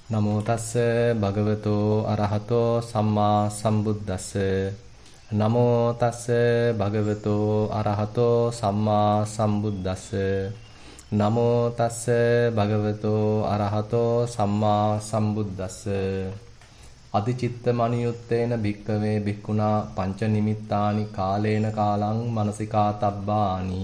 නමෝ තස්ස භගවතෝ අරහතෝ සම්මා සම්බුද්දස්ස නමෝ තස්ස භගවතෝ අරහතෝ සම්මා සම්බුද්දස්ස නමෝ තස්ස භගවතෝ අරහතෝ සම්මා සම්බුද්දස්ස අධිචිත්ත මනියුත්තේන භික්කවේ භික්ඛුනා පංච නිමිත්තානි කාලේන කාලං මනසිකාතබ්බානි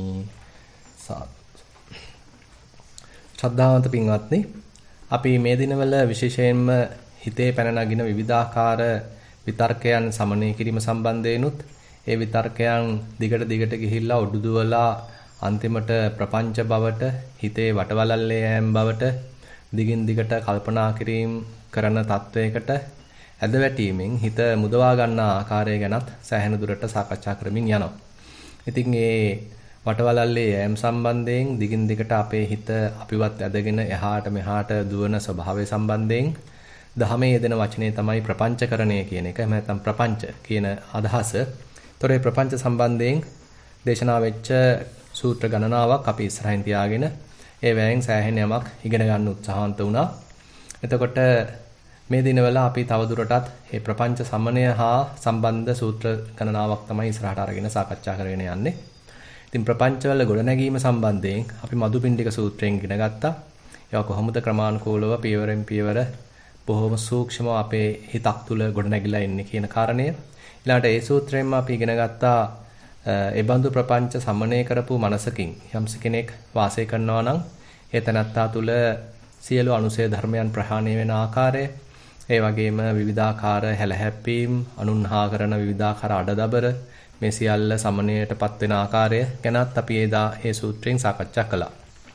ශ්‍රද්ධාවන්ත පින්වත්නි අපි මේ දිනවල විශේෂයෙන්ම හිතේ පැන නගින විවිධාකාර විතර්කයන් සමනය කිරීම සම්බන්ධයෙන්ුත් ඒ විතර්කයන් දිගට ගිහිල්ලා ඔඩුදුවලා අන්තිමට ප්‍රපංච බවට හිතේ වටවලල්ලේ යෑම් බවට දිගින් දිගට කල්පනා කිරීම කරන තත්වයකට ඇදවැටීමෙන් හිත මුදවා ගන්න ආකාරය ගැනත් සෑහෙන දුරට සාකච්ඡා කරමින් යනවා. ඉතින් මේ වටවලල්ලේ යෑම් සම්බන්ධයෙන් දිගින් දිගට අපේ හිත අපිවත් ඇදගෙන එහාට මෙහාට දුවන ස්වභාවය සම්බන්ධයෙන් දහමේ යෙදෙන වචනේ තමයි ප්‍රපංචකරණය කියන එක. එහෙම නැත්නම් ප්‍රපංච කියන අදහස. ඒතොර මේ ප්‍රපංච සම්බන්ධයෙන් දේශනා වෙච්ච සූත්‍ර ගණනාවක් අපි ඉස්සරහින් තියාගෙන ඒ වෑයෙන් සෑහෙන යමක් ඉගෙන ගන්න උත්සාහන්ත වුණා. එතකොට මේ දිනවල අපි තවදුරටත් මේ ප්‍රපංච සමනය හා සම්බන්ධ සූත්‍ර ගණනාවක් තමයි ඉස්සරහට අරගෙන සාකච්ඡා කරගෙන යන්නේ. ඉතින් ප්‍රපංචවල ගොඩනැගීම සම්බන්ධයෙන් අපි මදුපිණ්ඩික සූත්‍රයෙන් ඉගෙන ගත්තා. ඒවා කොහොමද ක්‍රමානුකූලව පියවරෙන් පියවර බොහොම සූක්ෂමව අපේ හිතක් තුළ ගොඩනැගිලා ඉන්නේ කියන කාරණය. ඊළඟට ඒ සූත්‍රයෙන්ම අපි ඉගෙන ගත්තා ඒ බඳු ප්‍රපංච සමනය කරපු මනසකින් යම්ස කෙනෙක් වාසය කරනවා නම් ඒ තනත්තා තුළ සියලු අනුසය ධර්මයන් ප්‍රහාණය වෙන ආකාරය, ඒ වගේම විවිධාකාර හැලහැප්පීම්, අනුන්හා කරන විවිධාකාර අඩදබර මේ සියල්ල සමනයටපත් වෙන ආකාරය ගැනත් අපි ඒ සූත්‍රයෙන් සාකච්ඡා කළා.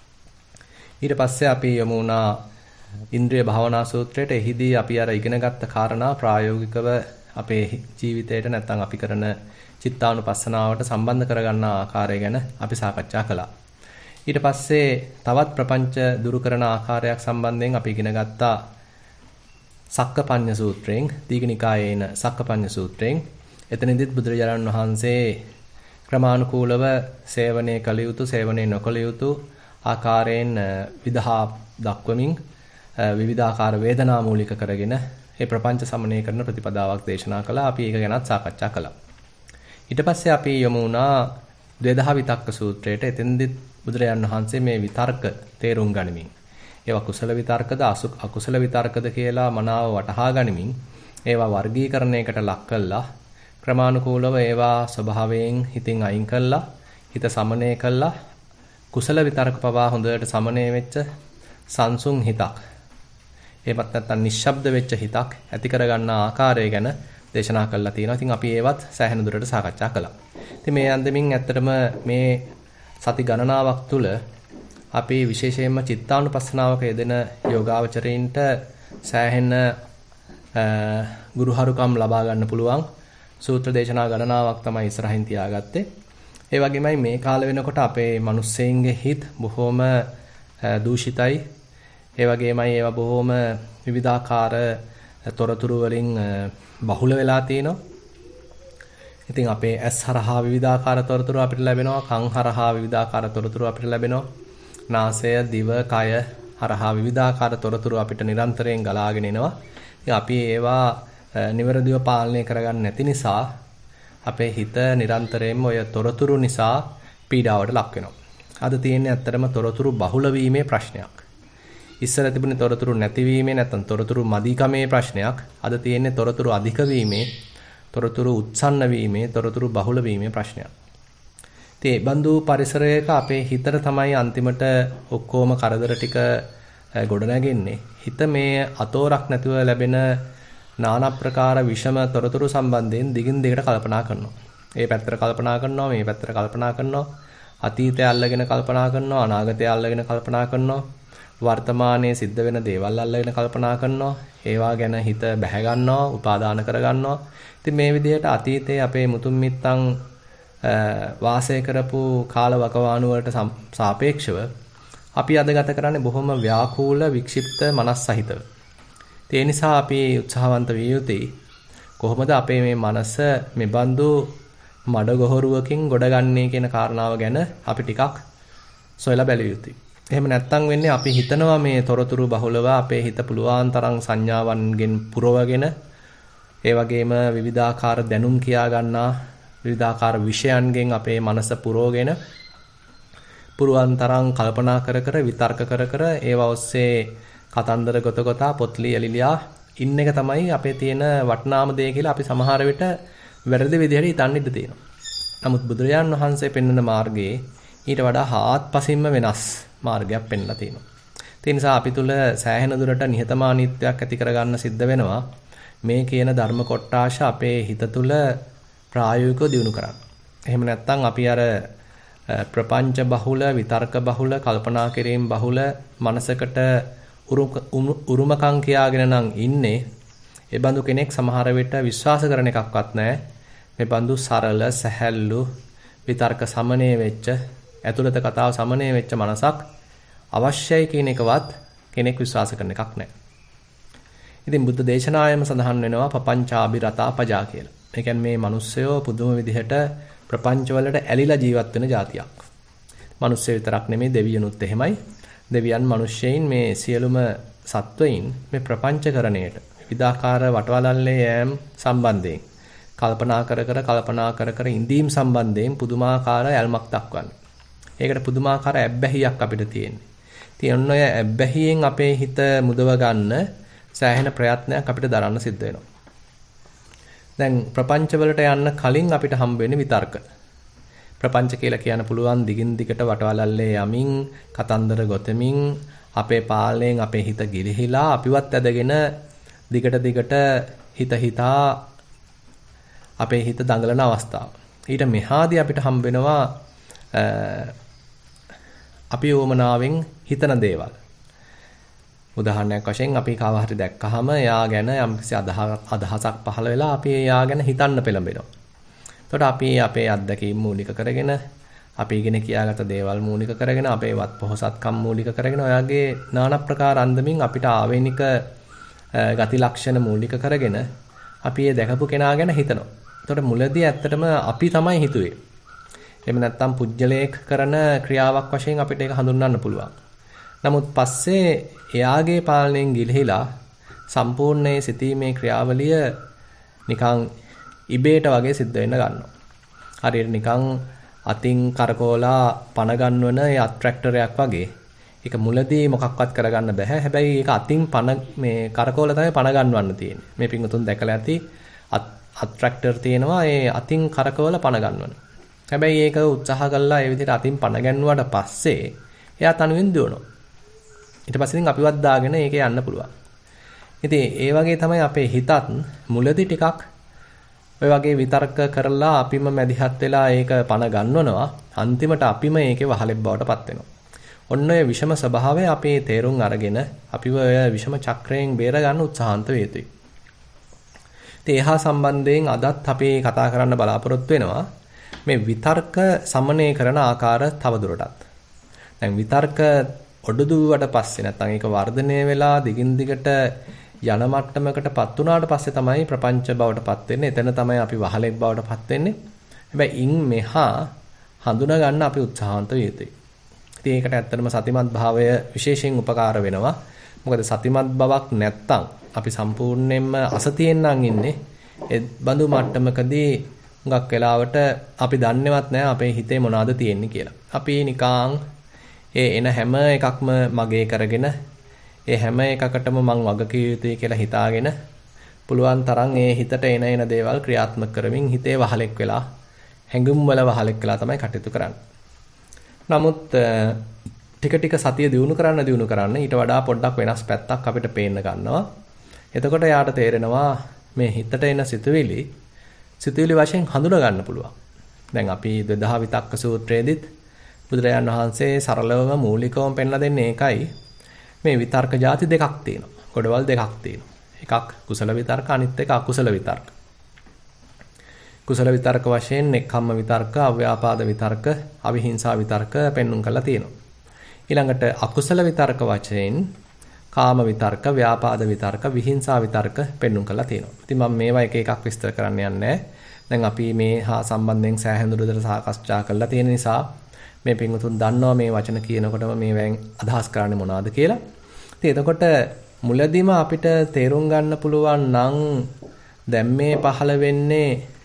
ඊට පස්සේ අපි යමු වුණා ඉන්ද්‍රිය භාවනා සූත්‍රයට. එහිදී අපි අර ඉගෙනගත්ත කාරණා ප්‍රායෝගිකව අපේ ජීවිතයට නැත්නම් අපි කරන චිත්තානුපස්සනාවට සම්බන්ධ කරගන්න ආකාරය ගැන අපි සාකච්ඡා කළා. ඊට පස්සේ තවත් ප්‍රපංච දුරු කරන ආකාරයක් සම්බන්ධයෙන් අපි ඉගෙන ගත්තා සක්කපඤ්ඤ සූත්‍රයෙන්, දීඝනිකායේ එන සක්කපඤ්ඤ සූත්‍රයෙන්. එතනදිත් බුදුරජාණන් වහන්සේ ක්‍රමානුකූලව සේවනයේ කළ යුතු, සේවනයේ නොකළ යුතු ආකාරයෙන් විදහා දක්වමින් විවිධාකාර වේදනා මූලික කරගෙන මේ ප්‍රපංච සමනය කරන ප්‍රතිපදාවක් දේශනා කළා. අපි ඒක ගැනත් සාකච්ඡා කළා. ඊට පස්සේ අපි යමු වුණා ද්වේදහ විතක්ක සූත්‍රයට. එතෙන්දිත් බුදුරජාණන් වහන්සේ මේ විතර්ක තේරුම් ගනිමින් ඒවා කුසල විතර්කද අකුසල විතර්කද කියලා මනාව වටහා ගනිමින් ඒවා වර්ගීකරණයකට ලක් කළා. ක්‍රමානුකූලව ඒවා ස්වභාවයෙන් හිතින් අයින් කළා, හිත සමනය කළා. කුසල විතර්ක පවා හොඳට සමනය වෙච්ච සංසුන් හිතක්, එහෙමත් නැත්නම් නිශ්ශබ්ද වෙච්ච හිතක් ඇති කරගන්න ආකාරය ගැන දේශනා කළා තියෙනවා. ඉතින් අපි ඒවත් සෑහෙන දුරට සාකච්ඡා කළා. ඉතින් මේ අන්දමින් ඇත්තටම මේ සති ගණනාවක් තුළ අපි විශේෂයෙන්ම චිත්තානුපස්සනාවක යෙදෙන යෝගාවචරයින්ට සෑහෙන ගුරුහරුකම් ලබා ගන්න පුළුවන් සූත්‍ර දේශනා ගණනාවක් තමයි ඉස්සරහින් තියාගත්තේ. ඒ වගේමයි මේ කාල වෙනකොට අපේ මිනිස්සෙයින්ගේ හිත බොහොම දූෂිතයි. ඒ වගේමයි ඒවා බොහොම විවිධාකාර තොරතුරු වලින් බහුල වෙලා තියෙනවා. ඉතින් අපේ ඇස් හරහා විවිධාකාර තොරතුරු අපිට ලැබෙනවා, කන් හරහා විවිධාකාර තොරතුරු අපිට ලැබෙනවා, නාසය, දිව, කය හරහා විවිධාකාර තොරතුරු අපිට නිරන්තරයෙන් ගලාගෙන එනවා. ඉතින් අපි ඒවා නිවැරදිව පාලනය කරගන්න නැති නිසා අපේ හිත නිරන්තරයෙන්ම ඔය තොරතුරු නිසා පීඩාවට ලක් වෙනවා. අද තියෙන්නේ ඇත්තටම තොරතුරු බහුල වීමේ ප්‍රශ්නයක්. ඉස්සර තිබුණේ තොරතුරු නැතිවීමේ නැත්නම් තොරතුරු මදිකමේ ප්‍රශ්නයක්. අද තියෙන්නේ තොරතුරු අධික වීමේ, තොරතුරු උත්සන්න වීමේ, තොරතුරු බහුල වීමේ ප්‍රශ්නයක්. ඉතින් මේ බඳු පරිසරයක අපේ හිතට තමයි අන්තිමට ඔක්කොම කරදර ටික ගොඩනැගෙන්නේ. හිත මේ අතෝරක් නැතුව ලැබෙන নানা ප්‍රකාර විෂම තොරතුරු සම්බන්ධයෙන් දිගින් දිගට කල්පනා කරනවා. මේ පැත්තට කල්පනා කරනවා, මේ පැත්තට කල්පනා කරනවා. අතීතය අල්ලගෙන කල්පනා කරනවා, අනාගතය අල්ලගෙන කල්පනා කරනවා. වර්තමානයේ සිද්ධ වෙන දේවල් අල්ලගෙන කල්පනා කරනවා. ඒවා ගැන හිත බැහැ ගන්නවා, උපාදාන කර ගන්නවා. ඉතින් මේ විදිහට අතීතයේ අපේ මුතුන් මිත්තන් වාසය කරපු කාල වකවානු වලට සාපේක්ෂව අපි අද ගත කරන්නේ බොහොම ව්‍යාකූල, වික්ෂිප්ත මනස් සහිතව. ඒ නිසා අපි උත්සාහවන්ත විය යුතුයි. කොහොමද අපේ මේ මනස මේ බඳු මඩගොහරුවකින් ගොඩගන්නේ කියන කාරණාව ගැන අපි ටිකක් සොයලා බැලිය යුතුයි. එහෙම නැත්තම් වෙන්නේ අපි හිතනවා මේ තොරතුරු බහුලව අපේ හිත පුළුවන් තරම් සංඥාවන්ගෙන් පුරවගෙන ඒ වගේම විවිධාකාර දැනුම් කියා ගන්නා විවිධාකාර විෂයන්ගෙන් අපේ මනස පුරවගෙන පුරුවන් තරම් කල්පනා කර විතර්ක කර ඒවා ඔස්සේ කතන්දර ගොතා පොත් ලියලියා ඉන්න එක තමයි අපේ තියෙන වටිනාම දේ කියලා අපි සමහර විට වැරදි විදිහට හිතන්න ඉඩ තියෙනවා. නමුත් බුදුරජාන් වහන්සේ පෙන්වන මාර්ගයේ ඊට වඩා හාත්පසින්ම වෙනස් මාර්ගයක් පෙන්ලා තියෙනවා. ඒ නිසා අපි තුල සෑහෙන දුරට නිහතමානීත්වයක් ඇති කරගන්න සිද්ධ වෙනවා. මේ කියන ධර්ම කොටාශ අපේ හිත තුල ප්‍රායෝගිකව දියුණු කරන්න. එහෙම නැත්නම් අපි අර ප්‍රපංච බහුල, විතර්ක බහුල, කල්පනා කිරීම බහුල මනසකට උරුමකම් කියාගෙන නම් ඉන්නේ. ඒ බඳු කෙනෙක් සමහර විට විශ්වාස කරන එකක්වත් නැහැ. මේ බඳු සරල, සැහැල්ලු, විතර්ක සමනය වෙච්ච, ඇතුළත කතාව සමනය වෙච්ච මනසක් අවශ්‍යයි කියන එකවත් කෙනෙක් විශ්වාස කරන එකක් නැහැ. ඉතින් බුද්ධ දේශනාවෙම සඳහන් වෙනවා පපංචාබිරතා පජා කියලා. ඒ කියන්නේ මේ මිනිස්සයෝ පුදුම විදිහට ප්‍රපංච වලට ඇලිලා ජීවත් වෙන જાතියක්. මිනිස්සු විතරක් නෙමෙයි දෙවියනුත් එහෙමයි. දෙවියන් මිනිස්සෙයින් මේ සියලුම සත්වයින් මේ ප්‍රපංචකරණයට විවිධාකාර වටවලල්ලේ යෑම් සම්බන්ධයෙන් කල්පනා කර ඉඳීම් සම්බන්ධයෙන් පුදුමාකාර ඇල්මක් දක්වන්නේ. ඒකට පුදුමාකාර ඇබ්බැහියක් අපිට තියෙන්නේ. ඉතින් ඔය ඇබ්බැහියෙන් අපේ හිත මුදව ගන්න සෑහෙන ප්‍රයත්නයක් අපිට දරන්න සිද්ධ වෙනවා. දැන් ප්‍රපංච වලට යන්න කලින් අපිට හම්බ වෙන්නේ විතර්ක. ප්‍රපංච කියලා කියන්න පුළුවන් දිගින් දිගට වටවලල්ලේ යමින් කතන්දර ගොතමින් අපේ පාලනයෙන් අපේ හිත ගිලිහිලා අපිවත් ඇදගෙන දිගට හිතා අපේ හිත දඟලන අවස්ථාව. ඊට මෙහාදී අපිට හම්බ වෙනවා අපි ඕමනාවෙන් හිතන දේවල්. උදාහරණයක් වශයෙන් අපි කාව හරි දැක්කහම එයා ගැන යම්කිසි අදහසක් පහළ වෙලා අපි එයා ගැන හිතන්න පෙළඹෙනවා. එතකොට අපි අපේ අත්දැකීම් මූලික කරගෙන අපි ඉගෙන කියාගත දේවල් මූලික කරගෙන අපේ වත් පොහසත්කම් මූලික කරගෙන ඔයාගේ নানা ප්‍රකාර අන්දමින් අපිට ආවේනික ගති ලක්ෂණ මූලික කරගෙන අපි ඒ දැකපු කෙනා ගැන හිතනවා. එතකොට මුලදී ඇත්තටම අපි තමයි හිතුවේ. එහෙම නැත්නම් පුජ්‍යලේඛ කරන ක්‍රියාවක් වශයෙන් අපිට ඒක හඳුන්වන්න පුළුවන්. නමුත් පස්සේ එයාගේ පාලනයෙන් ගිලිහිලා සම්පූර්ණ සිතීමේ ක්‍රියාවලිය නිකන් ඉබේට වගේ සිද්ධ වෙන්න ගන්නවා. හරියට නිකන් අතින් කරකෝලා පණ ගන්නවන ඒ අට්‍රැක්ටරයක් වගේ. ඒක මුලදී මොකක්වත් කරගන්න බෑ. හැබැයි ඒක අතින් පණ මේ කරකෝලා තමයි පණ ගන්නවන්න තියෙන්නේ. මේ පිංගුතුන් දැකලා ඇති අට්‍රැක්ටර් තියෙනවා ඒ අතින් කරකෝලා පණ ගන්නවන. හැබැයි ඒක උත්සාහ කළා ඒ විදිහට අතින් පණ ගන්නවට පස්සේ එයා තනුවෙන් දුවනවා. ඊට පස්සේ ඉතින් අපිවත් දාගෙන ඒකේ යන්න පුළුවන්. ඉතින් ඒ වගේ තමයි අපේ හිතත් මුලදී ටිකක් ඔය වගේ විතර්ක කරලා අපිම මැදිහත් වෙලා ඒක පණ ගන්නවනවා. අන්තිමට අපිම ඒකේ වහලෙක් බවට පත් වෙනවා. ඔන්න ඔය විෂම ස්වභාවය අපේ තේරුම් අරගෙන අපිව ඔය විෂම චක්‍රයෙන් බේර ගන්න උත්සාහන්ත වේතුයි. ඉතින් එහා සම්බන්ධයෙන් අදත් අපි කතා කරන්න බලාපොරොත්තු වෙනවා මේ විතර්ක සමනය කරන ආකාර තවදුරටත්. දැන් විතර්ක ඔඩදුවට පස්සේ නැත්නම් ඒක වර්ධනය වෙලා දිගින් දිගට යන මට්ටමකටපත් වුණාට පස්සේ තමයි ප්‍රපංච බවටපත් වෙන්නේ. එතන තමයි අපි වහලෙක් බවටපත් වෙන්නේ. හැබැයි ඉන් මෙහා හඳුනා ගන්න අපි උත්සාහන්ත යුතුයි. ඉතින් ඒකට ඇත්තටම සතිමත් භාවය විශේෂයෙන් උපකාර වෙනවා. මොකද සතිමත් බවක් නැත්තම් අපි සම්පූර්ණයෙන්ම අසතියෙන් නම් ඉන්නේ. ඒ බඳු මට්ටමකදී හුඟක් වෙලාවට අපි දන්නේවත් නැහැ අපේ හිතේ මොනවද තියෙන්නේ කියලා. අපි නිකං එන හැම එකක්ම මගේ කරගෙන ඒ හැම එකකටම මං වගකිය යුතුයි කියලා හිතාගෙන පුළුවන් තරම් ඒ හිතට එන දේවල් ක්‍රියාත්මක කරමින් හිතේ වහලෙක් වෙලා හැඟුම් වල වහලෙක් වෙලා තමයි කටයුතු කරන්නේ. නමුත් ටික ටික සතිය දියුණු කරන්න ඊට වඩා පොඩ්ඩක් වෙනස් පැත්තක් අපිට පේන්න ගන්නවා. එතකොට යාට තේරෙනවා මේ හිතට එන සිතුවිලි වශයෙන් හඳුනා ගන්න පුළුවන්. දැන් අපි 2000 විතක්ක සූත්‍රයේදීත් බුදුරජාණන් වහන්සේ සරලවම මූලිකවම පෙන්ලා දෙන්නේ ඒකයි. මේ විතර්ක ಜಾති දෙකක් තියෙනවා. ගොඩවල් දෙකක් තියෙනවා. එකක් කුසල විතර්ක, අනිත් එක අකුසල විතර්ක. කුසල විතර්ක වශයෙන් නෙක්ඛම්ම විතර්ක, අව්‍යාපාද විතර්ක, අවිහිංසා විතර්ක පෙන්눔 කරලා තියෙනවා. ඊළඟට අකුසල විතර්ක වශයෙන් කාම විතර්ක, ව්‍යාපාද විතර්ක, විහිංසා විතර්ක පෙන්눔 කරලා තියෙනවා. ඉතින් මම මේවා එක එකක් විස්තර කරන්න යන්නේ නැහැ. දැන් අපි මේ හා සම්බන්ධයෙන් සෑහෙන දුරට සාකච්ඡා කරලා තියෙන නිසා මේ පින්වතුන් දන්නවා මේ වචන කියනකොටම මේවෙන් අදහස් කරන්නේ මොනවද කියලා. ඉතින් එතකොට මුලදීම අපිට තේරුම් ගන්න පුළුවන් නම් දැන් මේ පහළ වෙන්නේ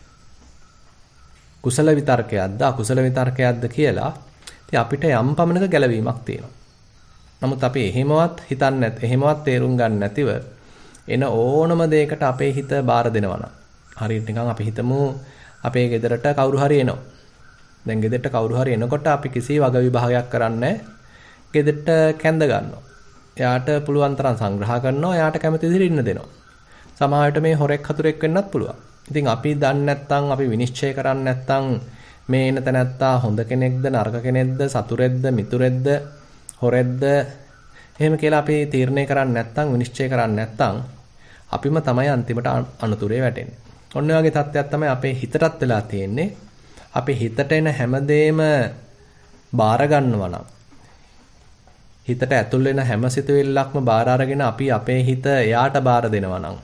කුසල විතර්කයක්ද අකුසල විතර්කයක්ද කියලා. ඉතින් අපිට යම් පමණක ගැළවීමක් තියෙනවා. නමුත් අපි එහෙමවත් හිතන්නේ නැත් එහෙමවත් තේරුම් ගන්න නැතිව එන ඕනම දෙයකට අපේ හිත බාර දෙනවා නම් හරියට නිකන් අපි හිතමු අපේ ගෙදරට කවුරු හරි එනවා. දැන් ගෙදරට කවුරු හරි එනකොට අපි කිසි වග විභාගයක් කරන්නේ ගෙදරට කැඳ ගන්නවා. එයාට පුළුවන් තරම් සංග්‍රහ කරනවා. එයාට කැමති විදිහට ඉන්න දෙනවා. සමහරවිට මේ හොරෙක් හතුරෙක් වෙන්නත් පුළුවන්. ඉතින් අපි දන්නේ නැත්නම් අපි විනිශ්චය කරන්නේ නැත්නම් මේ එන තැනැත්තා හොඳ කෙනෙක්ද නරක කෙනෙක්ද සතුරෙක්ද මිතුරෙක්ද හොරෙක්ද එහෙම කියලා අපි තීරණය කරන්නේ නැත්නම් විනිශ්චය කරන්නේ නැත්නම් අපිම තමයි අන්තිමට අනුතුරේ වැටෙන්නේ. ඔන්න ඔය වගේ තත්ත්වයක් තමයි අපේ හිතටත් වෙලා තියෙන්නේ. අපේ හිතට එන හැමදේම බාර ගන්නවා නම් හිතට ඇතුල් වෙන හැම සිතුවිල්ලක්ම බාර අරගෙන අපි අපේ හිත එයාට බාර දෙනවා නම්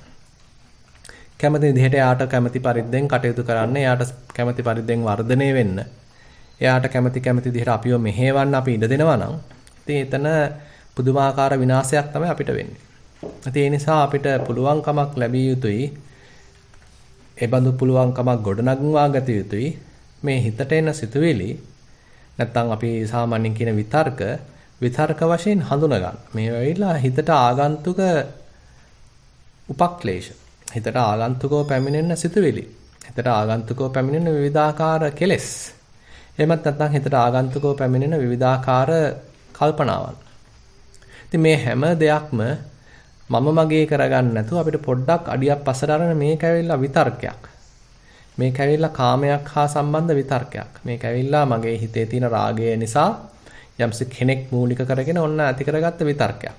කැමති විදිහට එයාට කැමති පරිද්දෙන් කටයුතු කරන්න, එයාට කැමති පරිද්දෙන් වර්ධනය වෙන්න, එයාට කැමති විදිහට අපිව මෙහෙවන්න අපි ඉඩ දෙනවා නම් ඉතින් එතන පුදුමාකාර විනාශයක් තමයි අපිට වෙන්නේ. ඒ නිසා අපිට පුළුවන්කමක් ලැබිය යුතුයි. ඒ බඳු පුළුවන්කමක් ගොඩනගවා ගත යුතුයි. මේ හිතට එන සිතුවිලි නැත්තම් අපි සාමාන්‍යයෙන් කියන විතර්ක වශයෙන් හඳුනා ගන්න. මේ වෙයිලා හිතට ආගන්තුක උපක්ලේශ. හිතට ආගන්තුකව පැමිණෙන සිතුවිලි. හිතට ආගන්තුකව පැමිණෙන විවිධාකාර කෙලෙස්. එහෙමත් නැත්නම් හිතට ආගන්තුකව පැමිණෙන විවිධාකාර කල්පනාවන්. ඉතින් මේ හැම දෙයක්ම මම මගේ කරගන්න නැතුව අපිට පොඩ්ඩක් අඩියක් පස්සට අරගෙන මේක ඇවිල්ලා විතර්කයක්. මේක ඇවිල්ලා කාමයක් හා සම්බන්ධ විතර්කයක්. මේක ඇවිල්ලා මගේ හිතේ තියෙන රාගය නිසා යම්ස කෙනෙක් මූලික කරගෙන ඔන්න ඇති කරගත්ත විතර්කයක්.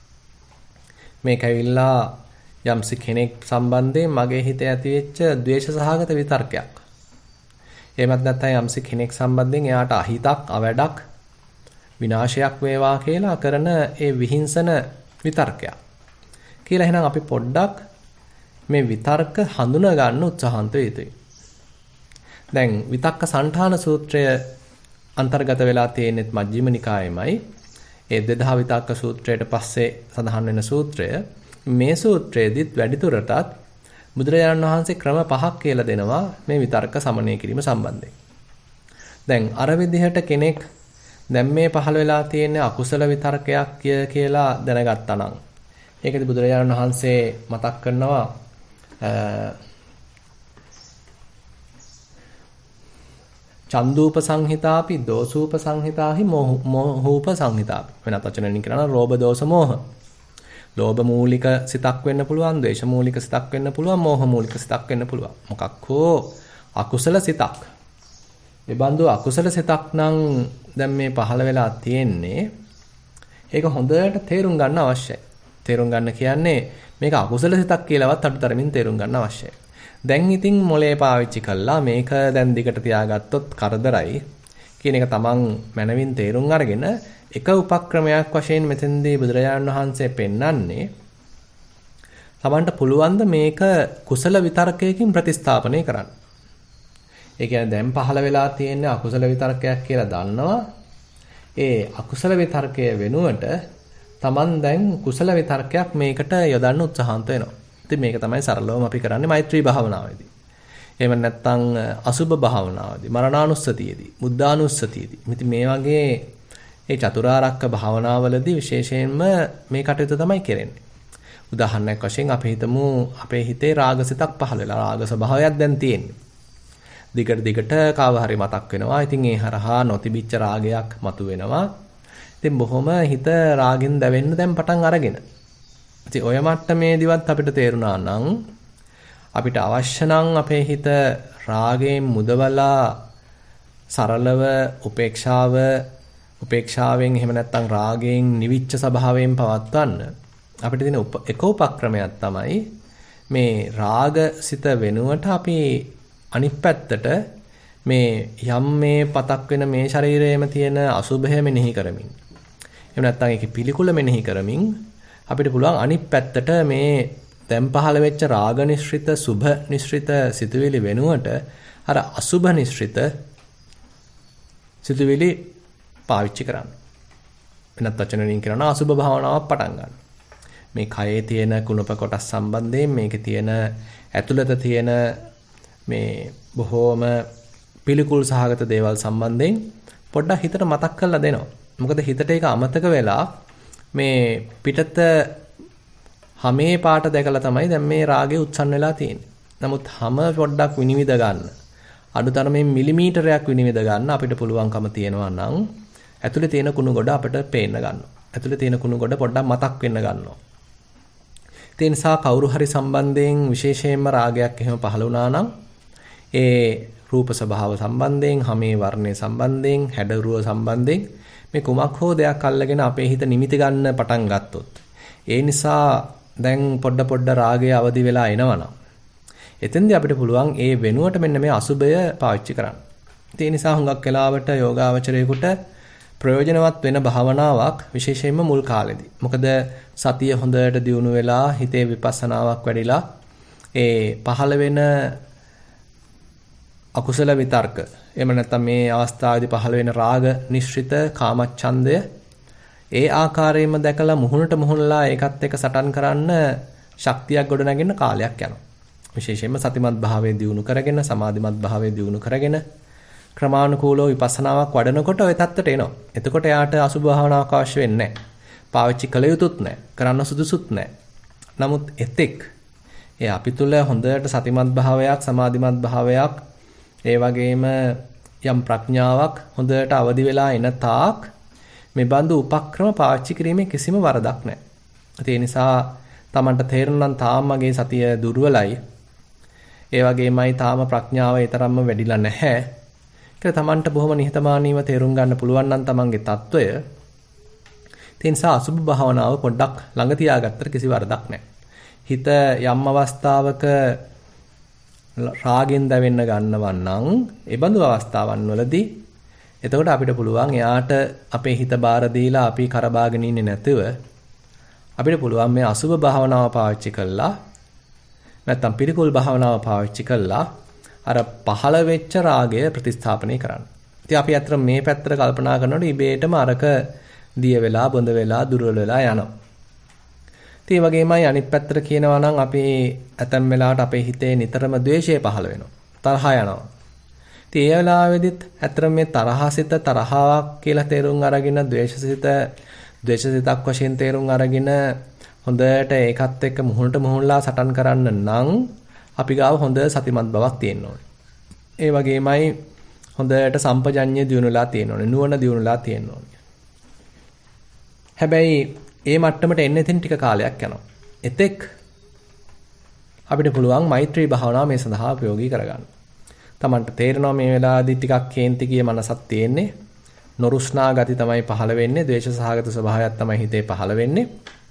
මේක ඇවිල්ලා යම්ස කෙනෙක් සම්බන්ධයෙන් මගේ හිතේ ඇතිවෙච්ච ද්වේෂ සහගත විතර්කයක්. එහෙමත් නැත්නම් යම්ස කෙනෙක් සම්බන්ධයෙන් එයාට අහිතක්, අවැඩක්, විනාශයක් වේවා කියලා කරන ඒ විහිංසන විතර්කයක්. කියලා එහෙනම් අපි පොඩ්ඩක් මේ විතර්ක හඳුනා ගන්න උත්සාහන්ත වේතුයි. දැන් විතක්ක සණ්ඨාන සූත්‍රය අන්තර්ගත වෙලා තියෙනෙත් මජ්ක්‍ධිම නිකායෙමයි. ඒ 2000 විතක්ක සූත්‍රයට පස්සේ සඳහන් වෙන සූත්‍රය. මේ සූත්‍රයේදීත් වැඩිදුරටත් බුදුරජාණන් වහන්සේ ක්‍රම 5ක් කියලා දෙනවා මේ විතර්ක සමනය කිරීම සම්බන්ධයෙන්. දැන් අර විදිහට කෙනෙක් දැන් මේ පහළ වෙලා තියෙන අකුසල විතර්කයක් කියලා දැනගත්තා නම් ඒකදී බුදුරජාණන් වහන්සේ මතක් කරනවා චන්දූප සංහිතාපි දෝසූප සංහිතාහි මෝහූප සංහිතාපි. වෙනත් වචනකින් කියනවා ලෝභ දෝෂ මෝහ. ලෝභ මූලික සිතක් වෙන්න පුළුවන්, ද්වේෂ මූලික සිතක් වෙන්න පුළුවන්, මෝහ මූලික සිතක් වෙන්න පුළුවන්. මොකක් හෝ අකුසල සිතක්. මේ බඳු අකුසල සිතක් නම් දැන් මේ පහළ වෙලා තියෙන්නේ ඒක හොඳට තේරුම් ගන්න අවශ්‍යයි. තේරුම් ගන්න කියන්නේ මේක අකුසල සිතක් කියලාවත් අඩුතරමින් තේරුම් ගන්න අවශ්‍යයි. දැන් ඉතින් මොලේ පාවිච්චි කළා මේක දැන් දිගට තියාගත්තොත් කරදරයි කියන එක තමන් මනවින් තේරුම් අරගෙන එක උපක්‍රමයක් වශයෙන් මෙතෙන්දී බුදුරජාණන් වහන්සේ පෙන්වන්නේ තමන්ට පුළුවන් ද මේක කුසල විතර්කයකින් ප්‍රතිස්ථාපනය කරන්න. ඒ කියන්නේ දැන් පහළ වෙලා තියෙන අකුසල විතර්කයක් කියලා දන්නවා. ඒ අකුසල විතර්කය වෙනුවට තමන් දැන් කුසල විතර්කයක් මේකට යොදන්න උත්සාහන්ත වෙනවා. ඉතින් මේක තමයි සරලවම අපි කරන්නේ මෛත්‍රී භාවනාවේදී. එහෙම නැත්නම් අසුබ භාවනාවේදී, මරණානුස්සතියේදී, බුද්ධානුස්සතියේදී. ඉතින් මේ වගේ ඒ චතුරාර්යක භාවනාවලදී විශේෂයෙන්ම මේ කටයුතු තමයි කරන්නේ. උදාහරණයක් වශයෙන් අපි හිතමු අපේ හිතේ රාගසිතක් පහළ වෙලා රාග ස්වභාවයක් දැන් තියෙන්නේ. දිගට කාව හරි මතක් වෙනවා. ඉතින් ඒ හරහා නොතිබිච්ච රාගයක් මතුවෙනවා. ඉතින් බොහොම හිත රාගෙන් දැවෙන්න දැන් පටන් අරගෙන. ඉතින් ඔය මට්ටමේදීවත් අපිට තේරුණා නම් අපිට අවශ්‍ය නම් අපේ හිත රාගයෙන් මුදවලා සරලව උපේක්ෂාවෙන් එහෙම නැත්නම් රාගයෙන් නිවිච්ච ස්වභාවයෙන් පවත්වන්න අපිට තියෙන එක උපක්‍රමයක් තමයි මේ රාගසිත වෙනුවට අපි අනිත් පැත්තට මේ යම් මේ පතක් වෙන මේ ශරීරයේම තියෙන අසුභය මෙනෙහි කරමින් එහෙම නැත්නම් ඒකේ පිළිකුල මෙනෙහි කරමින් අපිට පුළුවන් අනිත් පැත්තට මේ දැන් පහළ වෙච්ච රාග නිශ්රිත සුභ නිශ්රිත සිතුවිලි වෙනුවට අර අසුභ නිශ්රිත සිතුවිලි පාවිච්චි කරන්න. වෙනත් වචනකින් කියනවා අසුභ භාවනාවක් පටන් ගන්න. මේ කයේ තියෙන කුණප කොටස් සම්බන්ධයෙන් මේකේ තියෙන ඇතුළත තියෙන මේ බොහෝම පිළිකුල් සහගත දේවල් සම්බන්ධයෙන් පොඩ්ඩක් හිතට මතක් කරලා දෙනවා. මොකද හිතට ඒක අමතක වෙලා මේ පිටත හැමේ පාට දැකලා තමයි දැන් මේ රාගය උත්සන්න වෙලා තියෙන්නේ. නමුත් හැම පොඩ්ඩක් විනිවිද ගන්න. අඩුතරමින් මිලිමීටරයක් විනිවිද ගන්න අපිට පුළුවන්කම තියෙනවා නම් ඇතුලේ තියෙන කුණු ගොඩ අපිට පේන්න ගන්නවා. ඇතුලේ තියෙන කුණු ගොඩ පොඩ්ඩක් මතක් වෙන්න ගන්නවා. ඒ නිසා කවුරු හරි සම්බන්ධයෙන් විශේෂයෙන්ම රාගයක් එහෙම පහළ වුණා නම් ඒ රූප ස්වභාව සම්බන්ධයෙන්, හැමේ වර්ණය සම්බන්ධයෙන්, හැඩරුව සම්බන්ධයෙන් මේ කුමක් හෝ දෙයක් අල්ලගෙන අපේ හිත නිමිති ගන්න පටන් ගත්තොත් ඒ නිසා දැන් පොඩ රාගය අවදි වෙලා එනවනම් එතෙන්දී අපිට පුළුවන් ඒ වෙනුවට මෙන්න මේ අසුබය පාවිච්චි කරන්න. ඒ නිසා හුඟක් වෙලාවට යෝගාවචරයේකට ප්‍රයෝජනවත් වෙන භාවනාවක් විශේෂයෙන්ම මුල් කාලෙදී. මොකද සතිය හොඳට දියුණු වෙලා හිතේ විපස්සනාවක් වැඩිලා ඒ පහළ වෙන අකුසල විතර්ක එහෙම නැත්නම් මේ අවස්ථාවේදී පහළ වෙන රාග නිශ්චිත කාමච්ඡන්දය ඒ ආකාරයෙන්ම දැකලා මුහුණට මුහුණලා ඒකත් එක්ක සටන් කරන්න ශක්තියක් ගොඩනගෙන කාලයක් යනවා. විශේෂයෙන්ම සතිමත් භාවයේ දියුණු කරගෙන සමාධිමත් භාවයේ දියුණු කරගෙන ක්‍රමානුකූලව විපස්සනාවක් වඩනකොට ওই தත්තට එනවා. එතකොට යාට අසුභ භාවනාවක් අවශ්‍ය වෙන්නේ නැහැ. පාවිච්චි කළ යුතුත් නැහැ. කරන්න සුදුසුත් නැහැ. නමුත් එතෙක් ඒ අපි තුල හොඳට සතිමත් භාවයක් සමාධිමත් භාවයක් ඒ වගේම යම් ප්‍රඥාවක් හොඳට අවදි වෙලා එන තාක් මේ බඳු උපක්‍රම පාවිච්චි කිරීමේ කිසිම වරදක් නැහැ. ඒ නිසා Tamanට තේරෙනවා නම් තාම මගේ සතිය දුර්වලයි. ඒ වගේමයි තාම ප්‍රඥාව ඒ තරම්ම වැඩිලා නැහැ. ඒක Tamanට බොහොම නිහතමානීව තේරුම් ගන්න පුළුවන් නම් Tamanගේ తত্ত্বය. ඒ නිසා අසුභ භාවනාව පොඩ්ඩක් ළඟ තියාගත්තට කිසි වරදක් නැහැ. හිත යම් අවස්ථාවක රාගෙන් දැවෙන්න ගන්නවා නම් ඒ බඳු අවස්ථාවන් වලදී එතකොට අපිට පුළුවන් එයාට අපේ හිත බාර දීලා අපි කරබාගෙන ඉන්නේ නැතුව අපිට පුළුවන් මේ අසුභ භාවනාව පාවිච්චි කළා නැත්නම් පිළිකුල් භාවනාව පාවිච්චි කළා අර පහළ වෙච්ච රාගය ප්‍රතිස්ථාපනය කරන්න. ඉතින් අපි අතර මේ පැත්තට කල්පනා කරනකොට ඉබේටම අරක දිය වෙලා බොඳ වෙලා දුර්වල වෙලා යනවා. ඒ වගේමයි අනිත් පැත්තට කියනවා නම් අපි ඇතැම් වෙලාවට අපේ හිතේ නිතරම ද්වේෂය පහළ වෙනවා. තරහ යනවා. ඉතින් ඒ වෙලාවෙදිත් ඇත්තටම මේ තරහසිත තරහාවක් කියලා තේරුම් අරගෙන ද්වේෂසිතක් වශයෙන් තේරුම් අරගෙන හොඳට ඒකත් එක්ක මුහුණට මුහුණලා සටන් කරන්න නම් අපි ගාව හොඳ සතිමත් බවක් තියෙන්න ඕනේ. ඒ වගේමයි හොඳට සම්පජඤ්ඤය දියුණුලා තියෙන්න ඕනේ. නුවණ දියුණුලා තියෙන්න ඕනේ. හැබැයි ඒ මට්ටමට එන්න ඉතින් ටික කාලයක් යනවා. එතෙක් අපිට පුළුවන් මෛත්‍රී භාවනාව මේ සඳහා ප්‍රයෝගී කරගන්න. Tamanට තේරෙනවා මේ වෙලාවේදී ටිකක් කේන්ති ගිය මනසක් තියෙන්නේ. නොරුස්නා ගති තමයි පහළ වෙන්නේ. ද්වේෂ සහගත ස්වභාවයක් තමයි හිතේ පහළ වෙන්නේ.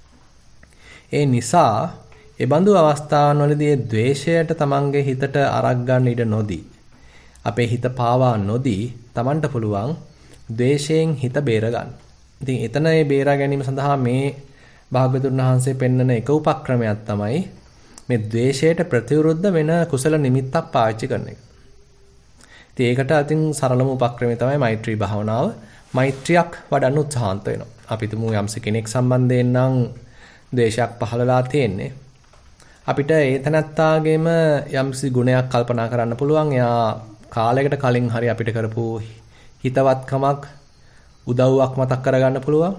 ඒ නිසා ඒ බඳු අවස්ථාවන් වලදී ද්වේෂයට Tamanගේ හිතට අරක් ගන්න ඉඩ නොදී අපේ හිත පාවා නොදී Tamanට පුළුවන් ද්වේෂයෙන් හිත බේර ගන්න. ඉතින් එතන මේ බේරා ගැනීම සඳහා මේ භාග්‍යවතුන් වහන්සේ පෙන්වන එක උපක්‍රමයක් තමයි මේ ද්වේෂයට ප්‍රතිවිරුද්ධ වෙන කුසල නිමිත්තක් පාවිච්චි කරන එක. ඉතින් ඒකට අතින් සරලම උපක්‍රමය තමයි මෛත්‍රී භාවනාව. මෛත්‍රියක් වඩන්න උත්සාහන්ත වෙනවා. අපි තුමු යම්ස කෙනෙක් සම්බන්ධයෙන් නම් ද්වේෂයක් පහළලා තියෙන්නේ. අපිට ඒ තනත්තාගේම යම්සි ගුණයක් කල්පනා කරන්න පුළුවන්. එයා කාලයකට කලින් හරි අපිට කරපු හිතවත්කමක් උදව්වක් මතක් කරගන්න පුළුවන්.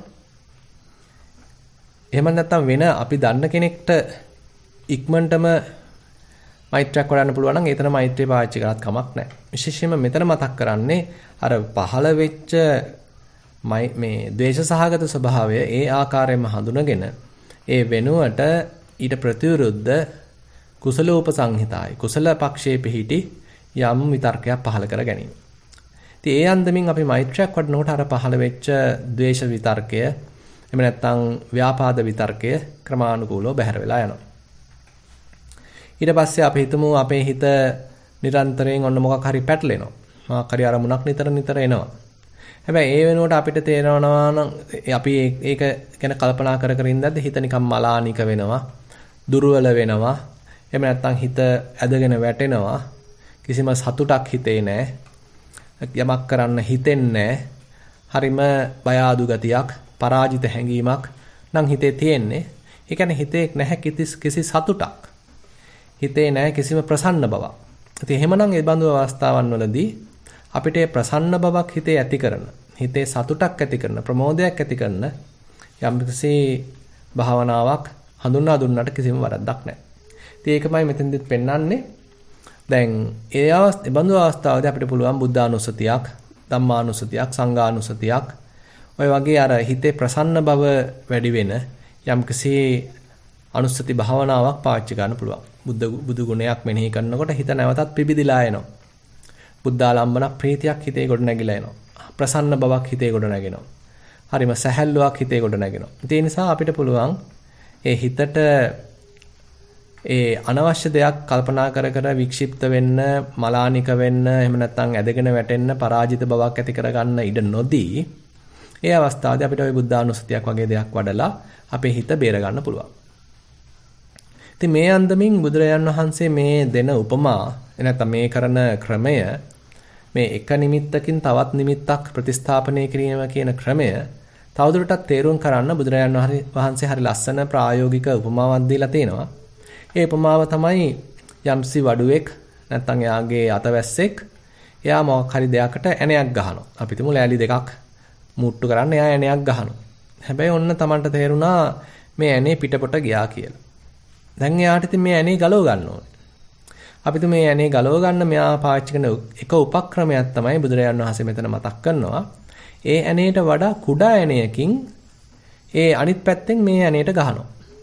එහෙම නැත්නම් වෙන අපි දන්න කෙනෙක්ට ඉක්මනටම මෛත්‍රියක් වඩන්න පුළුවන් නම් ඒතන මෛත්‍රිය පාවිච්චි කරත් කමක් නැහැ. විශේෂයෙන්ම මෙතන මතක් කරන්නේ අර පහළ වෙච්ච මේ ද්වේෂ සහගත ස්වභාවය ඒ ආකාරයෙන්ම හඳුනගෙන ඒ වෙනුවට ඊට ප්‍රතිවිරුද්ධ කුසල උපසංහිතායි කුසල පක්ෂයේ පිහිටි යම් විතර්කයක් පහළ කර ගැනීම. ඉතින් ඒ අන්දමින් අපි මෛත්‍රියක් වඩනකොට අර පහළ වෙච්ච ද්වේෂ විතර්කය එහෙම නැත්නම් ව්‍යාපාද විතර්කය ක්‍රමානුකූලව බැහැර වෙලා යනවා. ඊට පස්සේ අපි හිතමු අපේ හිත නිරන්තරයෙන් ඔන්න මොකක් හරි පැටලෙනවා. මොකක් හරි අරමුණක් නිතර එනවා. හැබැයි ඒ වෙනුවට අපිට තේරෙනවා නම් අපි ඒක ගැන කල්පනා කර ඉඳද්දි හිත නිකන් මලානික වෙනවා, දුර්වල වෙනවා. එහෙම නැත්නම් හිත ඇදගෙන වැටෙනවා. කිසිම සතුටක් හිතේ නැහැ. යමක් කරන්න හිතෙන්නේ හරිම බය ආදු ගතියක්, පරාජිත හැඟීමක් නම් හිතේ තියෙන්නේ. ඒ කියන්නේ හිතේ නැහැ කිසි සතුටක්. හිතේ නැහැ කිසිම ප්‍රසන්න බවක්. ඉතින් එහෙමනම් ඒ බඳු අවස්ථාවන් වලදී අපිට ප්‍රසන්න බවක් හිතේ ඇති කරන, හිතේ සතුටක් ඇති කරන, ප්‍රමෝදයක් ඇති කරන යම්කිසි භාවනාවක් හඳුන්වා දුන්නට කිසිම වරදක් නැහැ. ඉතින් ඒකමයි මෙතෙන්දිත් පෙන්වන්නේ. දැන් ඒ බඳු අවස්ථාවදී අපිට පුළුවන් බුද්ධානුස්සතියක්, ධම්මානුස්සතියක්, සංඝානුස්සතියක් ඔය වගේ අර හිතේ ප්‍රසන්න බව වැඩි වෙන යම්කිසි අනුස්සති භාවනාවක් පාවිච්චි ගන්න පුළුවන්. බුදු ගුණයක් මෙනෙහි කරනකොට හිත නැවතත් පිබිදිලා එනවා. බුද්ධාලම්බන ප්‍රීතියක් හිතේ ගොඩ නැගිලා එනවා. ප්‍රසන්න බවක් හිතේ ගොඩ නැගෙනවා. හරිම සැහැල්ලුවක් හිතේ ගොඩ නැගෙනවා. ඒ නිසා අපිට පුළුවන් ඒ හිතට ඒ අනවශ්‍ය දෙයක් කල්පනා කර කර වික්ෂිප්ත වෙන්න, මලානික වෙන්න, එහෙම නැත්නම් ඇදගෙන වැටෙන්න, පරාජිත බවක් ඇති කරගන්න ඉඩ නොදී ඒ අවස්ථාවේදී අපිට ওই බුද්ධානුස්සතියක් වගේ දෙයක් වඩලා අපේ හිත බේර ගන්න පුළුවන්. ඉතින් මේ අන්දමින් බුදුරජාන් වහන්සේ මේ දෙන උපමා නැත්නම් මේ කරන ක්‍රමය මේ එක නිමිත්තකින් තවත් නිමිත්තක් ප්‍රතිස්ථාපනය කිරීම කියන ක්‍රමය තවදුරටත් තේරුම් කරන්න බුදුරජාන් වහන්සේ හරි ලස්සන ප්‍රායෝගික උපමාවක් දීලා තිනවා. ඒ උපමාව තමයි යම්සි වඩුවෙක් නැත්නම් එයාගේ අතවැස්සෙක් එයා මොකක් හරි දෙයකට ඇණයක් ගහනවා. අපි තුමු ලෑලි දෙකක් මුට්ටු කරන්න එයා ඇණයක් ගහනවා. හැබැයි ඔන්න Tamanට තේරුණා මේ ඇණේ පිටපොට ගියා කියලා. දැන් එයාට ඉතින් මේ ඇණේ ගලව ගන්න ඕනේ. අපි තුමේ ඇණේ ගලව ගන්න මෙයා පාවිච්චි කරන එක උපක්‍රමයක් තමයි බුදුරජාණන් වහන්සේ මෙතන මතක් කරනවා. ඒ ඇණේට වඩා කුඩා ඇණයකින් ඒ අනිත් පැත්තෙන් මේ ඇණේට ගහනවා.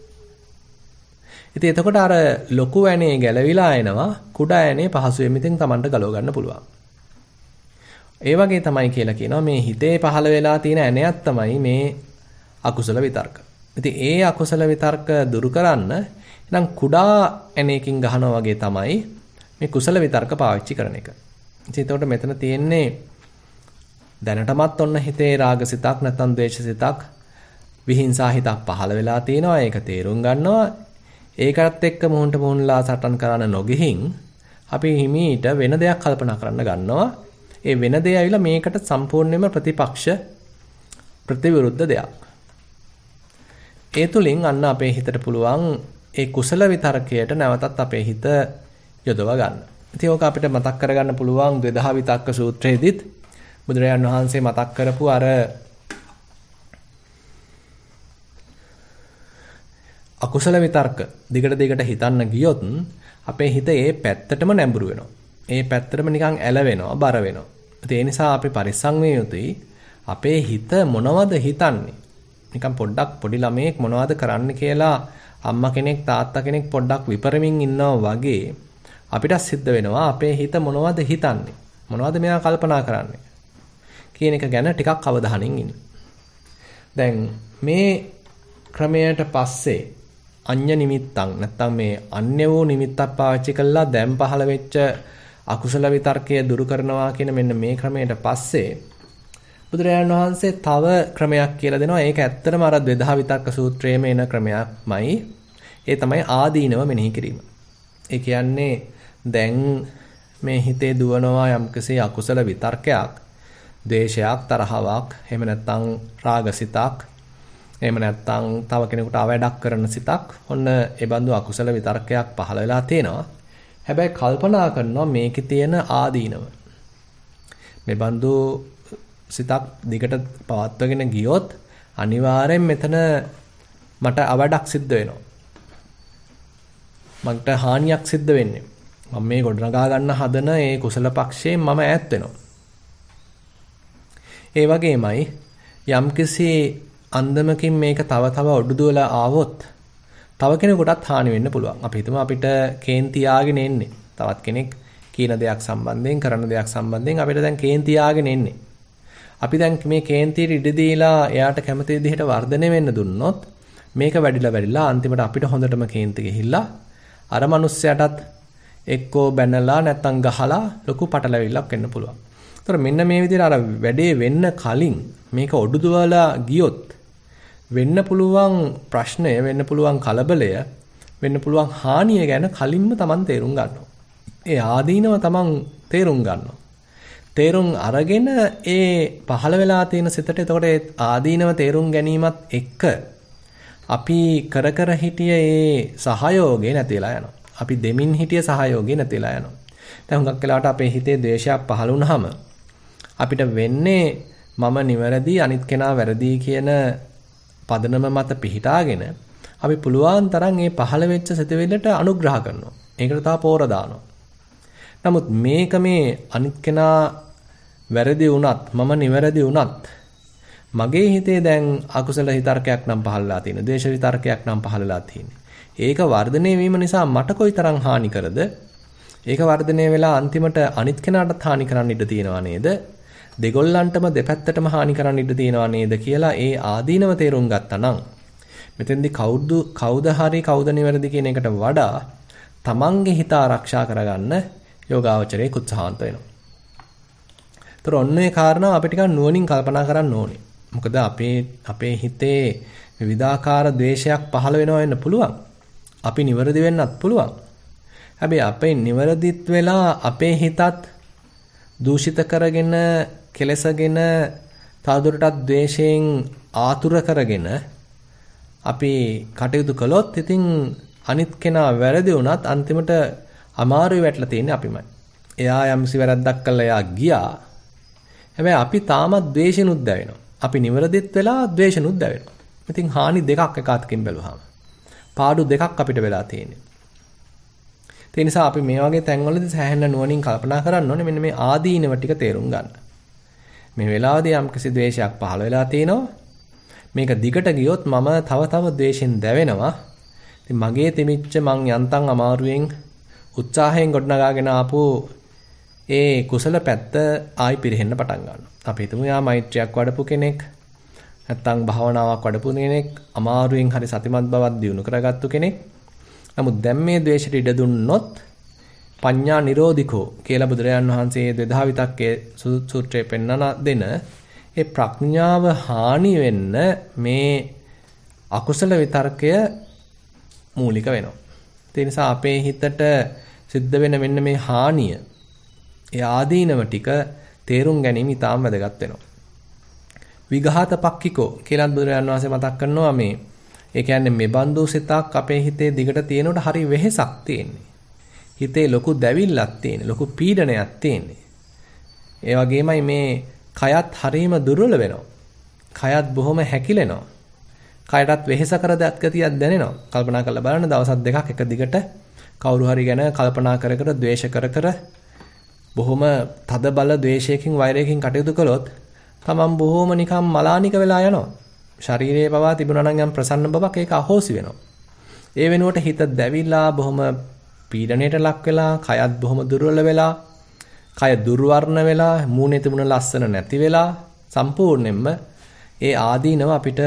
ඉතින් එතකොට අර ලොකු ඇණේ ගැලවිලා එනවා කුඩා ඇණේ පහසුවෙන් ඉතින් Tamanට ගලව ගන්න පුළුවන්. ඒ වගේ තමයි කියලා කියනවා මේ හිතේ පහළ වෙලා තියෙන ඇණයක් තමයි මේ අකුසල විතර්ක. ඉතින් ඒ අකුසල විතර්ක දුරු කරන්න නම් කුඩා ඇණයකින් ගහනවා වගේ තමයි මේ කුසල විතර්ක පාවිච්චි කරන එක. ඉතින් එතකොට මෙතන තියෙන්නේ දැනටමත් ඔන්න හිතේ රාගසිතක් නැත්නම් ද්වේෂසිතක් විහිංසා හිතක් පහළ වෙලා තියෙනවා. ඒක තේරුම් ගන්නවා. ඒකත් එක්ක මොහොන්ට මොහොන්ලා සටන් කරන්න නොගෙහින් අපි හිමීට වෙන දෙයක් කල්පනා කරන්න ගන්නවා. ඒ වෙන දේ ඇවිල්ලා මේකට සම්පූර්ණයෙන්ම ප්‍රතිපක්ෂ ප්‍රතිවිරුද්ධ දෙයක්. ඒ තුලින් අන්න අපේ හිතට පුළුවන් ඒ කුසල විතර්කයට නැවතත් අපේ හිත යොදව ගන්න. ඉතින් ඕක අපිට මතක් කරගන්න පුළුවන් 2000 විතක්ක සූත්‍රයේදීත් බුදුරජාණන් වහන්සේ මතක් කරපු අර අකුසල විතර්ක දිගට හිතන්න ගියොත් අපේ හිත ඒ පැත්තටම නැඹුරු වෙනවා. ඒ පැත්තටම නිකන් ඇලවෙනවා, බර වෙනවා. ඒ නිසා අපි පරිස්සම් වෙ යුතුයි. අපේ හිත මොනවද හිතන්නේ? නිකන් පොඩ්ඩක් පොඩි ළමයෙක් මොනවද කරන්න කියලා අම්මා කෙනෙක් තාත්තා කෙනෙක් පොඩ්ඩක් විපරමින් ඉන්නවා වගේ අපිට සිද්ධ වෙනවා අපේ හිත මොනවද හිතන්නේ? මොනවද මෙයා කල්පනා කරන්නේ? කියන එක ගැන ටිකක් අවධානයෙන් ඉන්න. දැන් මේ ක්‍රමයට පස්සේ අඤ්ඤ නිමිත්තක් නැත්තම් මේ අන්‍ය වූ නිමිත්තක් පාවිච්චි කළා දැන් පහළ වෙච්ච අකුසල විතර්කය දුරු කරනවා කියන මෙන්න මේ ක්‍රමයට පස්සේ බුදුරජාණන් වහන්සේ තව ක්‍රමයක් කියලා දෙනවා. ඒක ඇත්තටම අර 2000 විතක්ක සූත්‍රයේම එන ක්‍රමයක්මයි. ඒ තමයි ආදීනව මෙනෙහි කිරීම. ඒ කියන්නේ දැන් මේ හිතේ දුවනවා යම්කිසි අකුසල විතර්කයක්, ද්වේෂයක්, තරහවක්, එහෙම නැත්නම් රාගසිතක්, එහෙම නැත්නම් තව කෙනෙකුට අවැඩක් කරන සිතක්. ඔන්න ඒ බඳු අකුසල විතර්කයක් පහළ වෙලා තියෙනවා. හැබැයි කල්පනා කරනවා මේකේ තියෙන ආදීනව. මේ බඳු සිතක් දිගට පවත්වගෙන ගියොත් අනිවාර්යෙන් මෙතන මට අවඩක් සිද්ධ වෙනවා. මට හානියක් සිද්ධ වෙන්නේ. මම මේ ගොඩනගා ගන්න හදන ඒ කුසල පක්ෂයෙන් මම ඈත් වෙනවා. ඒ වගේමයි යම්කිසි අන්දමකින් මේක තව ඔඩුදුවලා ආවොත් තව කෙනෙකුටත් හානි වෙන්න පුළුවන්. අපි හිතමු අපිට කේන්තියාගෙන එන්නේ. තවත් කෙනෙක් කියන දෙයක් සම්බන්ධයෙන්, කරන දෙයක් සම්බන්ධයෙන් අපිට දැන් කේන්තියාගෙන එන්නේ. අපි දැන් මේ කේන්තියට ඉඩ දීලා එයාට කැමති විදිහට වර්ධනය වෙන්න දුන්නොත් මේක වැඩිලා අන්තිමට අපිට හොඳටම කේන්ති ගිහිල්ලා අර මිනිස්සයාටත් එක්කෝ බැනලා නැත්තම් ගහලා ලොකු පටලැවිල්ලක් වෙන්න පුළුවන්. ඒතර මෙන්න මේ විදිහට අර වැඩේ වෙන්න කලින් මේක ඔඩුදුවලා ගියොත් වෙන්න පුළුවන් ප්‍රශ්නය, වෙන්න පුළුවන් කලබලය, වෙන්න පුළුවන් හානිය ගැන කලින්ම Taman තේරුම් ගන්නවා. ඒ ආදීනව Taman තේරුම් ගන්නවා. තේරුම් අරගෙන ඒ පහළ වෙලා තියෙන සිතට එතකොට ආදීනව තේරුම් ගැනීමත් එක්ක අපි කර හිටිය ඒ සහයෝගය නැතිලා යනවා. අපි දෙමින් හිටිය සහයෝගය නැතිලා යනවා. දැන් හුඟක් වෙලාවට අපේ හිතේ ද්වේෂයක් පහළ වුණාම අපිට වෙන්නේ මම නිවැරදි අනිත් කෙනා වැරදි කියන පදනම මත පිහිටාගෙන අපි පුළුවන් තරම් මේ පහළ වෙච්ච සිතවිල්ලට අනුග්‍රහ කරනවා. ඒකට තා පෝර දානවා. නමුත් මේක මේ අනිත් කෙනා වැරදි වුණත් මම නිවැරදි වුණත් මගේ හිතේ දැන් අකුසල විතර්කයක් නම් පහළලා තියෙන. ද්වේෂ විතර්කයක් නම් පහළලා තියෙන්නේ. ඒක වර්ධනය වීම නිසා මට කොයිතරම් හානි කරද? ඒක වර්ධනය වෙලා අන්තිමට අනිත් කෙනාටත් හානි කරන්න ඉඩ තියෙනවා නේද? දෙගොල්ලන්ටම දෙපැත්තටම හානි කරන්න ඉඩ තියෙනවා නේද කියලා ඒ ආදීනව තේරුම් ගත්තා නම් මෙතෙන්දී කවුද හරි කවුද නිවැරදි කියන එකට වඩා තමන්ගේ හිත ආරක්ෂා කරගන්න යෝගාවචරයේ උත්සාහන්ත වෙනවා. ඒතර ඔන්න ඒ කාරණා අපි ටිකක් නුවණින් කල්පනා කරන්න ඕනේ. මොකද අපේ හිතේ විවිධාකාර ද්වේෂයක් පහළ වෙනවා වෙන්න පුළුවන්. අපි නිවැරදි වෙන්නත් පුළුවන්. හැබැයි අපේ නිවැරදිත් වෙලා අපේ හිතත් දූෂිත කරගෙන කෙලසගෙන තවදුරටත් ද්වේෂයෙන් ආතුර කරගෙන අපි කටයුතු කළොත් ඉතින් අනිත් කෙනා වැරදි වුණත් අන්තිමට අමාරුවේ වැටලා තියෙන්නේ අපිමයි. එයා යම්සි වැරද්දක් කළා එයා ගියා. හැබැයි අපි තාමත් ද්වේෂෙනුත් දැවෙනවා. අපි නිවැරදිත් වෙලා ද්වේෂෙනුත් දැවෙනවා. ඉතින් හානි දෙකක් එක අතකින් බැලුවාම පාඩු දෙකක් අපිට වෙලා තියෙන්නේ. ඒ නිසා අපි මේ වගේ තැන්වලදී සෑහෙන නුවණින් කල්පනා කරන්න ඕනේ මෙන්න මේ ආදීනව ටික තේරුම් ගන්න. මේ වෙලාවදී යම්කිසි ද්වේෂයක් පහළ වෙලා තිනවා. මේක දිගට ගියොත් මම තව ද්වේෂෙන් දැවෙනවා. ඉතින් මගේ තිමිච්ච මං යන්තම් අමාරුවෙන් උත්සාහයෙන් ගොඩනගාගෙන ආපු ඒ කුසල පැත්ත ආයි පිරෙහෙන්න පටන් ගන්නවා. අපි හිතමු යා මෛත්‍රියක් වඩපු කෙනෙක් නැත්තම් භාවනාවක් වඩපු කෙනෙක් අමාරුවෙන් හරි සතිමත් බවක් දියුණු කරගත්තු කෙනෙක්. නමුත් දැන් මේ ද්වේෂයට ඉඩ දුන්නොත් පඤ්ඤා නිරෝධිකෝ කියලා බුදුරජාන් වහන්සේ 2000 විතක්කේ සූත්‍රයේ පෙන්වන දෙන ඒ ප්‍රඥාව හානි වෙන්න මේ අකුසල විතර්කය මූලික වෙනවා. ඒ නිසා අපේ හිතට සිද්ධ වෙන මෙන්න මේ හානිය ඒ ආදීනව ටික තේරුම් ගැනීම ඉතාම වැදගත් වෙනවා. විඝාත පක්ඛිකෝ කියලා බුදුරජාන් වහන්සේ මතක් කරනවා මේ ඒ කියන්නේ මේ බඳු සිතක් අපේ හිතේ දිගට තියෙනකොට හරි වෙහෙසක් තියෙන්නේ. හිතේ ලොකු දැවිල්ලක් තියෙන්නේ, ලොකු පීඩනයක් තියෙන්නේ. ඒ වගේමයි මේ කයත් හරීම දුර්වල වෙනවා. කයත් බොහොම හැකිලෙනවා. කයටත් වෙහෙස කර ගතියක් දැනෙනවා. කල්පනා කරලා බලන්න දවස් දෙකක් එක දිගට කවුරු හරි ගැන කල්පනා කර කර ද්වේෂ කර බොහොම තද බල ද්වේෂයකින් වෛරයකින් කටයුතු කළොත් තමන් බොහොම නිකම් මලානික වෙලා යනවා. ශරීරයේ පවා තිබුණා නම් යම් ප්‍රසන්න බවක් ඒක අහෝසි වෙනවා. ඒ වෙනුවට හිත දැවිලා බොහොම පීඩණයට ලක් වෙලා, කයත් බොහොම දුර්වල වෙලා, කය දුර්වර්ණ වෙලා, මූණේ තිබුණ ලස්සන නැති වෙලා සම්පූර්ණයෙන්ම ඒ ආදීනව අපිට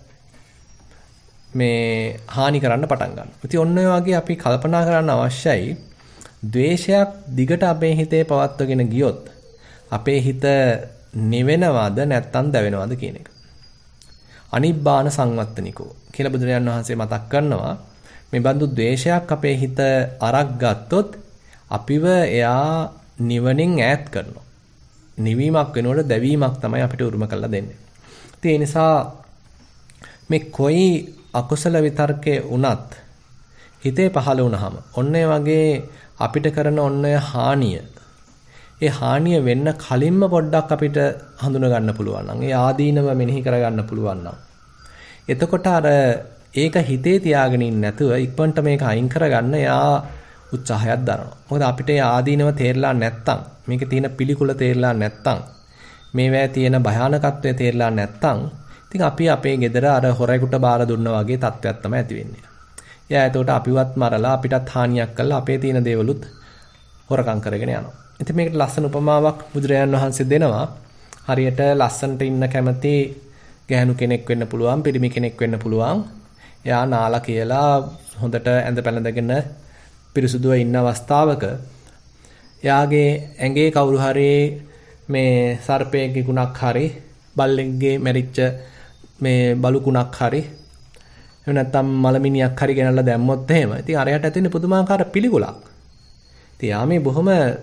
මේ හානි කරන්න පටන් ගන්නවා. ඉතින් ඔන්න ඔය වගේ අපි කල්පනා කරන්න අවශ්‍යයි ද්වේෂයක් දිගට අපේ හිතේ පවත්වගෙන ගියොත් අපේ හිත නිවෙනවද නැත්නම් දැවෙනවද කියන එක. අනිබ්බාන සංවත්තනිකෝ කියලා බුදුරජාණන් වහන්සේ මතක් කරනවා මේ බඳු ද්වේෂයක් අපේ හිත අරක් ගත්තොත් අපිව එයා නිවනින් ඈත් කරනවා. නිවීමක් වෙනකොට දැවීමක් තමයි අපිට උරුම කරලා දෙන්නේ. ඒ නිසා මේ කොයි අකුසල විතර්කේ වුණත් හිතේ පහළ වුණාම ඔන්න වගේ අපිට කරන ඔන්න හානිය ඒ හානිය වෙන්න කලින්ම පොඩ්ඩක් අපිට හඳුනා ගන්න පුළුවන් නම් ඒ ආදීනව මෙනෙහි කර ගන්න පුළුවන් නම් එතකොට අර ඒක හිතේ තියාගෙන ඉන්න නැතුව ඉක්මනට මේක අයින් කරගන්න යා උත්සාහයක් දරනවා. මොකද අපිට ඒ ආදීනව තේරලා නැත්තම් මේකේ තියෙන පිළිකුල තේරලා නැත්තම් මේවැය තියෙන භයානකත්වය තේරලා නැත්තම් ඉතින් අපි අපේ ගෙදර අර හොරෙකුට බාර දුන්නා වගේ තත්ත්වයක් තමයි ඇති වෙන්නේ. එයා එතකොට අපිවත් මරලා අපිටත් හානියක් කළා අපේ තියෙන දේවලුත් හොරකම් කරගෙන යනවා. ඉතින් මේකට ලස්සන උපමාවක් බුදුරජාණන් වහන්සේ දෙනවා. හරියට ලස්සනට ඉන්න කැමති ගැහණු කෙනෙක් වෙන්න පුළුවන්, පිරිමි කෙනෙක් වෙන්න පුළුවන්. එයා නාලා කියලා හොඳට ඇඳ පැළඳගෙන පිරිසුදුව ඉන්න අවස්ථාවක එයාගේ ඇඟේ කවුරු හරි මේ සර්පයෙක්ගේ කුණක් හරි, බල්ලෙක්ගේ මැරිච්ච මේ බලු කුණක් හරි එහෙම නැත්නම් මලමිනියක් හරි ගෙනල්ලා දැම්මොත් එහෙම ඉතින් අරයට ඇතිවෙන පුදුමාකාර පිළිකුලක්. ඉතින් යා මේ බොහොම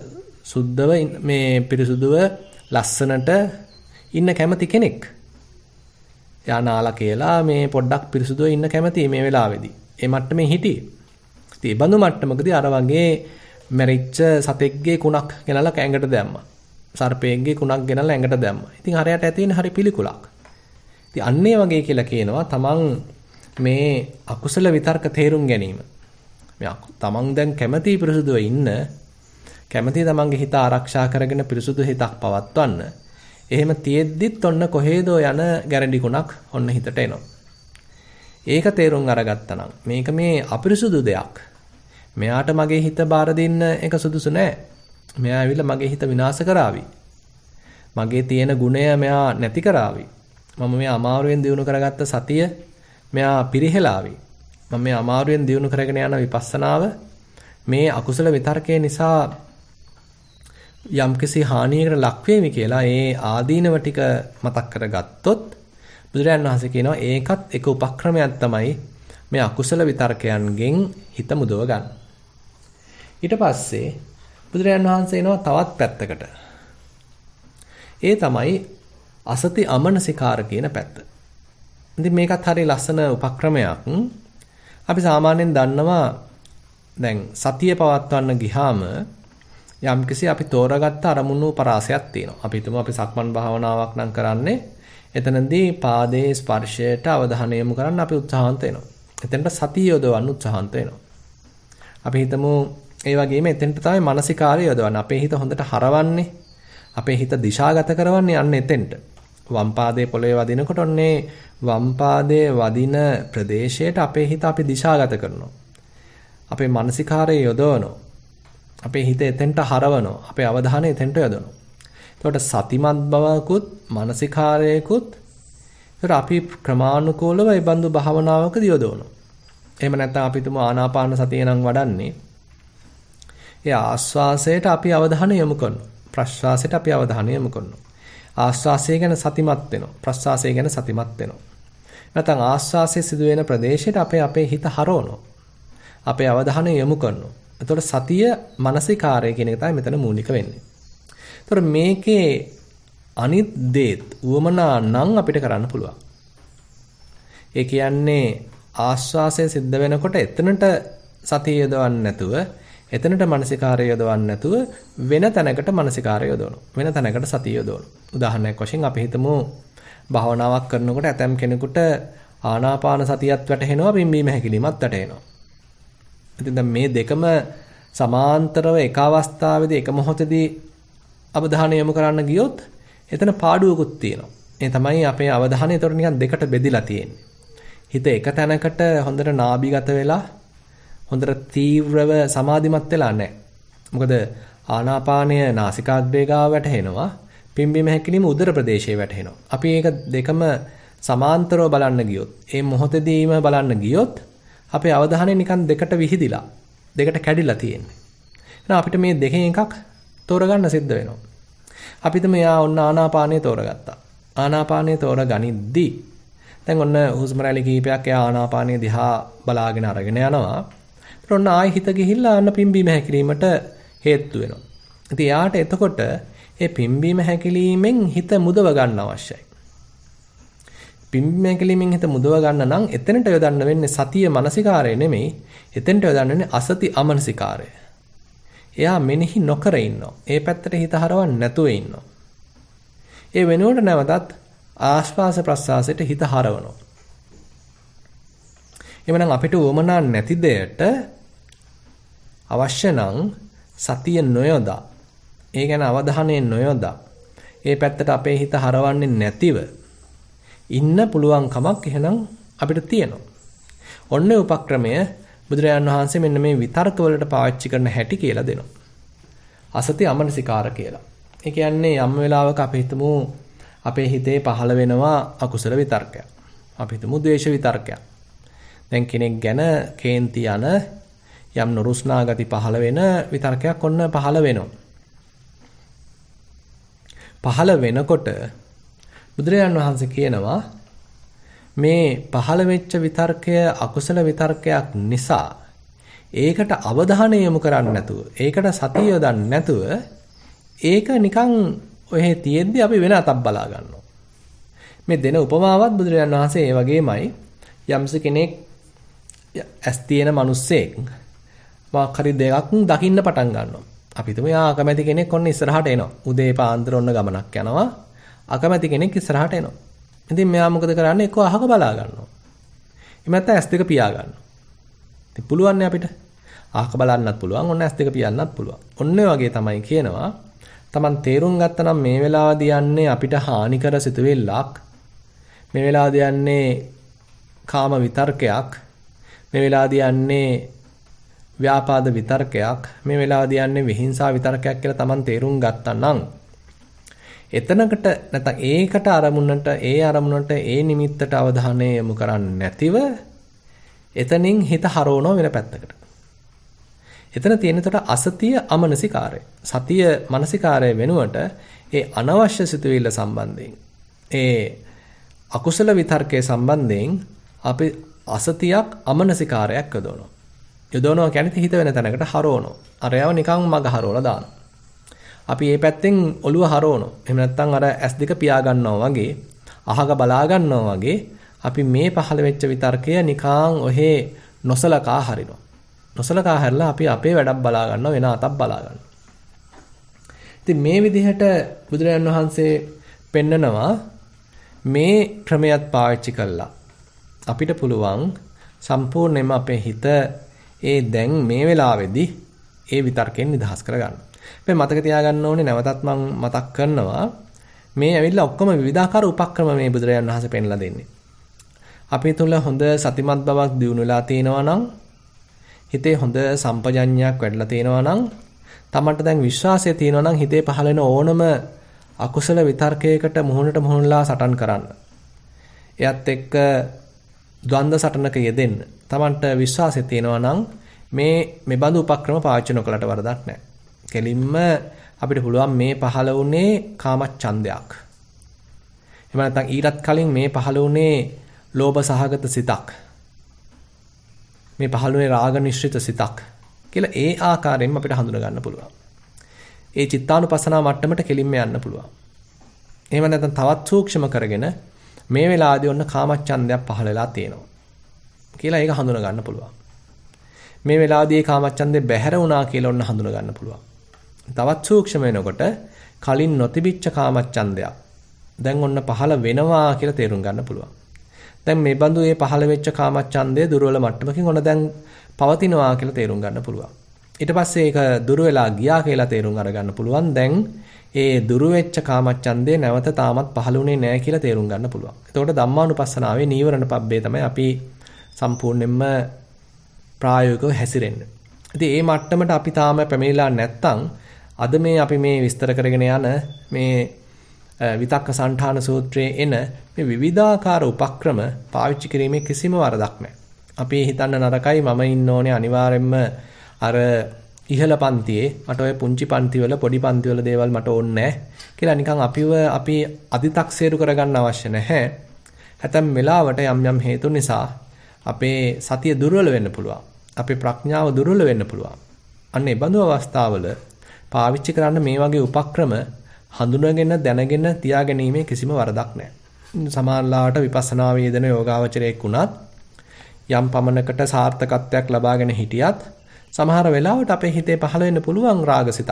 සුද්ධව මේ පිරිසුදුව ලස්සනට ඉන්න කැමති කෙනෙක්. එයා නාලා කියලා මේ පොඩ්ඩක් පිරිසුදුව ඉන්න කැමති මේ වෙලාවේදී. ඒ මට්ටමේ හිටියේ. ඉතින් ඒ බඳු මට්ටමකදී අර වගේ මැරිච්ච සතෙක්ගේ කුණක් ගෙනලා ඇඟට දැම්මා. සර්පයෙක්ගේ කුණක් ගෙනලා ඇඟට දැම්මා. ඉතින් හරයට ඇතින් හරි පිළිකුලක්. ඉතින් අන්නේ වගේ කියලා කියනවා තමන් මේ අකුසල විතර්ක තේරුම් ගැනීම. මේ තමන් දැන් කැමති පිරිසුදුව ඉන්න, කැමති තමන්ගේ හිත ආරක්ෂා කරගෙන පිරිසුදු හිතක් පවත්වන්න. එහෙම තියෙද්දිත් ඔන්න කොහේදෝ යන ගැරඩි කුණක් ඔන්න හිතට එනවා. ඒක තේරුම් අරගත්තා නම් මේක මේ අපිරිසුදු දෙයක්. මෙයාට මගේ හිත බාර දෙන්න එක සුදුසු නෑ. මෙයා ඇවිල්ලා මගේ හිත විනාශ කරાવી. මගේ තියෙන ගුණය මෙයා නැති කරાવી. මම මේ අමාරුවෙන් දිනු කරගත්ත සතිය මෙයා පිරිහෙලාවි. මම මේ අමාරුවෙන් දිනු කරගෙන යන විපස්සනාව මේ අකුසල විතර්කයේ නිසා යම්කිසි හානියකට ලක් වෙමි කියලා ඒ ආදීනව ටික මතක් කරගත්තොත් බුදුරජාණන් වහන්සේ කියනවා ඒකත් එක උපක්‍රමයක් තමයි මේ අකුසල විතර්කයන්ගෙන් හිත මුදව ගන්න. ඊට පස්සේ බුදුරජාණන් වහන්සේ එනවා තවත් පැත්තකට. ඒ තමයි අසති අමනසිකාර කියන පැත්ත. ඉතින් මේකත් හරිය ලස්සන උපක්‍රමයක්. අපි සාමාන්‍යයෙන් දන්නවා දැන් සතිය පවත්වන්න ගියාම යම්කිසි අපි තෝරාගත්ත අරමුණු පරාසයක් තියෙනවා. අපි හිතමු අපි සක්මන් භාවනාවක් නම් කරන්නේ. එතනදී පාදයේ ස්පර්ශයට අවධානය යොමු කරන්න අපි උත්සාහන්ත වෙනවා. එතනට සතිය යොදවන්න උත්සාහන්ත වෙනවා. අපි හිතමු ඒ වගේම එතෙන්ට තමයි මානසිකාරය යොදවන්න. අපේ හිත හොඳට හරවන්නේ, අපේ හිත දිශාගත කරවන්නේ යන්නේ එතෙන්ට. වම් පාදයේ පොළවේ වදිනකොට ඔන්නේ වම් පාදයේ වදින ප්‍රදේශයට අපේ හිත අපි දිශාගත කරනවා. අපේ මානසිකාරය යොදවනවා. අපේ හිත එතෙන්ට හරවනවා. අපේ අවධානය එතෙන්ට යොදවනවා. එතකොට සතිමත් බවකුත් මානසිකාරයකුත් ඒතර අපි ක්‍රමානුකූලව මේ බඳු භාවනාවකදී යොදවනවා. එහෙම නැත්නම් අපි තුමු ආනාපාන සතිය නම් වඩන්නේ. ඒ ආස්වාසයට අපි අවධානය යොමු කරනවා. ප්‍රශ්වාසයට අපි අවධානය යොමු කරනවා. ආස්වාසය ගැන සතිමත් වෙනවා. ප්‍රශ්වාසය ගැන සතිමත් වෙනවා. නැත්නම් ආස්වාසයේ සිදුවෙන ප්‍රදේශයට අපේ හිත හරවනවා. අපේ අවධානය යොමු කරනවා. එතකොට සතිය මානසිකාරය කියන එක තමයි මෙතන මූලික වෙන්නේ. එතකොට මේකේ අනිත් දේත් උවමනා නම් අපිට කරන්න පුළුවන්. ඒ කියන්නේ ආස්වාසය සිද්ධ වෙනකොට එතනට සතිය යොදවන්නේ නැතුව, එතනට මානසිකාරය යොදවන්නේ නැතුව වෙන තැනකට මානසිකාරය යොදවනවා. වෙන තැනකට සතිය යොදවනවා. උදාහරණයක් වශයෙන් අපි හිතමු භාවනාවක් කරනකොට ඇතම් කෙනෙකුට ආනාපාන සතියත් වැටහෙනවා, පිම්බීම හැකිලිමත් වැටහෙනවා. ඉතින් දැන් මේ දෙකම සමාන්තරව එක අවස්ථාවේදී එක මොහොතේදී අවධානය යොමු කරන්න ගියොත් එතන පාඩුවකුත් තියෙනවා. ඒ තමයි අපේ අවධානය ඒතර නිකන් දෙකට බෙදිලා තියෙන්නේ. හිත එක තැනකට හොඳට නාභිගත වෙලා හොඳට තීව්‍රව සමාධිමත් වෙලා නැහැ. මොකද ආනාපානය නාසිකාග්‍රේ ගාව වැටෙනවා. පිම්බීම හැකිලිම උදර ප්‍රදේශයේ වැටෙනවා. අපි ඒක දෙකම සමාන්තරව බලන්න ගියොත්, ඒ මොහොතේදීම බලන්න ගියොත් අපේ අවධානය නිකන් දෙකට විහිදිලා, දෙකට කැඩිලා තියෙන්නේ. එහෙනම් අපිට මේ දෙකෙන් එකක් තෝරගන්න සිද්ධ වෙනවා. අපිට මෙයා ඔන්න ආනාපානය තෝරගත්තා. ආනාපානය තෝරගනිද්දී දැන් ඔන්න හුස්ම රැලි කිහිපයක් එයා ආනාපානය දිහා බලාගෙන අරගෙන යනවා. ඊට ඔන්න ආයෙ හිත ගිහිල්ලා අන්න පිම්බීම හැකිලීමට හේතු වෙනවා. ඉතින් යාට එතකොට ඒ පිම්බීම හැකිලීමෙන් හිත මුදව ගන්න අවශ්‍යයි. පිම්බීම හැකිලීමෙන් හිත මුදව ගන්න නම් එතනට යොදන්න වෙන්නේ සතිය මානසිකාරය නෙමෙයි. එතනට යොදන්න වෙන්නේ අසති අමනසිකාරය. එයා මෙනෙහි නොකර ඉන්නවා. ඒ පැත්තට හිත හරවන්නේ නැතුව ඉන්නවා. ඒ වෙනුවට නැවතත් ආශ්වාස ප්‍රශ්වාසයට හිත හරවනවා. එවනම් අපිට වමනා නැති දෙයට අවශ්‍ය නම් සතිය නොයොදා, ඒ ගැන අවධානය නොයොදා, ඒ පැත්තට අපේ හිත හරවන්නේ නැතිව ඉන්න පුළුවන් කමක් එහෙනම් අපිට තියෙනවා. ඔන්න උපක්‍රමය බුදුරජාණන් වහන්සේ මෙන්න මේ විතර්ක වලට පාවිච්චි කරන හැටි කියලා දෙනවා. අසති අමනසිකාර කියලා. ඒ කියන්නේ යම් වෙලාවක අපි හිතමු අපේ හිතේ පහළ වෙනවා අකුසල විතර්කයක්. අපි හිතමු ද්වේෂ විතර්කයක්. දැන් කෙනෙක් ගැන කේන්ති යන යම් නුරුස්නා ගති පහළ වෙන විතර්කයක් ඔන්න පහළ වෙනවා. පහළ වෙනකොට බුදුරජාණන් වහන්සේ කියනවා මේ පහළ වෙච්ච විතර්කය අකුසල විතර්කයක් නිසා ඒකට අවධානය යොමු කරන්නේ නැතුව, ඒකට සතිය යොදන්නේ නැතුව ඒක නිකන් ඔහෙ තියෙද්දි අපි වෙන අතක් බලා ගන්නවා. මේ දෙන උපමාවත් බුදුරජාණන් වහන්සේ ඒ වගේමයි යම්ස කෙනෙක් ඇස් තියෙන මිනිස්සෙක් මොකක් හරි දෙකක් දකින්න පටන් ගන්නවා. අපි හිතමු යා අකමැති කෙනෙක් ඔන්න ඉස්සරහට එනවා. උදේ පාන්දර ඔන්න ගමනක් යනවා. අකමැති කෙනෙක් ඉස්සරහට එනවා. ඉතින් මෙයා මොකද කරන්නේ? එක්ක අහක බලා ගන්නවා. එහෙම නැත්නම් ඇස් දෙක පියා ගන්නවා. ඉතින් පුළුවන් නේ අපිට. අහක බලන්නත් පුළුවන්. ඔන්න ඇස් දෙක පියන්නත් පුළුවන්. ඔන්න ඔය වගේ තමයි කියනවා. Taman තේරුම් ගත්තනම් මේ වෙලාවදී යන්නේ අපිට හානිකර සිතුවිල්ලක්. මේ වෙලාවදී යන්නේ කාම විතර්කයක්. මේ වෙලාවදී යන්නේ ව්‍යාපාද විතර්කයක්. මේ වෙලාවදී යන්නේ විහිංසා විතර්කයක් කියලා Taman තේරුම් ගත්තා නම් එතනකට නැත්නම් ඒකට අරමුණට ඒ නිමිත්තට අවධානය යොමු කරන්නේ නැතිව එතනින් හිත හරවනවා වෙන පැත්තකට. එතන තියෙනතට අසතිය අමනසිකාරය. සතිය මනසිකාරය වෙනුවට ඒ අනවශ්‍ය සිතුවිල්ල සම්බන්ධයෙන් ඒ අකුසල විතර්කයේ සම්බන්ධයෙන් අපි අසතියක් අමනසිකාරයක් යොදවනවා. යොදවනවා කියන්නේ හිත වෙන තැනකට හරවනවා. අරයව නිකන් මග හරවලා දානවා. අපි මේ පැත්තෙන් ඔළුව හරවනවා. එහෙම නැත්නම් අර S2 පියා ගන්නවා වගේ, අහක බලා ගන්නවා වගේ අපි මේ පහළ වෙච්ච විතර්කය නිකන් ඔහේ නොසලකා හරිනවා. නොසලකා හැරලා අපි අපේ වැඩක් බලා ගන්නවා වෙන අතක් බලා ගන්නවා. ඉතින් මේ විදිහට බුදුරජාණන් වහන්සේ පෙන්නනවා මේ ක්‍රමයක් පාවිච්චි කළා. අපිට පුළුවන් සම්පූර්ණයෙන්ම අපේ හිත ඒ දැන් මේ වෙලාවේදී ඒ විතර්කයෙන් නිදහස් කරගන්න. අපි මතක තියාගන්න ඕනේ නැවතත් මම මතක් කරනවා මේ ඇවිල්ලා ඔක්කොම විවිධාකාර උපක්‍රම මේ බුදුරජාණන් වහන්සේ පෙන්ලා දෙන්නේ. අපි තුල හොඳ සතිමත් බවක් දියුණු වෙලා තියෙනවා නම් හිතේ හොඳ සම්පජඤ්ඤයක් වැඩිලා තියෙනවා නම් තමන්ට දැන් විශ්වාසය තියෙනවා නම් හිතේ පහළ වෙන ඕනම අකුසල විතර්කයකට මුහුණට මුහුණලා සටන් කරන්න. එයත් එක්ක ද්වන්ද සටනක යෙදෙන්න. තමන්ට විශ්වාසය තියෙනවා නම් මේ බඳු උපක්‍රම පාවිච්චි නොකලට වරදක් නැහැ. කෙලින්ම අපිට පුළුවන් මේ පහළ වුණේ කාමච්ඡන්දයක්. එහෙම නැත්නම් ඊටත් කලින් මේ පහළ වුණේ ලෝභ සහගත සිතක්. මේ පහළුනේ රාග නිශ්චිත සිතක් කියලා ඒ ආකාරයෙන්ම අපිට හඳුනා ගන්න පුළුවන්. ඒ චිත්තානුපස්සනා මට්ටමට කෙලින්ම යන්න පුළුවන්. එහෙම නැත්නම් තවත් සූක්ෂම කරගෙන මේ වෙලාවේදී ඔන්න කාමච්ඡන්දයක් පහළ වෙලා තියෙනවා කියලා ඒක හඳුනා ගන්න පුළුවන්. මේ වෙලාවේදී කාමච්ඡන්දේ බැහැර වුණා කියලා ඔන්න හඳුනා ගන්න පුළුවන්. තවත් සූක්ෂම වෙනකොට කලින් නොතිබිච්ච කාමච්ඡන්දයක් දැන් ඔන්න පහළ වෙනවා කියලා තේරුම් ගන්න පුළුවන්. දැන් මේ බඳු මේ පහළ වෙච්ච කාමච්ඡන්දය දුර්වල මට්ටමකින් ඔන්න දැන් පවතිනවා කියලා තේරුම් ගන්න පුළුවන්. ඊට පස්සේ ඒක දුර වෙලා ගියා කියලා තේරුම් අරගන්න පුළුවන්. දැන් ඒ දුරු වෙච්ච කාමච්ඡන්දේ නැවත තාමත් පහළුනේ නැහැ කියලා තේරුම් ගන්න පුළුවන්. එතකොට ධම්මානුපස්සනාවේ නීවරණ පබ්බේ තමයි අපි සම්පූර්ණයෙන්ම ප්‍රායෝගිකව හැසිරෙන්නේ. ඉතින් මේ මට්ටමට අපි තාම පැමිණිලා නැත්තම් අද මේ අපි මේ විස්තර කරගෙන යන මේ විතක්ක සණ්ඨාන සූත්‍රයේ එන මේ විවිධාකාර උපක්‍රම පාවිච්චි කිරීමේ කිසිම වරදක් නැහැ. අපි හිතන්න නරකයි මම ඉන්න ඕනේ අනිවාර්යෙන්ම අර ඉහළ පන්තියේ මට ඔය පුංචි පන්තිවල පොඩි පන්තිවල දේවල් මට ඕනේ නැහැ කියලා නිකන් අපි අදි탁සේරු කරගන්න අවශ්‍ය නැහැ. හැතැම් වෙලාවට යම් හේතු නිසා අපේ සතිය දුර්වල වෙන්න පුළුවන්. අපේ ප්‍රඥාව දුර්වල වෙන්න පුළුවන්. අන්න ඒ බඳු අවස්ථාවල පාවිච්චි කරන්න මේ වගේ උපක්‍රම හඳුනාගෙන දැනගෙන තියාගැනීමේ කිසිම වරදක් නැහැ. සමහරලාට විපස්සනා වේදන යෝගාවචරයක් වුණත් යම් පමණකට සාර්ථකත්වයක් ලබාගෙන හිටියත් සමහර වෙලාවට අපේ හිතේ පහළ වෙන්න පුළුවන් රාගසිතක්.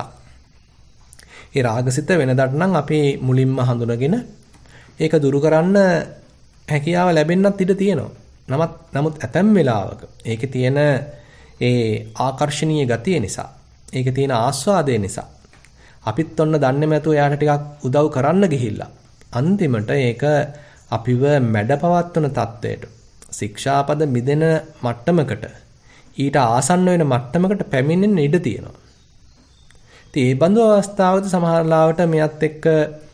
ඒ රාගසිත වෙනදට නම් අපි මුලින්ම හඳුනගෙන ඒක දුරු කරන්න හැකියාව ලැබෙන්නත් ඉඩ තියෙනවා. නමුත් ඇතැම් වෙලාවක ඒකේ තියෙන ඒ ආකර්ෂණීය ගතිය නිසා, ඒකේ තියෙන ආස්වාදය නිසා අපිත් ඔන්න දන්නේ නැතුව එයාට ටිකක් උදව් කරන්න ගිහිල්ලා අන්තිමට ඒක අපිව මැඩපවත්වන තත්වයට ශික්ෂාපද මිදෙන මට්ටමකට ඊට ආසන්න වෙන මට්ටමකට පැමිණෙන්න ඉඩ තියෙනවා. ඉතින් මේ බඳු අවස්ථාවකදී සමහරලාවට මෙයත් එක්ක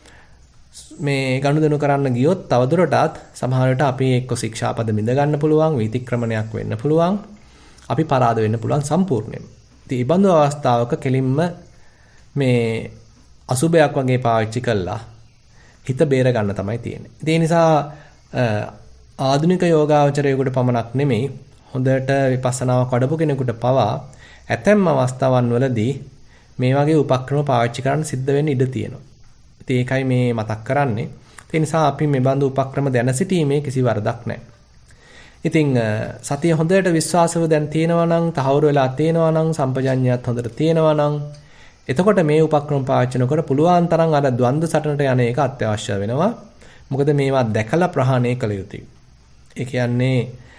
මේ ගනුදෙනු කරන්න ගියොත් තවදුරටත් සමහරවිට අපි එක්ක ශික්ෂාපද මිද ගන්න පුළුවන්, විතික්‍රමණයක් වෙන්න පුළුවන්, අපි පරාද වෙන්න පුළුවන් සම්පූර්ණයෙන්. ඉතින් මේ බඳු අවස්ථාවක කෙලින්ම මේ අසුබයක් වගේ පාවිච්චි කළා හිත බේර ගන්න තමයි තියෙන්නේ. ඒ නිසා ආධුනික යෝගාවචරයෙකුට පමණක් නෙමෙයි හොඳට විපස්සනාවක් වඩපු කෙනෙකුට පවා ඇතැම් අවස්ථාවන් වලදී මේ වගේ උපක්‍රම පාවිච්චි කරන්න සිද්ධ වෙන්න ඉඩ තියෙනවා. ඉතින් ඒකයි මේ මතක් කරන්නේ. ඒ නිසා අපි මේ බඳු උපක්‍රම දැන සිටීමේ කිසි වරදක් නැහැ. ඉතින් සතිය හොඳට විශ්වාසව දැන් තියෙනවා නම්, තහවුරු වෙලා තියෙනවා නම්, සම්පජඤ්ඤයත් හොඳට තියෙනවා නම්, එතකොට මේ උපක්‍රම පාවිච්චි කරනකොට පුළුවන් තරම් අර ද්වන්ද්ව සටනට යන එක අත්‍යවශ්‍ය වෙනවා. මොකද මේවා දැකලා ප්‍රහාණය කළ යුතුයි. ඒ කියන්නේ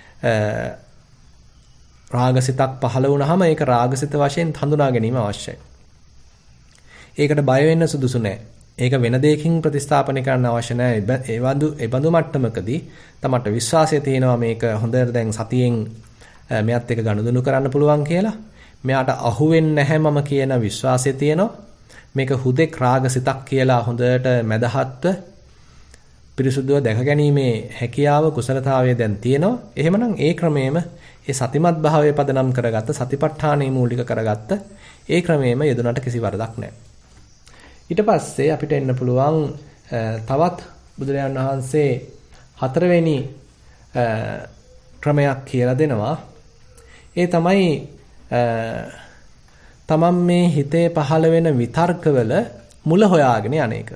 රාගසිතක් පහළ වුණාම ඒක රාගසිත වශයෙන් හඳුනා ගැනීම අවශ්‍යයි. ඒකට බය වෙන්න සුදුසු නැහැ. ඒක වෙන දෙයකින් ප්‍රතිස්ථාපනය කරන්න අවශ්‍ය නැහැ. ඒ බඳු මට්ටමකදී තමට විශ්වාසය තියෙනවා මේක හොඳට දැන් සතියෙන් මෙයත් එක ගනුදෙනු කරන්න පුළුවන් කියලා. මෙයාට අහු වෙන්නේ නැහැ මම කියන විශ්වාසය තියෙනවා. මේක හුදෙක් රාගසිතක් කියලා හොඳට මැදහත්ව පිරිසුදුව දැක ගැනීමේ හැකියාව කුසලතාවය දැන් තියෙනවා. එහෙමනම් ඒ ක්‍රමයේම ඒ සතිමත් භාවයේ පදනම් කරගත්ත සතිපට්ඨානෙ මූලික කරගත්ත ඒ ක්‍රමයේම යෙදුනට කිසි වරදක් නැහැ. ඊට පස්සේ අපිට එන්න පුළුවන් තවත් බුදුරජාණන් වහන්සේ හතරවෙනි ක්‍රමයක් කියලා දෙනවා. ඒ තමයි තමන් මේ හිතේ පහළ වෙන විතර්කවල මුල හොයාගෙන යන එක.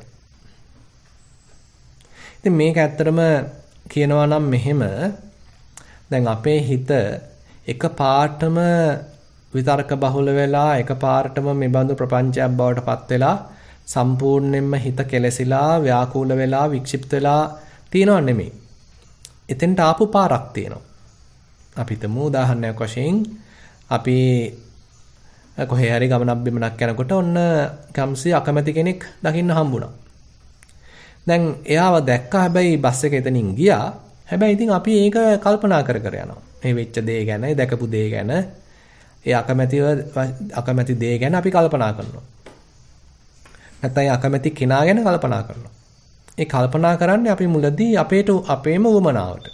ඉතින් මේක ඇත්තටම කියනවා නම් මෙහෙම දැන් අපේ හිත එක පාටම විතර්ක බහුල වෙලා එක පාටම මේ බඳු ප්‍රපංචයක් බවට පත් වෙලා සම්පූර්ණයෙන්ම හිත කෙලසිලා ව්‍යාකූල වෙලා වික්ෂිප්ත වෙලා තියෙනව නෙමෙයි. එතෙන්ට ආපු පාරක් තියෙනවා. අපි හිතමු උදාහරණයක් වශයෙන් අපි කොහේ හරි ගමනක් බිමනක් යනකොට ඔන්න කම්සි අකමැති කෙනෙක් දකින්න හම්බුණා. දැන් එයාව දැක්කා හැබැයි බස් එක එතනින් ගියා. හැබැයි ඉතින් අපි ඒක කල්පනා කර කර යනවා. මේ වෙච්ච දේ ගැන, දැකපු දේ ගැන, ඒ අකමැති දේ ගැන අපි කල්පනා කරනවා. නැත්නම් අකමැති කෙනා ගැන කල්පනා කරනවා. ඒ කල්පනා කරන්නේ අපි මුලදී අපේම උවමනාවට.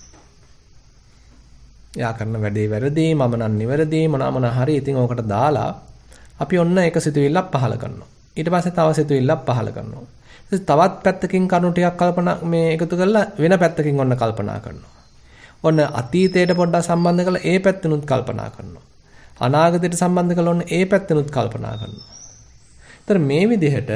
එයා කරන වැඩේ වැරදි, මම නම් නිවැරදි, මොනවා හරි ඉතින් ඕකට දාලා අපි ඔන්න එක සිතුවිල්ලක් පහල කරනවා. ඊට පස්සේ තව සිතුවිල්ලක් පහල කරනවා. තවත් පැත්තකින් කරුණු ටිකක් කල්පනා මේ එකතු කරලා වෙන පැත්තකින් ඔන්න කල්පනා කරනවා. ඔන්න අතීතයට පොඩ්ඩක් සම්බන්ධ කරලා ඒ පැත්තෙනුත් කල්පනා කරනවා. අනාගතයට සම්බන්ධ කරලා ඔන්න ඒ පැත්තෙනුත් කල්පනා කරනවා. ඒතර මේ විදිහට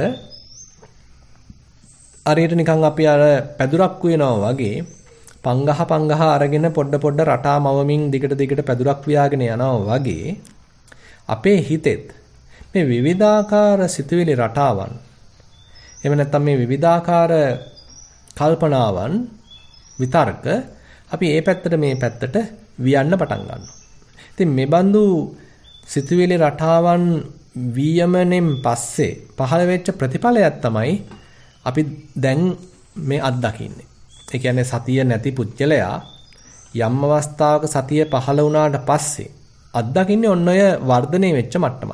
අරයට නිකන් අපි අර පැදුරක් වියනවා වගේ පංගහ අරගෙන පොඩ රටා මවමින් දිගට පැදුරක් වියාගෙන යනවා වගේ අපේ හිතෙත් මේ විවිධාකාර සිතුවිලි රටාවන් එහෙම නැත්නම් මේ විවිධාකාර කල්පනාවන් විතර්ක අපි ඒ පැත්තට මේ පැත්තට වියන්න පටන් ගන්නවා. ඉතින් මේ බඳු සිතුවිලි රටාවන් වියමනෙන් පස්සේ පහළ වෙච්ච ප්‍රතිඵලයක් තමයි අපි දැන් මේ අත්දකින්නේ. ඒ කියන්නේ සතිය නැති පුච්චලයා යම් අවස්ථාවක සතිය පහළ වුණාට පස්සේ අත්දකින්නේ ඔන්න ඔය වර්ධනය වෙච්ච මට්ටමක්.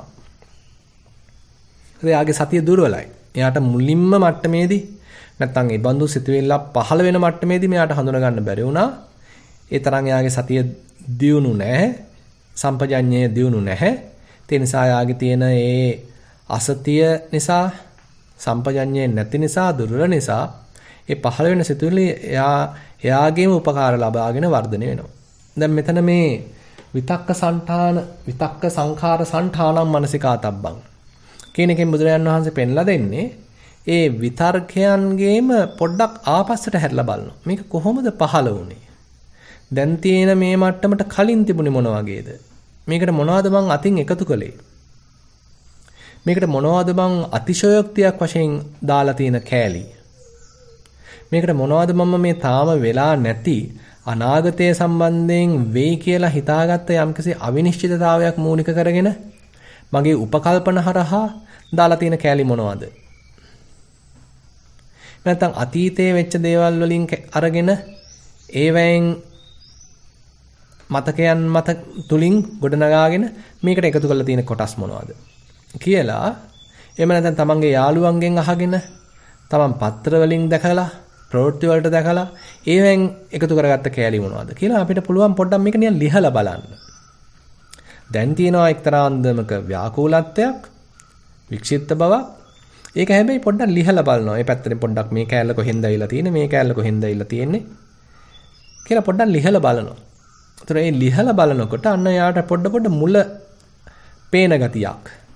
එයාගේ සතිය දුර්වලයි. එයාට මුලින්ම මට්ටමේදී නැත්තම් ඒ බඳු සිතුවිල්ලක් පහළ වෙන මට්ටමේදී මෙයාට හඳුනා ගන්න බැරි වුණා. ඒ තරම් එයාගේ සතිය දියුණු නැහැ. සම්පජඤ්ඤය දියුණු නැහැ. ඒ නිසා එයාගේ තියෙන ඒ අසතිය නිසා සම්පජඤ්ඤය නැති නිසා දුර්වල නිසා ඒ පහළ වෙන සිතුවිලි එයාගේම උපකාර ලබාගෙන වර්ධනය වෙනවා. දැන් මෙතන මේ විතක්ක සංඛාර සංඨානම් මනසිකාතබ්බං කියන එකෙන් බුදුරජාණන් වහන්සේ පෙන්ලා දෙන්නේ ඒ විතර්කයන්ගේම පොඩ්ඩක් ආපස්සට හැරිලා බලනවා. මේක කොහොමද පහළ වුනේ? දැන් තියෙන මේ මට්ටමට කලින් තිබුණේ මොන වගේද? මේකට මොනවද මං අතින් එකතු කළේ? මේකට මොනවද මං අතිශයෝක්තියක් වශයෙන් දාලා තියෙන කෑලි? මේකට මොනවද මම මේ තාම වෙලා නැති අනාගතය සම්බන්ධයෙන් වෙයි කියලා හිතාගත්ත යම්කිසි අවිනිශ්චිතතාවයක් මූලික කරගෙන මගේ උපකල්පන හරහා දාලා තියෙන කෑලි මොනවද? නැත්නම් අතීතයේ වෙච්ච දේවල් වලින් අරගෙන ඒවැයෙන් මතකයන් මත තුලින් ගොඩනගාගෙන මේකට එකතු කරලා තියෙන කොටස් මොනවද කියලා එහෙම නැත්නම් තමන්ගේ යාළුවන්ගෙන් අහගෙන තමන් පත්‍ර වලින් දැකලා ප්‍රවෘත්ති වලට දැකලා ඒවෙන් එකතු කරගත්ත කෑලි මොනවද කියලා අපිට පුළුවන් පොඩ්ඩක් මේක නිකන් ලිහලා බලන්න. දැන් තියෙනවා එක්තරා අන්දමක ව්‍යාකූලත්වයක්, වික්ෂිප්ත බවක්. ඒක හැබැයි පොඩ්ඩක් ලිහලා බලනවා. මේ පැත්තෙන් පොඩ්ඩක් මේ කෑල්ල කොහෙන්ද ඇවිල්ලා තියෙන්නේ, මේ කෑල්ල කොහෙන්ද ඇවිල්ලා තියෙන්නේ කියලා පොඩ්ඩක් ලිහලා බලනවා. ඒතර මේ ලිහලා බලනකොට අන්න යාට පොඩ මුල පේන ගතියක්.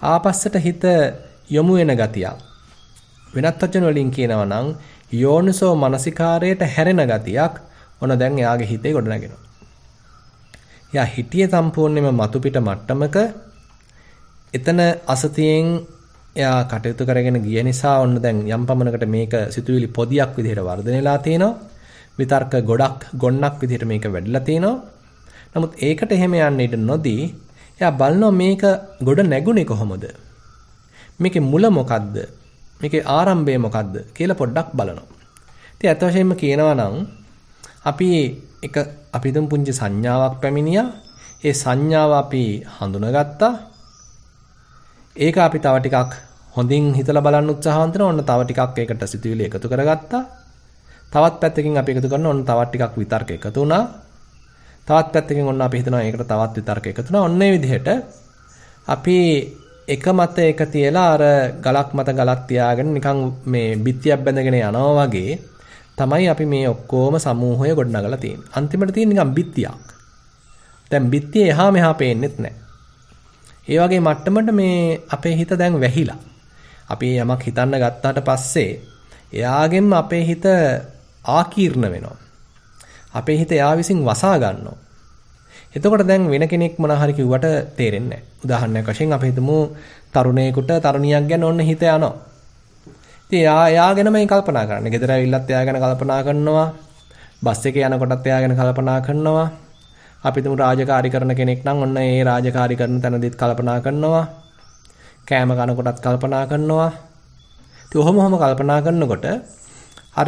ආපස්සට හිත යොමු වෙන ගතියක්. වෙනත් වචන වලින් කියනවා නම් යෝනිසෝ මනසිකාරයට හැරෙන ගතියක් ඔන්න දැන් එයාගේ හිතේ ගොඩනගෙනවා. එයා හිතියේ සම්පූර්ණයෙන්ම මතු පිට මට්ටමක එතන අසතියෙන් එයා කටයුතු කරගෙන ගිය නිසා ඔන්න දැන් යම් පමණකට මේක සිතුවිලි පොදියක් විදිහට වර්ධනය වෙලා තිනවා. විතර්ක ගොන්නක් විදිහට මේක වැඩිලා තිනවා. නමුත් ඒකට එහෙම යන්න ඉඩ නොදී එයා බලනවා මේක ගොඩ නැගුණේ කොහොමද? මේකේ මුල මොකද්ද? මේකේ ආරම්භය මොකද්ද කියලා පොඩ්ඩක් බලනවා. ඉතින් අත වශයෙන්ම කියනවා නම් අපි හිතමු පුංචි සංඥාවක් පැමිණියා. ඒ සංඥාව අපි හඳුනාගත්තා. ඒක අපි තව ටිකක් හොඳින් හිතලා බලන්න උත්සාහවන්ත වෙනවා. ඔන්න තව ටිකක් ඒකට සිතුවිලි එකතු කරගත්තා. තවත් පැත්තකින් අපි එකතු කරනවා. ඔන්න තවත් ටිකක් විතර්ක එකතු වුණා. තවත් පැත්තකින් ඔන්න අපි හිතනවා ඒකට තවත් විතර්ක එකතු වුණා. ඔන්න ඒ විදිහට අපි එක මත එක තියලා අර ගලක් මත ගලක් තියාගෙන නිකන් මේ බිත්තියක් බැඳගෙන යනවා වගේ තමයි අපි මේ ඔක්කොම සමූහය ගොඩනගලා තියෙන්නේ. අන්තිමට තියෙන නිකන් බිත්තියක්. දැන් බිත්තිය එහා මෙහා පේන්නෙත් නැහැ. ඒ වගේ මට්ටමට මේ අපේ හිත දැන් වැහිලා. අපි යමක් හිතන්න ගත්තාට පස්සේ එයාගෙන්ම අපේ හිත ආකීර්ණ වෙනවා. අපේ හිත එයා විසින් වසා ගන්නවා. එතකොට දැන් වෙන කෙනෙක් මොනවා හරි කිව්වට තේරෙන්නේ නැහැ. උදාහරණයක් වශයෙන් අපි හිතමු තරුණයෙකුට තරුණියක් ගැන ඔන්න හිත යනවා. ඉතින් එයා ගැන මේ කල්පනා කරන්නේ. ගෙදර ඇවිල්ලත් එයා ගැන කල්පනා කරනවා. බස් එකේ යනකොටත් එයා ගැන කල්පනා කරනවා. අපි හිතමු රාජකාරී කරන කෙනෙක් නම් ඔන්න ඒ රාජකාරී කරන තැනදීත් කල්පනා කරනවා. කෑම කනකොටත් කල්පනා කරනවා. ඉතින් ඔහොම කල්පනා කරනකොට අර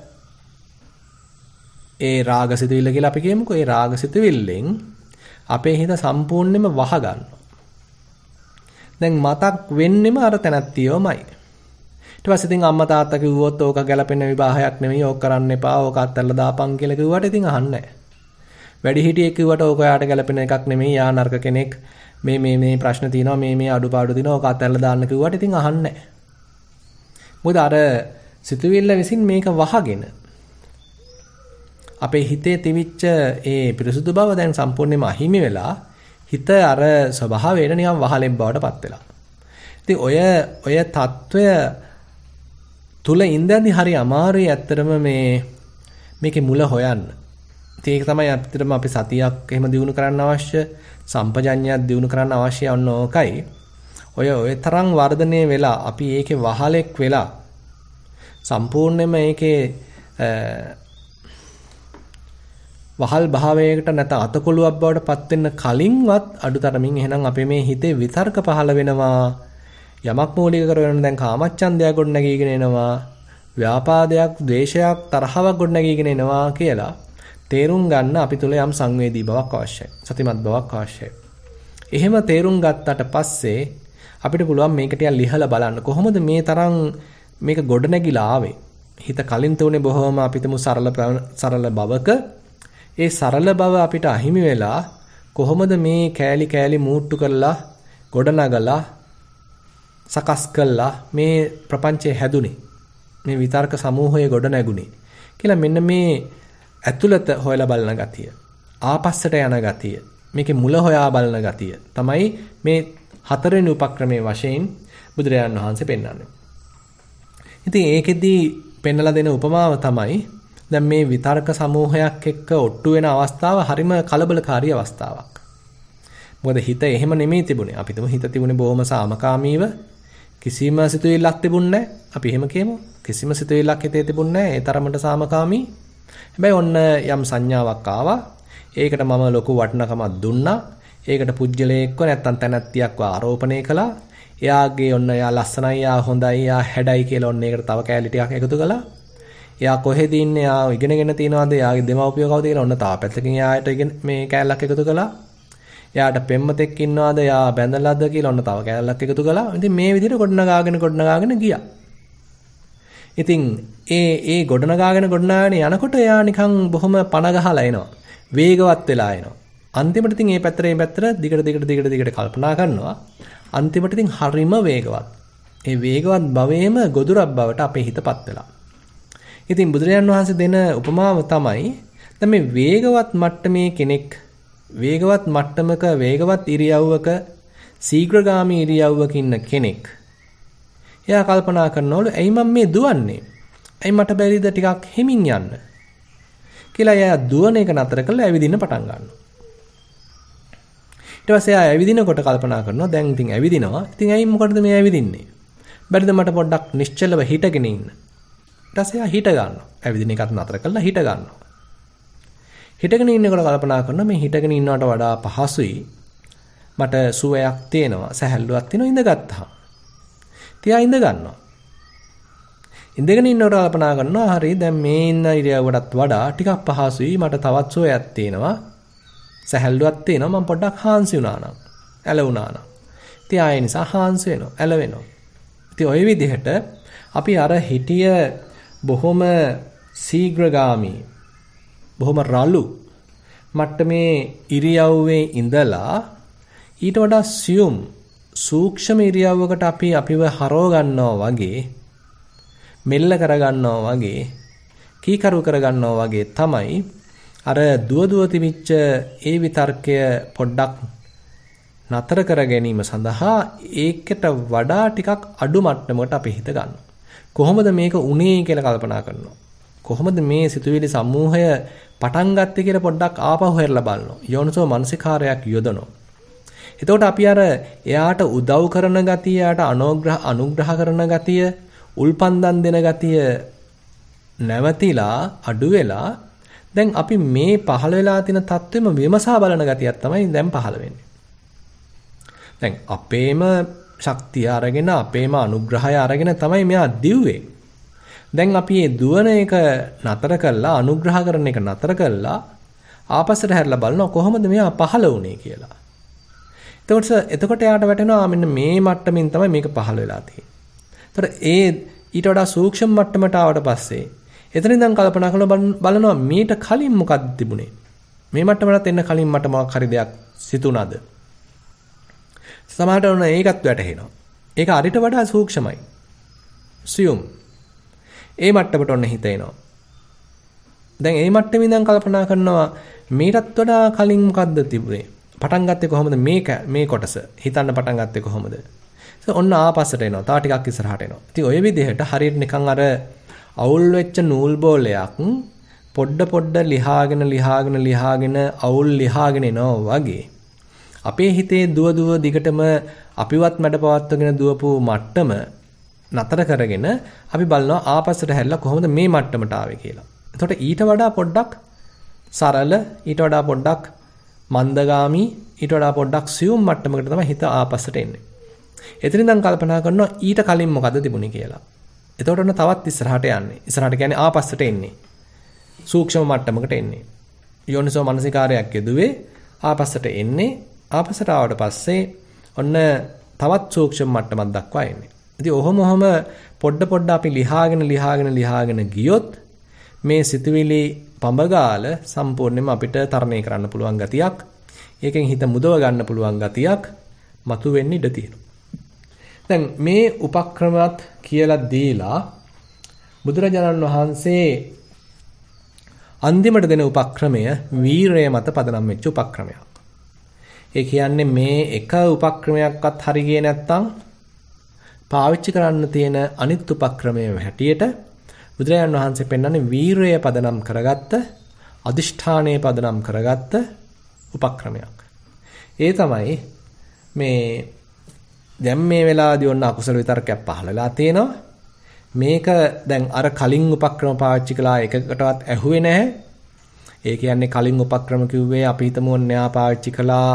ඒ රාගසිතුවිල්ල කියලා අපි කියමුකෝ. ඒ රාගසිතුවිල්ලෙන් අපේ හිත සම්පූර්ණයෙන්ම වහ ගන්නවා. දැන් මතක් වෙන්නෙම අර තැනැත්තියෝමයි. ඊට පස්සේ ඉතින් අම්මා තාත්තා කිව්වොත් ඕක ගැලපෙන විවාහයක් නෙමෙයි. ඕක කරන්න එපා. ඕක අත්හැරලා දාපන් කියලා කිව්වට ඉතින් අහන්නේ නැහැ. වැඩිහිටියෙක් කිව්වට ඕක යාට ගැලපෙන එකක් නෙමෙයි. යා නරක කෙනෙක්. මේ ප්‍රශ්න තියෙනවා. මේ අඩුපාඩු තියෙනවා. ඕක අත්හැරලා දාන්න කිව්වට ඉතින් අහන්නේ නැහැ. මොකද අර සිතුවිල්ල විසින් මේක වහගෙන අපේ හිතේ තිවිච්ච ඒ පිරිසුදු බව දැන් සම්පූර්ණයෙන්ම අහිමි වෙලා හිත අර ස්වභාවයට නිකන් වහලෙක් බවට පත් වෙලා. ඉතින් ඔය తত্ত্বය තුල ඉඳන්දි හරි අමාරුයි ඇත්තටම මේකේ මුල හොයන්න. ඉතින් ඒක තමයි ඇත්තටම අපි සතියක් එහෙම දිනු කරන්න අවශ්‍ය, සම්පජඤ්ඤයක් දිනු කරන්න අවශ්‍ය වන්න ඕකයි. ඔය තරම් වර්ධනය වෙලා අපි ඒකේ වහලෙක් වෙලා සම්පූර්ණයෙන්ම ඒකේ වහල් භාවයකට නැත අතකොළුවක් බවට පත් වෙන්න කලින්වත් අඩුතරමින් එහෙනම් අපේ මේ හිතේ විතර්ක පහළ වෙනවා. යමක් මූලික කරගෙන දැන් කාමච්ඡන්දයක් ගොඩ නැගීගෙන එනවා. ව්‍යාපාදයක්, ද්වේෂයක්, තරහවක් ගොඩ නැගීගෙන එනවා කියලා තේරුම් ගන්න අපි තුල යම් සංවේදී බවක් අවශ්‍යයි. සතිමත් බවක් අවශ්‍යයි. එහෙම තේරුම් ගත්තට පස්සේ අපිට පුළුවන් මේක ටිකක් ලිහලා බලන්න. කොහොමද මේ තරම් මේක ගොඩ නැගිලා ආවේ? හිත කලින් තුනේ බොහොම අපිටම සරල බවක ඒ සරල බව අපිට අහිමි වෙලා කොහොමද මේ කෑලි මූට්ටු කරලා ගොඩනගලා සකස් කළා මේ ප්‍රපංචය හැදුනේ මේ විතර්ක සමූහයේ ගොඩ නැගුණේ කියලා මෙන්න මේ ඇතුළත හොයලා බලන ගතිය ආපස්සට යන ගතිය මේකේ මුල හොයා බලන ගතිය තමයි මේ හතරවෙනි උපක්‍රමයේ වශයෙන් බුදුරජාණන් වහන්සේ පෙන්වන්නේ. ඉතින් ඒකෙදී පෙන්වලා දෙන උපමාව තමයි දැන් මේ විතර්ක සමූහයක් එක්ක ඔට්ටු වෙන අවස්ථාව හරිම කලබලකාරී අවස්ථාවක්. මොකද හිත එහෙම නෙමෙයි තිබුණේ. අපි තුමු හිත තිබුණේ බොහොම සාමකාමීව. කිසිම සිතුවිල්ලක් තිබුණේ නැහැ. අපි එහෙම කියමු. කිසිම සිතුවිල්ලක් හිතේ තිබුණේ නැහැ. ඒ තරමට සාමකාමී. හැබැයි ඔන්න යම් සංඥාවක් ආවා. ඒකට මම ලොකු වටිනකමක් දුන්නා. ඒකට පුජ්‍යලයක්ව නැත්තම් තැනැත්තියක්ව ආරෝපණය කළා. එයාගේ ඔන්න එයා ලස්සනයි, එයා හොඳයි, එයා හැඩයි කියලා ඔන්න ඒකට තව කෑලි ටිකක් එකතු කළා. එයා කොහෙද ඉන්නේ? එයා ඉගෙනගෙන තියනවාද? එයාගේ දෙමව්පියෝ කවුද කියලා ඔන්න තාම පැත්තකින් එයාට මේ කෑල්ලක් එකතු කළා. එයාට පෙම්මතෙක් ඉන්නවාද? එයා බැඳලාද කියලා ඔන්න තව කෑල්ලක් එකතු කළා. ඉතින් මේ විදිහට ගොඩනගාගෙන ගියා. ඉතින් ඒ ගොඩනගාගෙන යනකොට එයා නිකන් බොහොම පණ ගහලා එනවා. වේගවත් වෙලා එනවා. අන්තිමට ඉතින් මේ පැත්තට දිගට කල්පනා කරනවා. අන්තිමට ඉතින් හරිම වේගවත්. ඒ වේගවත් භවයේම ගොදුරක් බවට අපේ හිතපත් වෙලා. ඉතින් බුදුරජාන් වහන්සේ දෙන උපමාව තමයි දැන් මේ වේගවත් මට්ටමේ කෙනෙක් වේගවත් මට්ටමක වේගවත් ඉරියව්වක ශීඝ්‍රගාමී ඉරියව්වක ඉන්න කෙනෙක් එයා කල්පනා කරනවලු ඇයි මම මේ දුවන්නේ? ඇයි මට බැරිද ටිකක් හිමින් යන්න? කියලා එයා දුවන එක නතර කරලා ඇවිදින්න පටන් ගන්නවා. ඊට පස්සේ එයා ඇවිදිනකොට කල්පනා කරනවා දැන් ඉතින් ඇවිදිනවා. ඉතින් ඇයි මොකටද මේ ඇවිදින්නේ? බැරිද මට පොඩ්ඩක් නිශ්චලව හිටගෙන ඉන්න? ඊට පස්සේ එයා හිට ගන්නවා. ඇවිදින එකත් නතර කරලා හිට ගන්නවා. හිටගෙන ඉන්නකොට කල්පනා කරනවා මේ හිටගෙන ඉන්නවට වඩා පහසුයි. මට සුවයක් තියෙනවා, සැහැල්ලුවක් තියෙනවා ඉඳගත්තා. තියා ඉඳ ගන්නවා. ඉඳගෙන ඉන්නකොට කල්පනා කරනවා හරි දැන් මේ ඉන්න ඉරියව්වටත් වඩා ටිකක් පහසුයි මට තවත් සුවයක් තියෙනවා. සැහැල්ලුවක් තියෙනවා මම පොඩ්ඩක් හාන්සි වුණා නම්, ඇල වුණා නම්. ඉතින් ආයෙ නිසා හාන්සි වෙනවා, ඇල වෙනවා. ඉතින් ওই විදිහට අපි අර හිටිය බොහොම ශීඝ්‍රගාමී, බොහොම රළු මට්ටමේ ඉරියව්වේ ඉඳලා ඊට වඩා සියුම් සූක්ෂම ඉරියව්වකට අපි අපිව හරව ගන්නවා වගේ, මෙල්ල කර ගන්නවා වගේ, කීකරු කර ගන්නවා වගේ තමයි අර දුව තිබිච්ච ඒ විතර්කය පොඩ්ඩක් නතර කර ගැනීම සඳහා ඒකට වඩා ටිකක් අඩු මට්ටමකට අපි හිත ගන්නවා. කොහොමද මේක උනේ කියලා කල්පනා කරනවා. කොහොමද මේ සිතුවිලි සමූහය පටන් ගත්තේ කියලා පොඩ්ඩක් ආපහු හැරලා බලනවා. යෝනිසෝ මනසිකාරයක් යොදනවා. එතකොට අපි අර එයාට උදව් කරන ගතිය, එයාට අනුග්‍රහ කරන ගතිය, උල්පන්දම් දෙන ගතිය නැවතිලා අඩු වෙලා දැන් අපි මේ පහළ වෙලා තියෙන தත්වෙම විමසා බලන ගතියක් තමයි දැන් පහළ වෙන්නේ. දැන් අපේම ශක්තිය අරගෙන අපේම අනුග්‍රහය අරගෙන තමයි මෙයා දිව්වේ. දැන් අපි මේ දුවන එක නතර කළා, අනුග්‍රහ කරන එක නතර කළා, ආපස්සට හැරිලා බලනවා කොහොමද මෙයා පහළ වුනේ කියලා. එතකොට එයාට වැටෙනවා මෙන්න මේ මට්ටමින් තමයි මේක පහළ වෙලා තියෙන්නේ. එතකොට ඒ ඊට වඩා සූක්ෂම මට්ටමට ආවට පස්සේ එතන ඉඳන් කල්පනා කරලා බලනවා මීට කලින් මොකක්ද තිබුණේ? මේ මට්ටමට එන්න කලින් මට මොකක් හරි දෙයක් සිතුණාද? සමහරට උන ඒකත් වැටහෙනවා. ඒක අරිට වඩා සූක්ෂමයි. සියුම්. ඒ මට්ටමට ඔන්න හිත එනවා. දැන් මේ මට්ටමින් ඉඳන් කල්පනා කරනවා මීටත් වඩා කලින් මොකද්ද තිබුණේ? පටන් ගත්තේ කොහොමද මේ කොටස? හිතන්න පටන් ගත්තේ කොහොමද? ඔන්න ආපස්සට එනවා. තව ටිකක් ඉස්සරහට එනවා. ඉතින් ওই විදිහට හරියට නිකන් අර අවුල් වෙච්ච නූල් බෝලයක් පොඩ ලිහාගෙන අවුල් ලිහාගෙන එනවා වගේ අපේ හිතේ දුව දිගටම අපිවත් මැඩපවත්වගෙන දුවපු මට්ටම නතර කරගෙන අපි බලනවා ආපස්සට හැරිලා කොහොමද මේ මට්ටමට ආවේ කියලා. එතකොට ඊට වඩා පොඩ්ඩක් සරල, ඊට වඩා පොඩ්ඩක් මන්දගාමී, ඊට වඩා පොඩ්ඩක් සියුම් මට්ටමකට තමයි හිත ආපස්සට එන්නේ. එතනින් දැන් කල්පනා කරනවා ඊට කලින් මොකද්ද තිබුණේ කියලා. එතකොට ඔන්න තවත් ඉස්සරහට යන්නේ. ඉස්සරහට කියන්නේ ආපස්සට එන්නේ. සූක්ෂම මට්ටමකට එන්නේ. යෝනිසෝ මනසිකාරයක් යෙදුවේ ආපස්සට එන්නේ. ආපස්සට ආවට පස්සේ ඔන්න තවත් සූක්ෂම මට්ටමක් දක්වා එන්නේ. ඉතින් ඔහොම පොඩ අපි ලිහාගෙන ගියොත් මේ සිතුවිලි පඹගාල සම්පූර්ණයෙන්ම අපිට තරණය කරන්න පුළුවන් ගතියක්, ඒකෙන් හිත මුදව ගන්න පුළුවන් ගතියක් මතුවෙන්න ඉඩ තියෙනවා. දැන් මේ උපක්‍රමات කියලා දීලා බුදුරජාණන් වහන්සේ අන්තිමට දෙන උපක්‍රමය වීරය මත පදනම් වෙච්ච උපක්‍රමයක්. ඒ කියන්නේ මේ එක උපක්‍රමයක්වත් හරි ගියේ නැත්තම් පාවිච්චි කරන්න තියෙන අනිත් උපක්‍රමයේ හැටියට බුදුරජාණන් වහන්සේ පෙන්වන්නේ වීරය පදනම් කරගත්ත, අදිෂ්ඨානයේ පදනම් කරගත්ත උපක්‍රමයක්. ඒ තමයි මේ දැන් මේ වෙලාවදී ඔන්න අකුසල විතර්කයක් පහළලා තියෙනවා. මේක දැන් අර කලින් උපක්‍රම පාවිච්චි කළා එකකටවත් ඇහුවේ නැහැ. ඒ කියන්නේ කලින් උපක්‍රම කිව්වේ අපි හිතමු න්‍යා පාවිච්චි කළා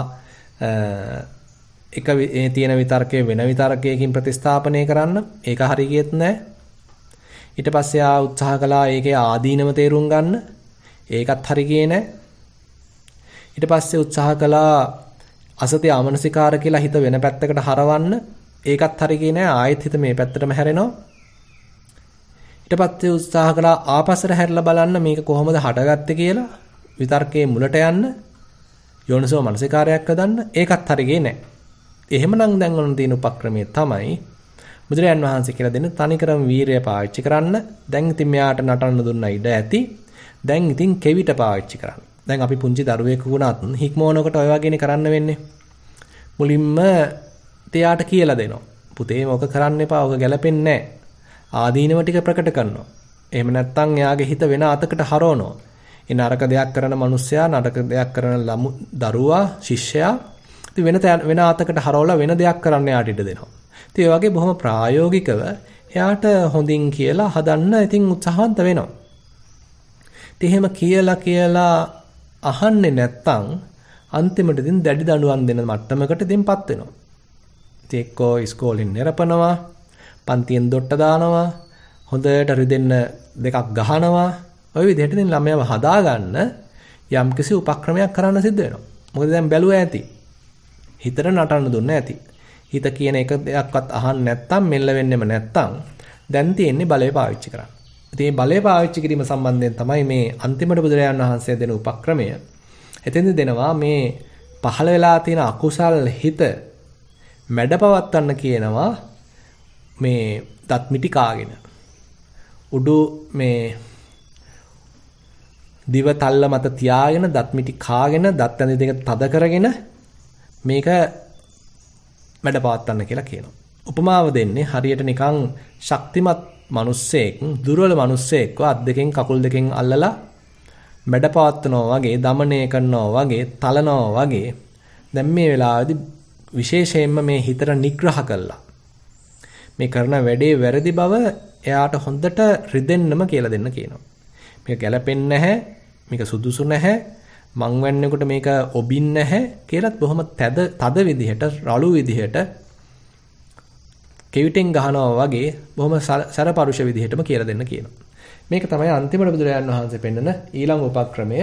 එක තියෙන විතර්කයේ වෙන විතර්කයකින් ප්‍රතිස්ථාපනය කරන්න. ඒක හරි ගියෙත් නැහැ. ඊට පස්සේ ආ උත්සාහ කළා ඒකේ ආදීනම තේරුම් ගන්න. ඒකත් හරි ගියේ නැහැ. ඊට පස්සේ උත්සාහ කළා අසතේ ආමනසිකාර කියලා හිත වෙන පැත්තකට හරවන්න. ඒකත් හරි ගියේ නැහැ. ආයෙත් හිත මේ පැත්තටම හැරෙනවා. ඊට පස්සේ උත්සාහ කළා ආපස්සට හැරිලා බලන්න මේක කොහොමද හටගත්තේ කියලා විතර්කයේ මුලට යන්න. යෝනිසෝ මනසිකාරයක් හදන්න. ඒකත් හරි ගියේ නැහැ. එහෙමනම් දැන් ඔන්න තියෙන උපක්‍රමයේ තමයි බුදුරයන් වහන්සේ කියලා දෙන තනිකරම වීරය පාවිච්චි කරන්න. දැන් ඉතින් මෙයාට නටන්න දුන්න ඉඩ ඇති. දැන් ඉතින් කෙවිත පාවිච්චි කරන්න. දැන් අපි පුංචි දරුවෙකු වුණත් හික්මවනකොට ඔය වගේනේ කරන්න වෙන්නේ. මුලින්ම එයාට කියලා දෙනවා. පුතේ මොක කරන්න එපා. ඔක ගැලපෙන්නේ නැහැ. ආදීනව ටික ප්‍රකට කරනවා. එහෙම නැත්නම් එයාගේ හිත වෙන අතකට හරවනවා. ඒ නරක දෙයක් කරන මිනිස්සයා, නරක දෙයක් කරන දරුවා, ශිෂ්‍යයා වෙන අතකට හරවලා වෙන දෙයක් කරන්න යාට ඉඩ දෙනවා. ඉතින් ඒ වගේ බොහොම ප්‍රායෝගිකව එයාට හොඳින් කියලා හදන්න ඉතින් උත්සාහවන්ත වෙනවා. ඉතින් එහෙම කියලා අහන්නේ නැත්තම් අන්තිමට ඉතින් දැඩි දඬුවම් දෙන මට්ටමකට ඉතින්පත් වෙනවා. ඉතින් එක්කෝ ඉස්කෝලෙන් නිරපනවා, පන්තියෙන් දොට්ට දානවා, හොඳට රිදෙන්න දෙකක් ගහනවා. ඔය විදිහට ඉතින් ළමයාව හදාගන්න යම්කිසි උපක්‍රමයක් කරන්න සිද්ධ වෙනවා. මොකද දැන් බැලුවා ඇති. හිතට නටන්න දුන්න ඇති. හිත කියන එක දෙයක්වත් අහන්න නැත්තම් මෙල්ල වෙන්නෙම නැත්තම් දැන් තියෙන්නේ බලය පාවිච්චි කරන්න. ඉතින් මේ බලය පාවිච්චි කිරීම සම්බන්ධයෙන් තමයි මේ අන්තිමට බුදුරජාණන් වහන්සේ දෙන උපක්‍රමය. එතෙන්ද දෙනවා මේ පහළ වෙලා තියෙන අකුසල් හිත මැඩපවත්වන්න කියනවා මේ දත් මිටි කාගෙන. උඩු මේ දිව තල්ල මත තියාගෙන දත් මිටි කාගෙන දත් ඇඳි දෙක තද කරගෙන මේක මැඩපවත්වන්න කියලා කියනවා. උපමාව දෙන්නේ හරියට නිකන් ශක්තිමත් මිනිස්සෙක් දුර්වල මිනිස්සෙක්ව අත් දෙකෙන් කකුල් දෙකෙන් අල්ලලා මැඩපවත්වනවා වගේ, දමනය කරනවා වගේ, තලනවා වගේ. දැන් මේ වෙලාවේදී විශේෂයෙන්ම මේ හිතට නිග්‍රහ කළා. මේ කරන වැඩේ වැරදි බව එයාට හොඳට රිදෙන්නම කියලා දෙන්න කියනවා. මේක ගැලපෙන්නේ නැහැ, මේක සුදුසු නැහැ, මං වෙන්නෙකුට මේක ඔබින් නැහැ කියලාත් බොහොම තද විදිහට, රළු විදිහට කෙවිතෙන් ගහනවා වගේ බොහොම සරපරුෂ විදිහටම කියලා දෙන්න කියනවා. මේක තමයි අන්තිමට බුදුරජාණන් වහන්සේ පෙන්නන ඊළඟ උපක්‍රමය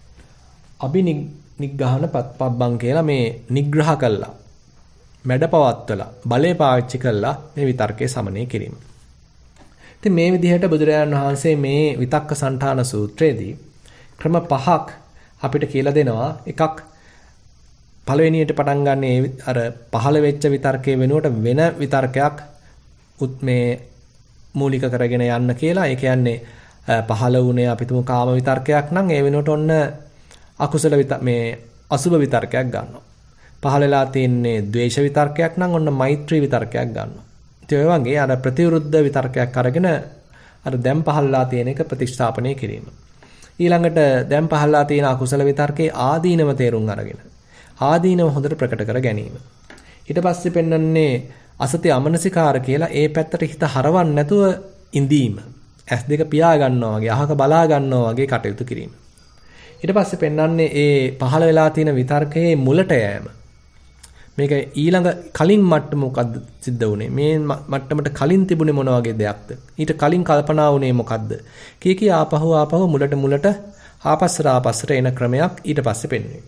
අබිනිග්‍රහන පබ්බං කියලා මේ නිග්‍රහ කළා. මැඩපවත්වලා බලය පාවිච්චි කළා මේ විතර්කයේ සමනය කිරීම. ඉතින් මේ විදිහට බුදුරජාණන් වහන්සේ මේ විතක්ක සන්ඨාන සූත්‍රයේදී ක්‍රම පහක් අපිට කියලා දෙනවා. එකක් පළවෙනියට පටන් ගන්න අර පහළ වෙච්ච විතර්කයේ වෙනුවට වෙන විතර්කයක් මේ මූලික කරගෙන යන්න කියලා. ඒ කියන්නේ පහළ වුණේ අපිටම කාම විතර්කයක් නම් ඒ වෙනුවට ඔන්න අකුසල මේ අසුබ විතර්කයක් ගන්නවා. පහළලා තියෙන්නේ ද්වේෂ විතර්කයක් නම් ඔන්න මෛත්‍රී විතර්කයක් ගන්නවා. ඉතින් ඔය වගේ අර ප්‍රතිවිරුද්ධ විතර්කයක් අරගෙන අර දැන් පහළලා තියෙන එක ප්‍රතිස්ථාපනය කිරීම. ඊළඟට දැන් පහළලා තියෙන අකුසල විතර්කේ ආදීනව තේරුම් අරගෙන ආදීනව හොඳට ප්‍රකට කර ගැනීම. ඊට පස්සේ පෙන්වන්නේ අසති අමනසිකාර කියලා ඒ පැත්තට හිත හරවන්න නැතුව ඉඳීම. ඇස් දෙක පියා ගන්නවා වගේ, අහක බලා ගන්නවා වගේ කටයුතු කිරීම. ඊට පස්සේ පෙන්වන්නේ ඒ පහළ වෙලා තියෙන විතර්කයේ මුලට යෑම. මේක ඊළඟ කලින් මට්ටම මොකද්ද සිද්ධ වුනේ? මේ මට්ටමට කලින් තිබුණේ මොන වගේ දෙයක්ද? ඊට කලින් කල්පනා වුණේ මොකද්ද? කී ආපහු මුලට ආපස්සට එන ක්‍රමයක් ඊට පස්සේ පෙන්වන්නේ.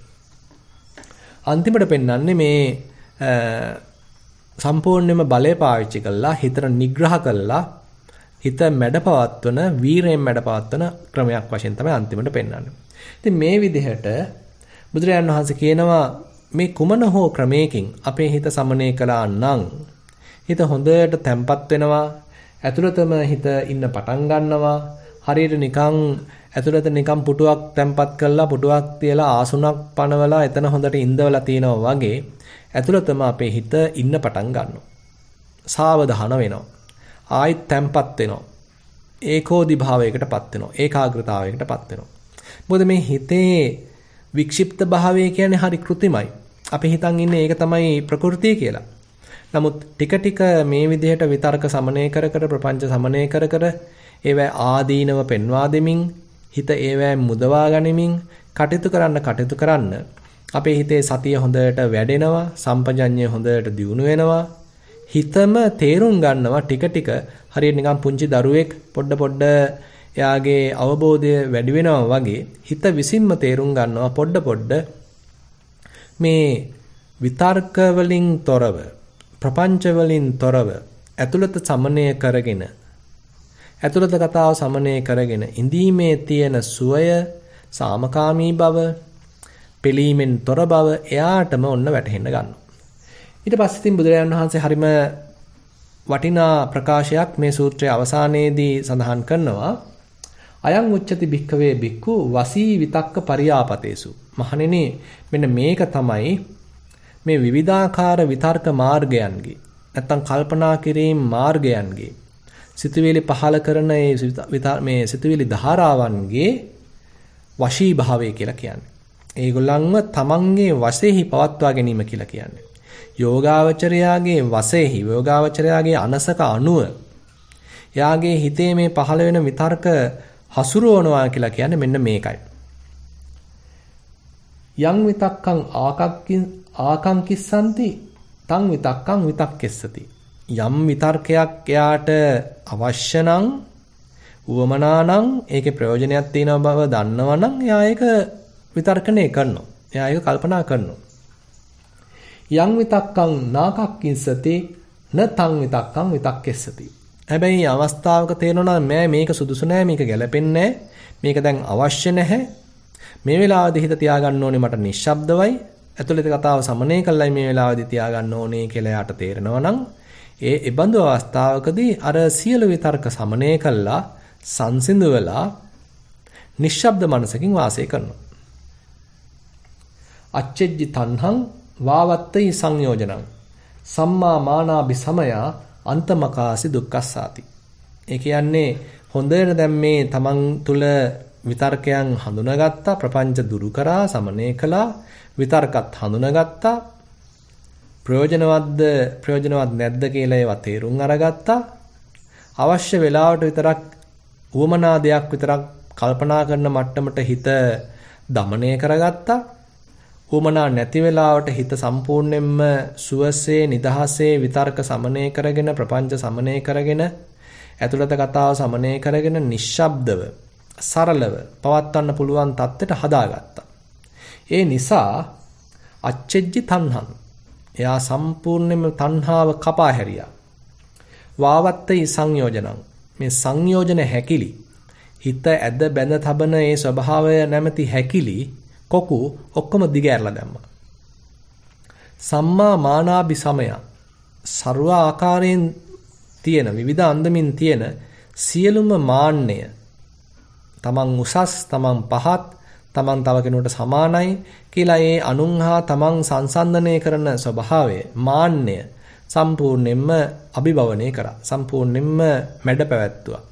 අන්තිමට පෙන්වන්නේ මේ සම්පූර්ණයෙන්ම බලය පාවිච්චි කළා, හිතට නිග්‍රහ කළා, හිත මැඩපවත්වන, වීරයෙන් මැඩපවත්වන ක්‍රමයක් වශයෙන් තමයි අන්තිමට පෙන්වන්නේ. ඉතින් මේ විදිහට බුදුරජාණන් වහන්සේ කියනවා මේ කුමන හෝ ක්‍රමයකින් අපේ හිත සමනය කළා නම් හිත හොඳට තැම්පත් වෙනවා, ඇතුළතම හිත ඉන්න පටන් ගන්නවා. හරියට නිකන් ඇතුළත නිකන් පුටුවක් තැම්පත් කරලා පුටුවක් තියලා ආසුණක් පනවලා එතන හොඳට ඉඳවලා තියනවා වගේ ඇතුළතම අපේ හිත ඉන්න පටන් ගන්නවා. සාවධාන වෙනවා. ආයිත් තැම්පත් වෙනවා. ඒකෝදි භාවයකටපත් වෙනවා. ඒකාග්‍රතාවයකටපත් වෙනවා. මොකද මේ හිතේ වික්ෂිප්ත භාවය කියන්නේ හරි કૃතිමයි. අපි හිතන් ඉන්නේ ඒක තමයි ප්‍රകൃතිය කියලා. නමුත් ටික මේ විදිහට විතර්ක සමනය කර ප්‍රපංච සමනය කර ඒවැ ආදීනව පෙන්වා දෙමින් හිත ඒවැ මුදවා ගනිමින් කටයුතු කරන්න අපේ හිතේ සතිය හොඳට වැඩෙනවා, සම්පජඤ්ඤය හොඳට දියුණු වෙනවා. හිතම තේරුම් ගන්නවා ටික හරියට නිකන් පුංචි දරුවෙක් පොඩ එයාගේ අවබෝධය වැඩි වෙනවා වගේ හිත විසින්ම තේරුම් ගන්නවා පොඩ මේ විතර්ක වලින් තොරව, ප්‍රපංච වලින් තොරව ඇතුළත සමනය කරගෙන, ඇතුළත කතාව සමනය කරගෙන ඉඳීමේ තියෙන සුවය, සාමකාමී බව, පිළීමෙන් තොර බව එයාටම ඔන්න වැටහෙන්න ගන්නවා. ඊට පස්සේ ඉතින් බුදුරජාණන් වහන්සේ හරිම වටිනා ප්‍රකාශයක් මේ සූත්‍රයේ අවසානයේදී සඳහන් කරනවා. අයං උච්චති භික්ඛවේ භික්ඛු වසී විතක්ක පරියාපතේසු. මහණෙනි මෙන්න මේක තමයි මේ විවිධාකාර විතර්ක මාර්ගයන්ගේ නැත්තම් කල්පනා කිරීම මාර්ගයන්ගේ සිතුවිලි පහල කරන මේ සිතුවිලි ධාරාවන්ගේ වශී භාවය කියලා කියන්නේ. ඒගොල්ලන්ව තමන්ගේ වශයෙහි පවත්වා ගැනීම කියලා කියන්නේ. යෝගාවචරයාගේ වශයෙහි යෝගාවචරයාගේ අනසක අණුව එයාගේ හිතේ මේ පහළ වෙන විතර්ක හසුරුවනවා කියලා කියන්නේ මෙන්න මේකයි. යං විතක්කං ආකංකිස්සanti තං විතක්කං විතක්කෙස්සති. යම් විතර්කයක් එයාට අවශ්‍ය නම් උවමනා නම් ඒකේ ප්‍රයෝජනයක් තියෙන බව දන්නවා නම් එයා ඒක විතර්කණය කරනවා. එයා ඒක කල්පනා කරනවා. යං විතක්කං නාකක්කිස්සති න තං විතක්කං විතක්කෙස්සති. හැබැයි අවස්ථාවක තේරෙනවා මේක සුදුසු නෑ, මේක ගැලපෙන්නේ නෑ, මේක දැන් අවශ්‍ය නැහැ. මේ වෙලාවේදී හිත තියාගන්න ඕනේ මට නිශ්ශබ්දවයි. ඇතුළත කතාව සමනය කළයි මේ වෙලාවේදී තියාගන්න ඕනේ කියලා යාට තේරෙනවා නම් ඒ බඳු අවස්ථාවකදී අර සියලු විතර්ක සමනය කළා සංසිඳවලා නිශ්ශබ්ද මනසකින් වාසය කරනවා. අච්චෙජ්ජි තණ්හං වාවත්තයි සංයෝජනං සම්මා මානාභි සමයා අන්තමකාසි දුක්ඛස්සාති. ඒ කියන්නේ හොඳට දැන් මේ තමන් තුල විතර්කයන් හඳුනාගත්තා, ප්‍රපංච දුරු කරා, සමනය කළා, විතර්කත් හඳුනාගත්තා, ප්‍රයෝජනවත් නැද්ද කියලා ඒවා තේරුම් අරගත්තා. අවශ්‍ය වෙලාවට විතරක් උවමනා දෙයක් විතරක් කල්පනා කරන මට්ටමට හිත දමනය කරගත්තා. උවමනා නැති වෙලාවට හිත සම්පූර්ණයෙන්ම සුවසේ නිදහසේ විතර්ක සමනය කරගෙන ප්‍රපංච සමනය කරගෙන ඇතුළත කතාව සමනය කරගෙන නිශ්ශබ්දව සරලව පවත්වන්න පුළුවන් තත්ත්වයට හදාගත්තා. ඒ නිසා අච්චෙජ්ජි තණ්හං එයා සම්පූර්ණයෙන්ම තණ්හාව කපා හැරියා. වාවත්තයි සංයෝජනං මේ සංයෝජන හැකිලි හිත ඇද බැඳ තබන ඒ ස්වභාවය නැමැති හැකිලි කොකු ඔක්කොම දිගෑරලා දැම්මා. සම්මා මානාභි සමය ਸਰව ආකාරයෙන් තියෙන විවිධ අන්දමින් තියෙන සියලුම මාන්නය තමන් උසස් තමන් පහත් තමන් තව කෙනෙකුට සමානයි කියලා ඒ අනුන් හා තමන් සංසන්දනය කරන ස්වභාවය මාන්නය සම්පූර්ණයෙන්ම අභිභවනය කරා. සම්පූර්ණයෙන්ම මැඩ පැවැත්තුවා.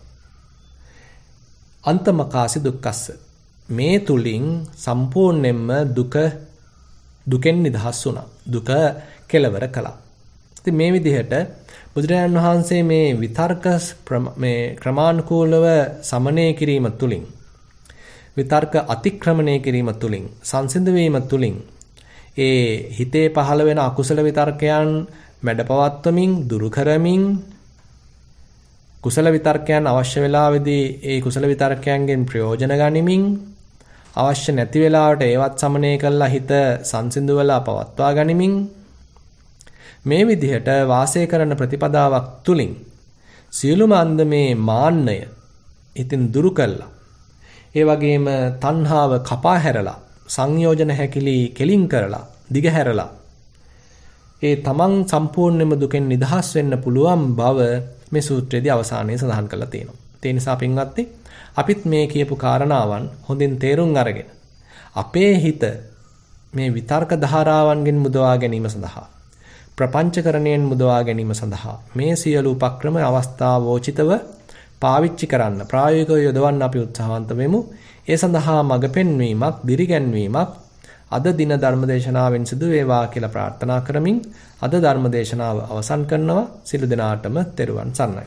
අන්තමකාසි දුක්ඛස්ස මේ තුලින් සම්පූර්ණයෙන්ම දුකෙන් නිදහස් වුණා. දුක කෙලවර කළා. ඉතින් මේ විදිහට බුදුරජාණන් වහන්සේ මේ විතර්ක මේ ක්‍රමානුකූලව සමනය කිරීම තුලින් විතර්ක අතික්‍රමණය කිරීම තුලින් සංසිඳ වීම තුලින් ඒ හිතේ පහළ වෙන අකුසල විතර්කයන් මැඩපවත්වමින් දුරු කරමින් කුසල විතර්කයන් අවශ්‍ය වෙලාවෙදී ඒ කුසල විතර්කයන්ගෙන් ප්‍රයෝජන ගනිමින් අවශ්‍ය නැති වෙලාවට ඒවත් සමනය කළා හිත සංසිඳුවලා පවත්වා ගනිමින් මේ විදිහට වාසය කරන ප්‍රතිපදාවක් තුලින් සියලුම අන්දමේ මාන්නය ඉතින් දුරු කළා. ඒ වගේම තණ්හාව කපා හැරලා සංයෝජන හැකිලි කෙලින් කරලා දිගහැරලා ඒ තමන් සම්පූර්ණයෙන්ම දුකෙන් නිදහස් වෙන්න පුළුවන් බව මේ සූත්‍රයේදී අවසානයේ සඳහන් කරලා තියෙනවා. ඒ නිසා පින්වත්නි අපිත් මේ කියපු කාරණාවන් හොඳින් තේරුම් අරගෙන අපේ හිත මේ විතර්ක ධාරාවන්ගෙන් මුදවා ගැනීම සඳහා ප්‍රපංචකරණයෙන් මුදවා ගැනීම සඳහා මේ සියලු උපක්‍රම අවස්ථාවෝචිතව පාවිච්චි කරන්න ප්‍රායෝගිකව යොදවන්න අපි උත්සාහවන්ත වෙමු. ඒ සඳහා මඟ පෙන්වීමක්, දිරිගැන්වීමක් අද දින ධර්මදේශනාවෙන් සිදු වේවා කියලා ප්‍රාර්ථනා කරමින් අද ධර්මදේශනාව අවසන් කරනවා. සියලු දෙනාටම තෙරුවන් සරණයි.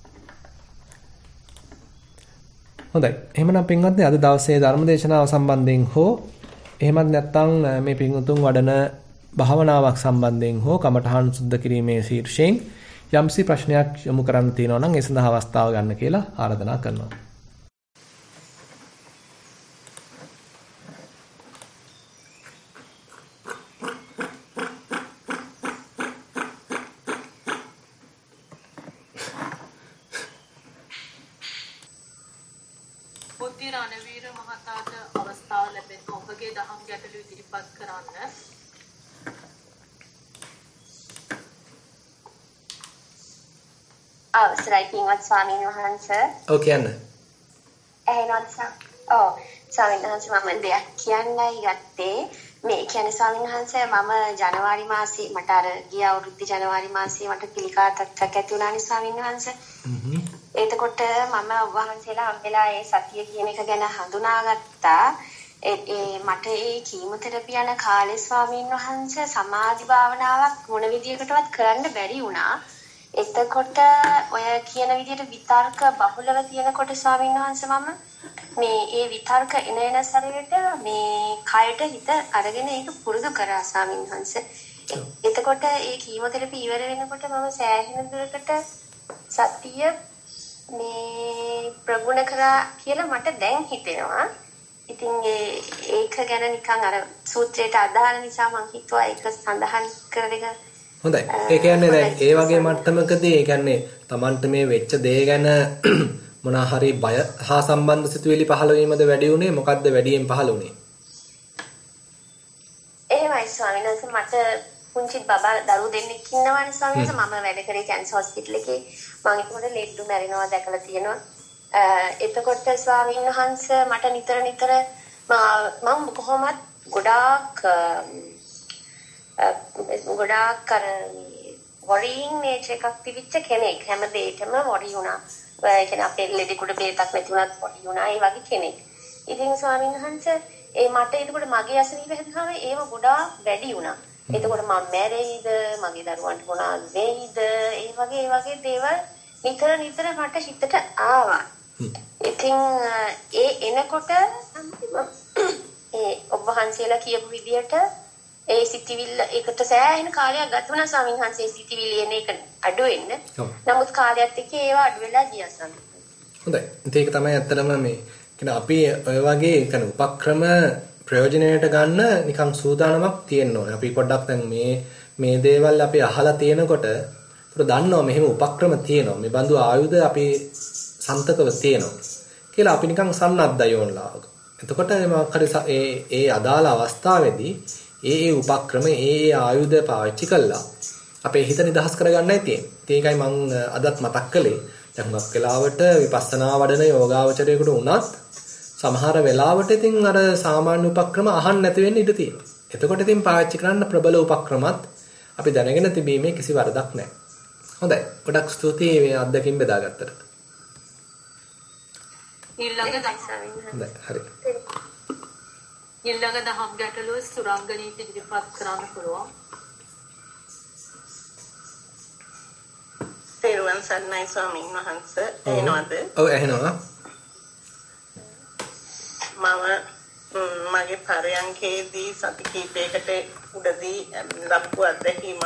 හොඳයි. එහෙමනම් පින්වත්නි අද දවසේ ධර්මදේශනාව සම්බන්ධයෙන් හෝ එහෙමත් නැත්නම් මේ පින්වතුන් වඩන භාවනාවක් සම්බන්ධයෙන් හෝ කමඨහන් සුද්ධ කිරීමේ ශීර්ෂයෙන් යම්සි ප්‍රශ්නයක් යොමු කරන්න තියෙනවා නම් ඒ සඳහා අවස්ථාව ගන්න කියලා ආරාධනා කරනවා. බුද්ධි රණවීර මහතාට අවස්ථාව ලැබෙන ඔබගේ දහම් ගැටළු ඉදිරිපත් කරන්න. අවසරයි පින්වත් ස්වාමීන් වහන්සේ. ඔව් කියන්න. ස්වාමීන් වහන්සේ මම දෙයක් කියන්නයි ගත්තේ. මේ කියන්නේ ස්වාමීන් වහන්සේ මම ජනවාරි මාසේ මට අර ගිය අවුරුද්දේ ජනවාරි මාසේ මට පිළිකා තත්ත්වයක් ඇති වුණානේ ස්වාමීන් වහන්සේ. එතකොට මම ඔබ වහන්සේලා හම්බෙලා ඒ සතිය කියන එක ගැන හඳුනාගත්තා. මට ඒ කීමෝതെරපි යන කාලේ ස්වාමීන් වහන්සේ සමාධි භාවනාවක් මොන විදියකටවත් කරන්න බැරි වුණා. එතකොට ඔය කියන විදිහට විතර්ක බහුලව තියෙනකොට ස්වාමීන් වහන්සේ මම මේ ඒ විතර්ක එන සැරේට මේ කයට හිත අරගෙන ඒක පුරුදු කරා ස්වාමීන් වහන්සේ. එතකොට ඒ කීමෝതെරපි ඉවර වෙනකොට මම සෑහෙන දුරකට සතිය මේ ප්‍රගුණ කරා කියලා මට දැන් හිතෙනවා. ඉතින් ඒක ගැන නිකන් අර සූත්‍රයට අදාළ නිසා මම හිතුවා ඒක සඳහන් කරගෙන හොඳයි. ඒ කියන්නේ දැන් ඒ වගේ මට්ටමකදී ඒ කියන්නේ Tamanට මේ වෙච්ච දේ ගැන මොනවා හරි බය හා සම්බන්ධ සිතුවිලි පහළ වීමද වැඩි උනේ මොකද්ද වැඩියෙන් පහළ උනේ? එහෙමයි ස්වාමීන් වහන්සේ මට පුංචි බබා දරුවෝ දෙන්නෙක් ඉන්නවානේ ස්වාමීන් වහන්සේ මම වැඩ කරේ කැන්සර් හොස්පිටල් එකේ මම ඒකට ලෙඩු මැරෙනවා දැකලා තියෙනවා. එතකොට ස්වාමීන් වහන්සේ මට නිතර මම කොහොමත් ගොඩාක් අර වොරියින් නේචර් එකක් තිබිච්ච කෙනෙක් හැම දෙයකම වොරි වුණා. ඒ කියන්නේ අපේ ලෙඩෙකුට බේතක් නැති වුණත් වොරි වුණා. ඒ වගේ කෙනෙක්. ඉතින් ස්වාමීන් වහන්සේ මට එතකොට මගේ අසනීප හැදුනම ඒව ගොඩාක් වැඩි වුණා. එතකොට මම මැරෙයිද මගේ දරුවන්ට මොනවද වෙයිද ඒ වගේ දේවල් නිතර මට හිතට ආවා. ඉතින් එනකොට ඔබ වහන්සේලා කියපු විදිහට ඒ සිතිවිල්ල ඒකට සෑහෙන කාලයක් ගත වුණා ස්වාමීන් වහන්සේ සිතිවිලි එන එක අඩු වෙන්න. නමුත් කාලයත් එක්ක ඒවා අඩු වෙලා ගියා ස්වාමීන් වහන්සේ. හොඳයි. ඒක තමයි ඇත්තටම මේ කියන්නේ අපි ඔය වගේ කියන උපක්‍රම ප්‍රයෝජනයට ගන්න නිකන් සූදානමක් තියෙන්න ඕනේ. අපි පොඩ්ඩක් දැන් මේ දේවල් අපි අහලා තියෙනකොට අපිට දන්නවා මෙහෙම උපක්‍රම තියෙනවා. මේ බඳු ආයුධ අපි සන්තකව තියෙනවා කියලා අපි නිකන් සන්නද්ධයි ඕනලා. එතකොට ඒ අදාළ අවස්ථාවේදී ඒ උපක්‍රම ඒ ආයුධ පාවිච්චි කළා අපේ හිත නිදහස් කරගන්නයි තියෙන්නේ. ඒකයි මම අදත් මතක් කළේ. දැන් හුඟක් වෙලාවට විපස්සනා වඩන යෝගාවචරයකට උනත් සමහර වෙලාවට ඉතින් අර සාමාන්‍ය උපක්‍රම අහන්න නැති වෙන්න ඉඩ තියෙනවා. එතකොට ඉතින් පාවිච්චි කරන්න ප්‍රබල උපක්‍රමත් අපි දැනගෙන තිබීමේ කිසි වරදක් නැහැ. හොඳයි. ගොඩක් ස්තුතියි මේ අත්දැකීම් බෙදාගත්තට. ඊළඟ දහම් ගැටලුව සුරංගනීට ඉදිරිපත් කරන්න පුළුවන්. තෙරුවන් සරණයි ස්වාමීන් වහන්සේ. එනවද? ඔව් ඇහෙනවා. මම මගේ පරයන්කේදී සති කීපයකට උඩදී ලැබපු අත්දැකීමක්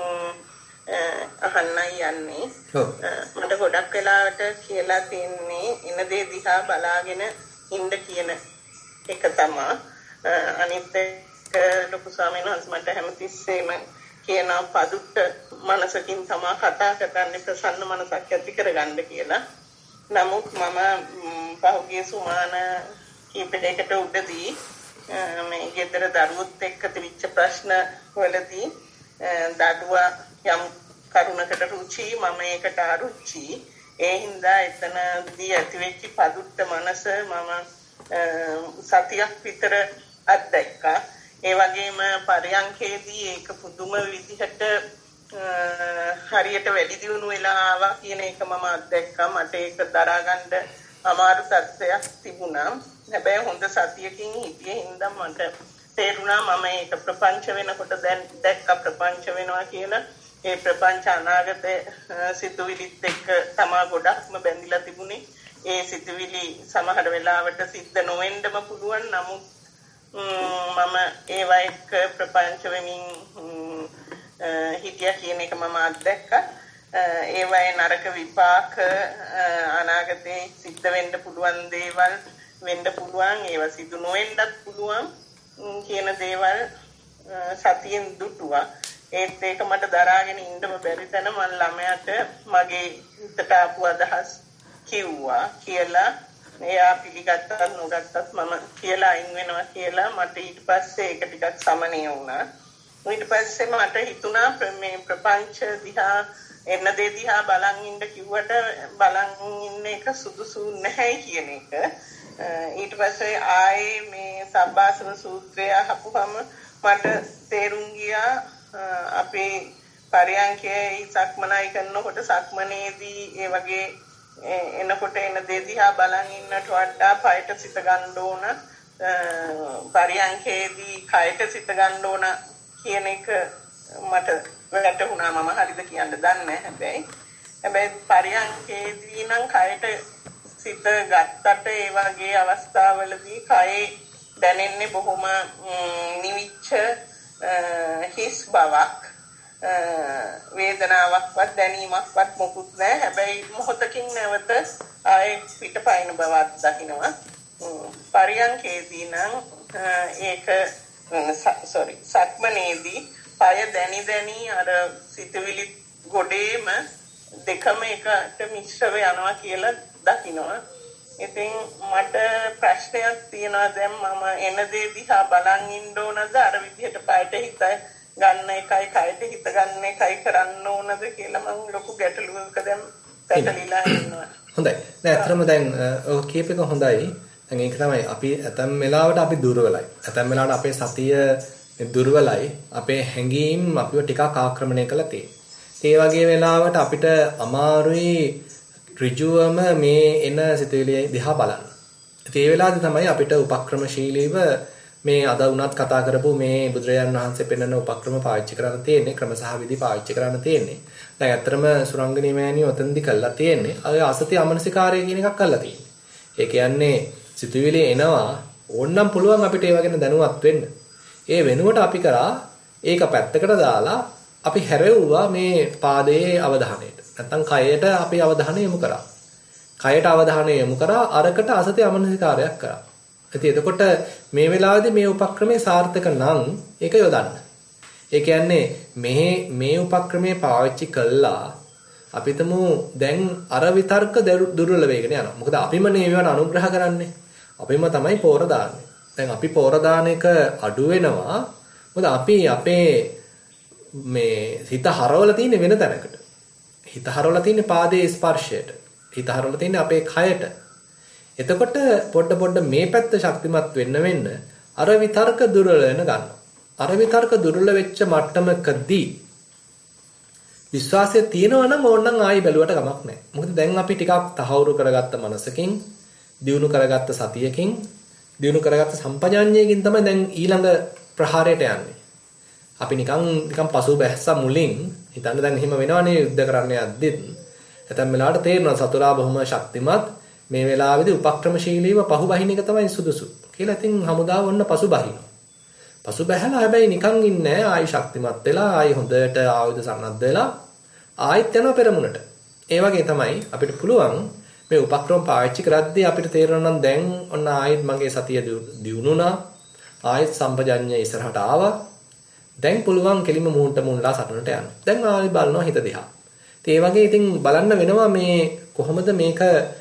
අහන්නයි යන්නේ. මට ගොඩක් වෙලාවට කියලා තින්නේ ඉන දේ දිහා බලාගෙන ඉන්න කියන එක තමයි. අනිත් එක ලොකු ස්වාමීන් වහන්සේ මට හැමතිස්සෙම කියන පදුට්ට මනසකින් තමයි කතා කරන්නේ ප්‍රසන්න මනසක් ඇති කරගන්න කියලා. නමුත් මම පහුගිය සුමාන කීපයකට උඩදී මේ ගෙදර දරුවොත් එක්ක තිබිච්ච ප්‍රශ්න වලදී දඩුවා යම් කරුණකට රුචි මම ඒකට අරුචි ඒ හින්දා එතනදී ඇතිවෙච්ච පදුට්ට මනස මම සතියක් විතර අත්දැක්කා. ඒ වගේම පරයන්කේදී ඒක පුදුම විදිහට හරියට වැඩි දියුණු වෙලා ආවා කියන එක මම අත්දැක්කා. මට ඒක දරා ගන්න අමාරු තත්ත්වයක් තිබුණා. හැබැයි හොඳ සතියකින් හිටියේ හින්දා මට තේරුණා මම ඒක ප්‍රපංච වෙනකොට දැන් දැක්ක ප්‍රපංච වෙනවා කියලා. ඒ ප්‍රපංච අනාගත සිතුවිලිත් එක්ක තමයි ගොඩක්ම බැඳිලා තිබුණේ. ඒ සිතුවිලි සමහර වෙලාවට සිද්ධ නොවෙන්නම පුළුවන්. නමුත් මම ඒවා එක්ක ප්‍රපංච වෙමින් හිතියා කියන එක මම අත්දැක්කා. ඒවායේ නරක විපාක අනාගතේ සිද්ධ වෙන්න පුළුවන් දේවල් වෙන්න පුළුවන්. ඒවා සිදු නොවෙන්නත් පුළුවන් කියන දේවල් සතියෙන් දුටුවා. ඒත් ඒක මට දරාගෙන ඉන්නම බැරි තැන මම ළමයාට මගේ හිතට ආපු අදහස් කිව්වා කියලා. එයා පිළිගත්තත් නොගත්තත් මම කියලා අයින් වෙනවා කියලා. මට ඊට පස්සේ ඒක ටිකක් සමනය වුණා. ඊට පස්සේ මට හිතුණා මේ ප්‍රපංච දිහා එන්න දේ දිහා බලන් ඉන්න කිව්වට බලන් ඉන්න එක සුදුසු නැහැ කියන එක. ඊට පස්සේ ආයේ මේ සබ්බාසව සූත්‍රය අහපුවම මට තේරුම් ගියා අපේ පරයන්කේ සක්මනයි කරනකොට සක්මනේදී ඒ වගේ එනකොට එන දේ දිහා බලන් ඉන්නට වඩා පයට සිත ගන්න ඕන පරයන්කේදී කයට සිත ගන්න ඕන කියන එක මට වැටහුණා මම හරිද කියන්න දන්නේ හැබැයි පරයන්කේදී නම් කයට සිත ගත්තට ඒ වගේ අවස්ථාවලදී කයේ දැනෙන්නේ බොහොම නිවිච්ච හිස් බවක් වේදනාවක්වත් දැනීමක්වත් මොකුත් නැහැ. හැබැයි මොහොතකින් නැවත ආයේ පිටපයින් බවක් දකින්නවා. පරයන්කේදී නම් ඒක සක්මනේදී පය දැනි අර සිතවිලි ගොඩේම දෙකම එකට මිශ්‍ර යනවා කියලා දකින්නවා. ඉතින් මට ප්‍රශ්නයක් තියෙනවා දැන් මම එන දේ දිහා බලන් ඉන්න ඕනද අර විදිහට පයට හිත ගන්න එකයි කයට හිත ගන්න එකයි කරන්න ඕනද කියලා මම ලොකු ගැටලුවක දැන් පැටලිලා ඉන්නවා. හොඳයි. දැන් අතරම දැන් ඔය කීප එක හොඳයි. දැන් ඒක තමයි අපි ඇතම් වෙලාවට අපි දුර්වලයි. ඇතම් වෙලාවට අපේ සතිය දුර්වලයි. අපේ හැඟීම් අපිව ටිකක් ආක්‍රමණය කරලා තියෙනවා. ඒ වගේ වෙලාවට අපිට අමාරුයි ඍජුවම මේ එන සිතුවිලි දිහා බලන්න. ඒ වෙලාවේදී තමයි අපිට උපක්‍රමශීලීව මේ අද උනත් කතා කරපු මේ බුදුරජාණන් වහන්සේ පෙන්වන උපක්‍රම පාවිච්චි කරන්න තියෙන්නේ ක්‍රම සහ විදි පාවිච්චි කරන්න තියෙන්නේ. දැන් ඇත්තටම සුරංගනී මෑණිය ඔතනදි කළා තියෙන්නේ අය අසති අමනසිකාරය කියන එකක් කළා තියෙන්නේ. ඒ කියන්නේ සිතුවිලි එනවා ඕනනම් පුළුවන් අපිට ඒව ගැන දැනුවත් වෙන්න. ඒ වෙනුවට අපි කරා ඒක පැත්තකට දාලා අපි හැරෙව්වා මේ පාදයේ අවධානයට. නැත්තම් කයට අපි අවධානය යොමු කරා. කයට අවධානය යොමු කරා අරකට අසති අමනසිකාරයක් කරා. ඉතින් එතකොට මේ වෙලාවේදී මේ උපක්‍රමයේ සාර්ථක නම් ඒක යොදන්න. ඒ කියන්නේ මේ උපක්‍රමයේ පාවිච්චි කළා අපිටම දැන් අර විතර්ක දුර්වල වෙගෙන යනවා. මොකද අපිම මේවට අනුග්‍රහ කරන්නේ. අපිම තමයි පෝර දාන්නේ. දැන් අපි පෝර දාන එක අඩු වෙනවා. මොකද අපි අපේ මේ හිත හරවලා තියෙන්නේ වෙන තැනකට. හිත හරවලා තියෙන්නේ පාදයේ ස්පර්ශයට. හිත හරවලා තියෙන්නේ අපේ කයට. එතකොට පොඩ මේ පැත්ත ශක්තිමත් වෙන්න අර විතර්ක දුර්වල වෙන ගන්නවා. අර විතර්ක දුර්වල වෙච්ච මට්ටමකදී විශ්වාසය තියෙනවා නම් ඕනනම් ආයි බැලුවට කමක් නැහැ. මොකද දැන් අපි ටිකක් තහවුරු කරගත්ත මනසකින්, දියුණු කරගත්ත සතියකින්, දියුණු කරගත්ත සම්පජාඤ්ඤයකින් තමයි දැන් ඊළඟ ප්‍රහාරයට යන්නේ. අපි නිකන් පසුබැස්සා මුලින් හිතන්න දැන් එහෙම වෙනවනේ යුද්ධ කරන්න යද්දිත්. නැත්නම් වෙලාවට තේරෙනවා සතුරා බොහොම ශක්තිමත් මේ වෙලාවේදී උපක්‍රමශීලීව පහුබහින එක තමයි සුදුසු කියලා. ඉතින් හමුදාව ඔන්න පසුබහිනවා. පසුබැහැලා හැබැයි නිකන් ඉන්නේ ආයි ශක්තිමත් වෙලා ආයි හොඳට ආයුධ සන්නද්ධ වෙලා ආයිත් යනවා පෙරමුණට. ඒ වගේ තමයි අපිට පුළුවන් මේ උපක්‍රම පාවිච්චි කරද්දී අපිට තේරෙනවා නම් දැන් ඔන්න ආයිත් මගේ සතිය දියුණුණා. ආයිත් සම්පජඤ්ඤය ඉස්සරහට ආවා. දැන් පුළුවන් කෙලිම මුහුණට මුණලා සටනට යන්න. දැන් ආයි බලනවා හිත දිහා. ඒ වගේ ඉතින් බලන්න වෙනවා මේ කොහොමද මේක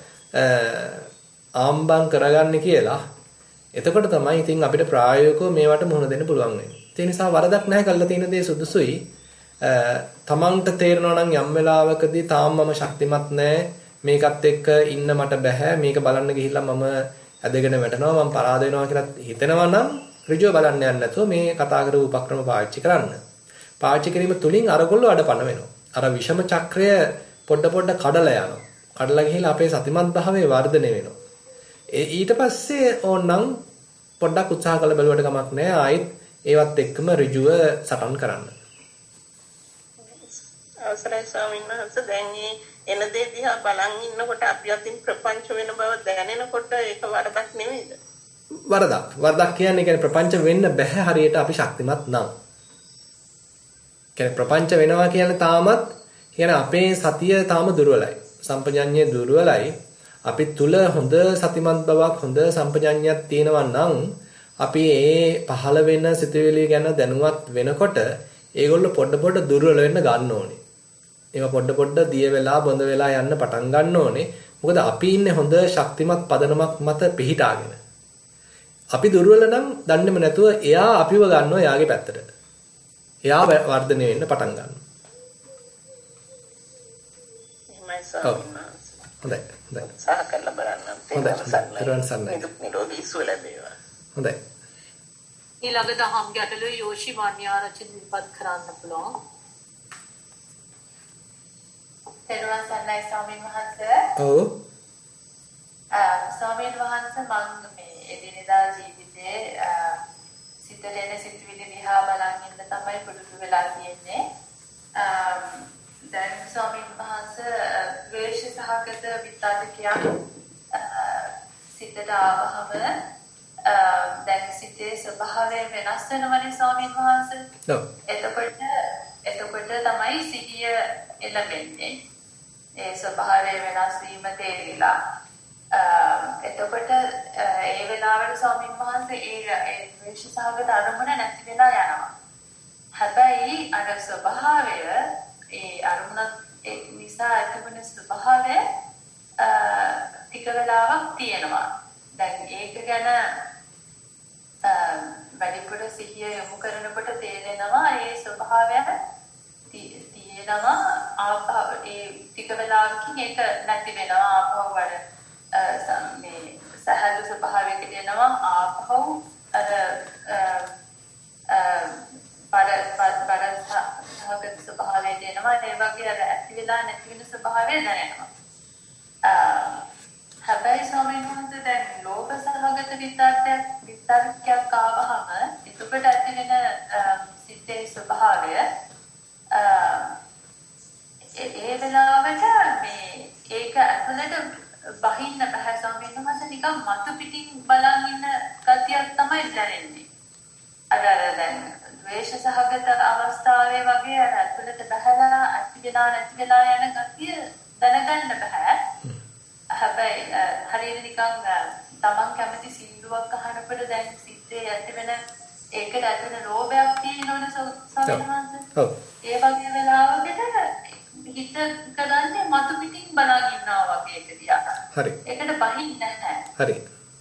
ආම්බම් කරගන්නේ කියලා. එතකොට තමයි ඉතින් අපිට ප්‍රායෝගිකව මේවට මුහුණ දෙන්න පුළුවන් වෙන්නේ. ඒ නිසා වරදක් නැහැ කරලා තියෙන දේ සුදුසුයි. තමන්ට තේරෙනවා නම් යම් වෙලාවකදී තාම මම ශක්තිමත් නැහැ. මේකත් එක්ක ඉන්න මට බෑ. මේක බලන්න ගිහිල්ලා මම ඇදගෙන වැටෙනවා මම පරාද වෙනවා කියලා හිතෙනවා නම් ඍජුව බලන්න යන්නේ නැතුව මේ කතා කරපු උපක්‍රම පාවිච්චි කරන්න. පාවිච්චි කිරීම තුලින් අරගොල්ලෝ අඩපණ වෙනවා. අර විෂම චක්‍රය පොඩ කඩලා යනවා. කඩලා ගිහිල්ලා අපේ සතිමත් භාවයේ වර්ධනය වෙනවා. ඊට පස්සේ ඕනනම් පොඩ්ඩක් උත්සාහ කරලා බලුවට කමක් නැහැ. ආයෙත් ඒවත් එක්කම ඍජුව සටන් කරන්න. අවසරයි ස්වාමීන් වහන්සේ දැන් මේ එන දේ දිහා බලන් ඉන්නකොට අපි අතින් ප්‍රපංච වෙන බව දැනෙනකොට ඒක වරදක් නෙමෙයිද? වරදක් කියන්නේ ප්‍රපංච වෙන්න බෑ හරියට අපි ශක්තිමත් නම්. කියන්නේ ප්‍රපංච වෙනවා කියන්නේ තාමත් කියන්නේ අපේ සතිය තාම දුර්වලයි. සම්පජඤ්ඤය දුර්වලයි. අපි තුල හොඳ සතිමත් බවක් හොඳ සම්පජඤ්ඤයක් තියෙනවා නම් අපි ඒ පහළ වෙන සිතුවිලි ගැන දැනුවත් වෙනකොට ඒගොල්ලෝ පොඩ දුර්වල වෙන්න ගන්න ඕනේ. ඒවා පොඩ දිය වෙලා බොඳ වෙලා යන්න පටන් ගන්න ඕනේ. මොකද අපි ඉන්නේ හොඳ ශක්තිමත් පදනමක් මත පිහිටාගෙන. අපි දුර්වල නම් දන්නේම නැතුව එයා අපිව ගන්නවා එයාගේ පැත්තට. එයා වර්ධනය වෙන්න පටන් ගන්නවා. එහෙමයි ස්වාමීන් වහන්සේ. හොඳයි. සාකච්ඡා කරලා බලන්න. හොඳයි. නිරෝගී සුව ලැබේවා. හොඳයි. ඊළඟ දහම් ගැටළු යෝෂි වන්‍යාරචන ඉදිරිපත් කරන්න පුළුවන්. තෙරුවන් සරණයි ස්වාමීන් වහන්සේ. ඔව්. ස්වාමීන් වහන්සේ මම මේ එදිනෙදා ජීවිතේ සිතට එන සිතුවිලි දිහා බලන් ඉන්න තමයි පුරුදු වෙලා තියෙන්නේ. දැන් ස්වාමීන් වහන්සේ ද්වේෂ සහගත විතර්කයක් සිතට ආවහම දැන් සිතේ ස්වභාවය වෙනස් වෙනවනේ ස්වාමීන් වහන්සේ. ඔව්. එතකොට තමයි සිහිය එළඹෙන්නේ. ඒ ස්වභාවය වෙනස් වීම තේරිලා. එතකොට ඒ වෙලාවට ස්වාමීන් වහන්සේ ඒ ද්වේෂ සහගත අරමුණ නැති වෙලා යනවා. හැබැයි අර ස්වභාවය ඒ අරමුණ නිසා ඇතිවෙන ස්වභාවය ටික වෙලාවක් තියෙනවා. දැන් ඒක ගැන වැඩිපුර සිහිය යොමු කරනකොට තේරෙනවා ඒ ස්වභාවය තියෙනවා ආපහු ඒ ටික වෙලාවකින් ඒක නැති වෙනවා ආපහු වල මේ සහල් ස්වභාවයකට එනවා ආපහු අර සහගත ස්වභාවයට එනවා ඒ වගේ අර ඇති වෙලා නැති වෙන ස්වභාවය දැනෙනවා. හැබැයි ස්වාමීන් වහන්සේ දැන් ලෝභ සහගත විතර්කයක් ආවහම එතකොට ඇති වෙන සිතේ ස්වභාවය ඒ වෙලාවට මේ ඒක ඇතුළට බහින්න බෑ ස්වාමීන් වහන්සේ නිකන් මතු පිටින් බලන් ඉන්න ගතියක් තමයි දැනෙන්නේ. අර දැන් ද්වේෂ සහගත අවස්ථාවේ වගේ අර ඇතුළට බහලා ඇති වෙලා නැති වෙලා යන ගතිය දැනගන්න බෑ. හැබැයි හරියට නිකන් තමන් කැමති සින්දුවක් අහනකොට දැන් සිද්දේ ඇතිවෙන ඒකට ඇතිවෙන ලෝභයක් තියෙනවනේ සමහරවිට. ඔව්. ඒ වගේ වෙලාවකට හිත කරන්නේ මතු පිටින් බලන් ඉන්නවා වගේ එක දිහා. හරි. ඒකට බහින්නේ නැහැ. හරි.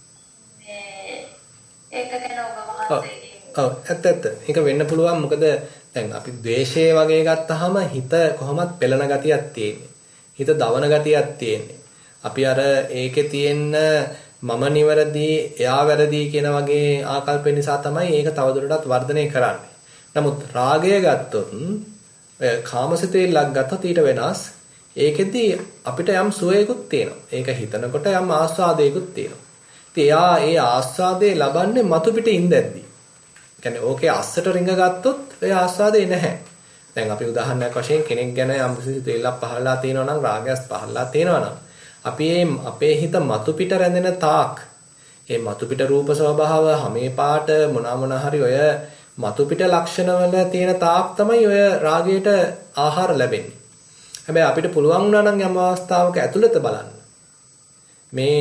ඒක ගැන ඔබ වහන්සේගේ ඔව් ඇත්ත. ඒක වෙන්න පුළුවන්. මොකද දැන් අපි ද්වේෂය වගේ ගත්තාම හිත කොහොමත් පෙළන ගතියක් තියෙන්නේ. හිත දවන ගතියක් තියෙන්නේ. අපි අර ඒකේ තියෙන මම නිවැරදි එයා වැරදි කියන වගේ ආකල්ප නිසා තමයි ඒක තවදුරටත් වර්ධනය කරන්නේ. නමුත් රාගය ගත්තොත් කාමසිතේලක් ගත්තොත් ඊට වෙනස්. ඒකෙදි අපිට යම් සුවයකුත් තියෙනවා. ඒක හිතනකොට යම් ආස්වාදයකුත් තියෙනවා. ඉතින් එයා ඒ ආස්වාදේ ලබන්නේ මතු පිට ඉඳද්දි. කියන්නේ ඕකේ අස්සට රිංග ගත්තොත් ඒ ආස්වාදේ නැහැ. දැන් අපි උදාහරණයක් වශයෙන් කෙනෙක් ගැන යම් සිතේලක් පහළලා තියෙනවා නම් රාගයස් පහළලා තියෙනවා නම් අපි අපේ හිත මතු පිට රැඳෙන තාක් ඒ මතු පිට රූප ස්වභාව හැමේ පාට මොන හරි ඔය මතු පිට ලක්ෂණ වල තියෙන තාක් තමයි ඔය රාගයට ආහාර ලැබෙන්නේ. හැබැයි අපිට පුළුවන් වුණා නම් යම් අවස්ථාවක ඇතුළත බලන්න. මේ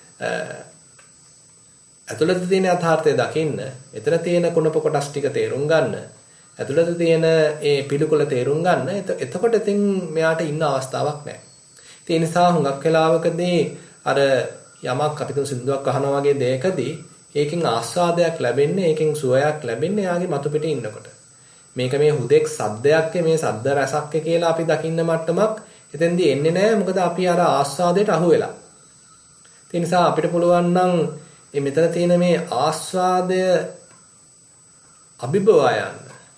ඇතුළත තියෙන යථාර්ථය දකින්න, එතන තියෙන කුණප කොටස් ටික තේරුම් ගන්න, ඇතුළත තියෙන ඒ පිළිකුල තේරුම් ගන්න. එතකොට ඉතින් මෙයාට ඉන්න අවස්ථාවක් නැහැ. ඒ නිසා හුඟක් වෙලාවකදී අර යමක් අපි තුන් සින්දුවක් අහනවා වගේ දෙයකදී ඒකෙන් ආස්වාදයක් ලැබෙන්නේ, ඒකෙන් සුවයක් ලැබෙන්නේ යාගේ මතු පිටේ ඉන්නකොට. මේක මේ හුදෙක් සද්දයක් මේ සද්ද රසක් කියලා අපි දකින්න මට්ටමක් එතෙන්දී එන්නේ නැහැ. මොකද අපි අර ආස්වාදයට අහු වෙලා. ඒ නිසා අපිට පුළුවන් නම් මේ මෙතන තියෙන මේ ආස්වාදය අභිභවා යන්න.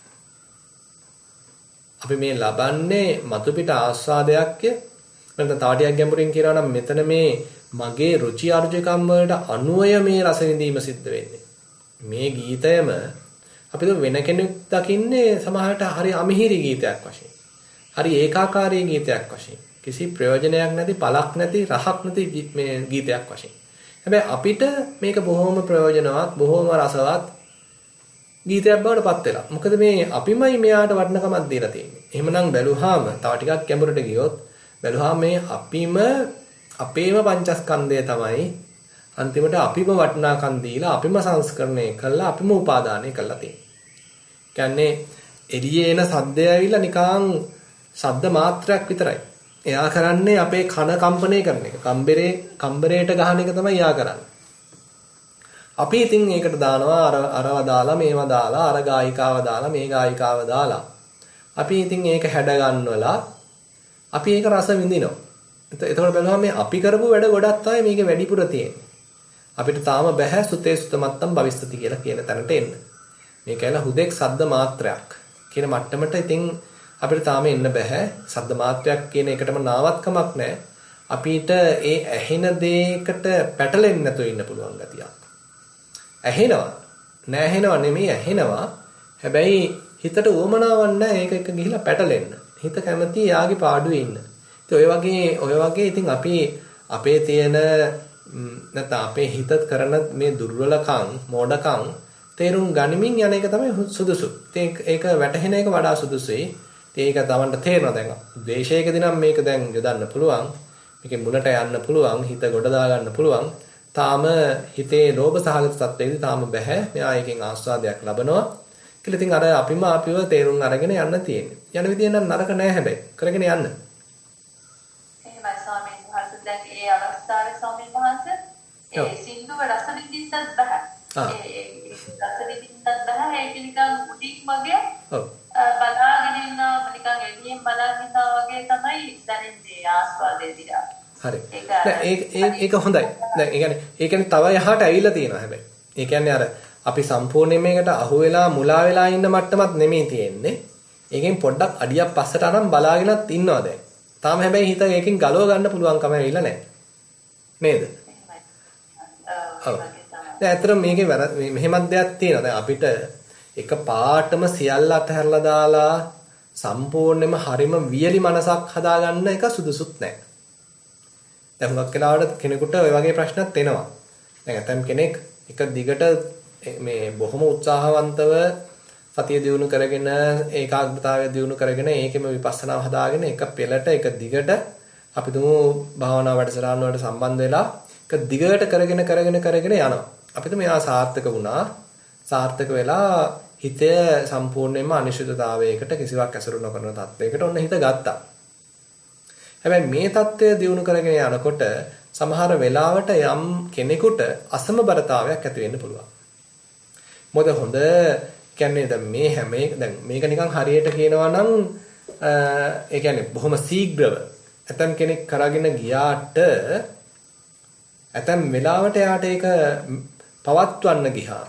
අපි මේ ලබන්නේ මතු පිට ආස්වාදයක්ය. නැත්නම් තව ටිකක් ගැඹුරින් කියනවා නම් මෙතන මේ මගේ රුචි අරුචිකම් වලට අනුවය මේ රස විඳීම සිද්ධ වෙන්නේ. මේ ගීතයම අපි වෙන කෙනෙක් දකින්නේ සමහරට හරි අමිහිරි ගීතයක් වශයෙන්. හරි ඒකාකාරී ගීතයක් වශයෙන්. කිසි ප්‍රයෝජනයක් නැති, පළක් නැති, රහක් නැති මේ ගීතයක් වශයෙන්. හැබැයි අපිට මේක බොහොම ප්‍රයෝජනවත්, බොහොම රසවත් ගීතයක් බවට පත් වෙලා. මොකද මේ අපිමයි මෙයාට වටිනකමක් දීලා තියෙන්නේ. එහෙමනම් බැලුවාම තව ටිකක් ගැඹුරට ගියොත් බැලුවාම මේ අපේම පංචස්කන්ධය තමයි අන්තිමට අපිම වටිනාකම් දීලා අපිම සංස්කරණය කළා අපිම උපාදානය කළා තියෙන්නේ. කියන්නේ එළියේ එන සද්දය ඇවිල්ලා නිකන් ශබ්ද මාත්‍රයක් විතරයි. එයා කරන්නේ අපේ කන කම්පණය කරන එක. කම්බරේට ගහන එක තමයි එයා කරන්නේ. අපි ඉතින් ඒකට දානවා අරව දාලා මේවා දාලා අර ගායිකාව දාලා මේ ගායිකාව දාලා. අපි ඉතින් ඒක හැඩ ගන්නවලා අපි ඒක රස විඳිනවා. එතකොට බලනවා මේ අපි කරපු වැඩ ගොඩක් තමයි මේකේ වැඩිපුර තියෙන්නේ. අපිට තාම බෑ සුතේ සුතමත්තම් භවිස්සති කියලා කියන තැනට එන්න. මේ කියලා හුදෙක් සද්ද මාත්‍රයක් කියන මට්ටමට ඉතින් අපිට තාම එන්න බෑ. සද්ද මාත්‍රයක් කියන එකටම නාවත්කමක් නැහැ. අපිට ඒ ඇහෙන දෙයකට පැටලෙන්නේ නැතුව ඉන්න පුළුවන් ගතියක්. ඇහෙනවා. නෑ ඇහෙනවා නෙමෙයි ඇහෙනවා. හැබැයි හිතට උවමනාවක් නැහැ ඒක එක ගිහිලා පැටලෙන්න. හිත කැමති යාගේ පාඩුවේ ඉන්න. ඉතින් ඔය වගේ ඉතින් අපි අපේ තියෙන නැත්නම් අපේ හිත කරන මේ දුර්වලකම්, මෝඩකම් තේරුම් ගනිමින් යන එක තමයි සුදුසු. ඒක වැටහෙන එක වඩා සුදුසුයි. ඒක තමන්ට තේරෙනවා දැන්. ද්වේෂයකදී නම් මේක දැන් යොදන්න පුළුවන්. මේකේ මුලට යන්න පුළුවන්, හිත ගොඩ දා ගන්න පුළුවන්. තාම හිතේ ලෝභ සහගත තත්ත්වයකදී තාම බෑ. මෙයා එකෙන් ආස්වාදයක් ලබනවා. කියලා ඉතින් අර අපිව තේරුම් අරගෙන යන්න තියෙන්නේ. යන විදිය නම් නරක නෑ හැබැයි. කරගෙන යන්න. එහෙමයි ස්වාමීන් වහන්සේ. දැන් ඒ අවස්ථාවේ ස්වාමීන් වහන්සේ ඒ සින්දුව රස විඳින්නත් බෑ. ඒ රස විඳින්නත් බෑ. ඒක නිකන් උඩින් වගේ බලාගෙන ඉන්නවා නිකන් එළියෙන් බලාගෙන ඉන්නවා වගේ තමයි දැනෙන්නේ ආස්වාදයේ දිහා. හරි. ඒක හොඳයි. දැන් ඒ කියන්නේ තව යහට ඇවිල්ලා තියෙනවා හැබැයි. ඒ කියන්නේ අර අපි සම්පූර්ණයෙන් මේකට අහු වෙලා මුලා වෙලා ඉන්න මට්ටමක් නෙමෙයි තියෙන්නේ. ඒකෙන් පොඩ්ඩක් අඩියක් පස්සට අරන් බලාගෙනත් ඉන්නවා දැන්. තාම හැබැයි හිත ඒකෙන් ගලව ගන්න පුළුවන්කම ඇවිල්ලා නැහැ. නේද? ඔව්. දැන් ඇත්තටම මේකේ මෙහෙමත් දෙයක් තියෙනවා. දැන් අපිට එක පාටම සියල්ල අතහැරලා දාලා සම්පූර්ණයෙන්ම හරිම වියලි මනසක් හදාගන්න එක සුදුසුත් නැහැ. දැන් හුඟක් වෙලාවට කෙනෙකුට ඔය වගේ ප්‍රශ්නත් එනවා. දැන් ඇතම් කෙනෙක් එක දිගට මේ බොහොම උත්සාහවන්තව සතිය දියුණු කරගෙන ඒකාග්‍රතාවය දියුණු කරගෙන ඒකෙම විපස්සනාව හදාගෙන එක පෙළට එක දිගට අපි තුමු භාවනා වැඩසටහන් වලට සම්බන්ධ වෙලා එක දිගට කරගෙන යනවා. අපි තුමු එයා සාර්ථක වුණා. සාර්ථක වෙලා හිතය සම්පූර්ණයෙන්ම අනිශ්චිතතාවයකට කිසිවක් ඇසුරු නොකරන තත්වයකට ඔන්න හිත ගත්තා. හැබැයි මේ தත්ත්වය දියුණු කරගෙන යනකොට සමහර වෙලාවට යම් කෙනෙකුට අසමබරතාවයක් ඇති වෙන්න පුළුවන්. මොකද හොඳ කියන්නේ දැන් මේ හැම දැන් මේක නිකන් හරියට කියනවා නම් ඒ කියන්නේ බොහොම ශීඝ්‍රව ඇතම් කෙනෙක් කරගෙන ගියාට ඇතම් වෙලාවට යාට ඒක පවත්වන්න ගියාම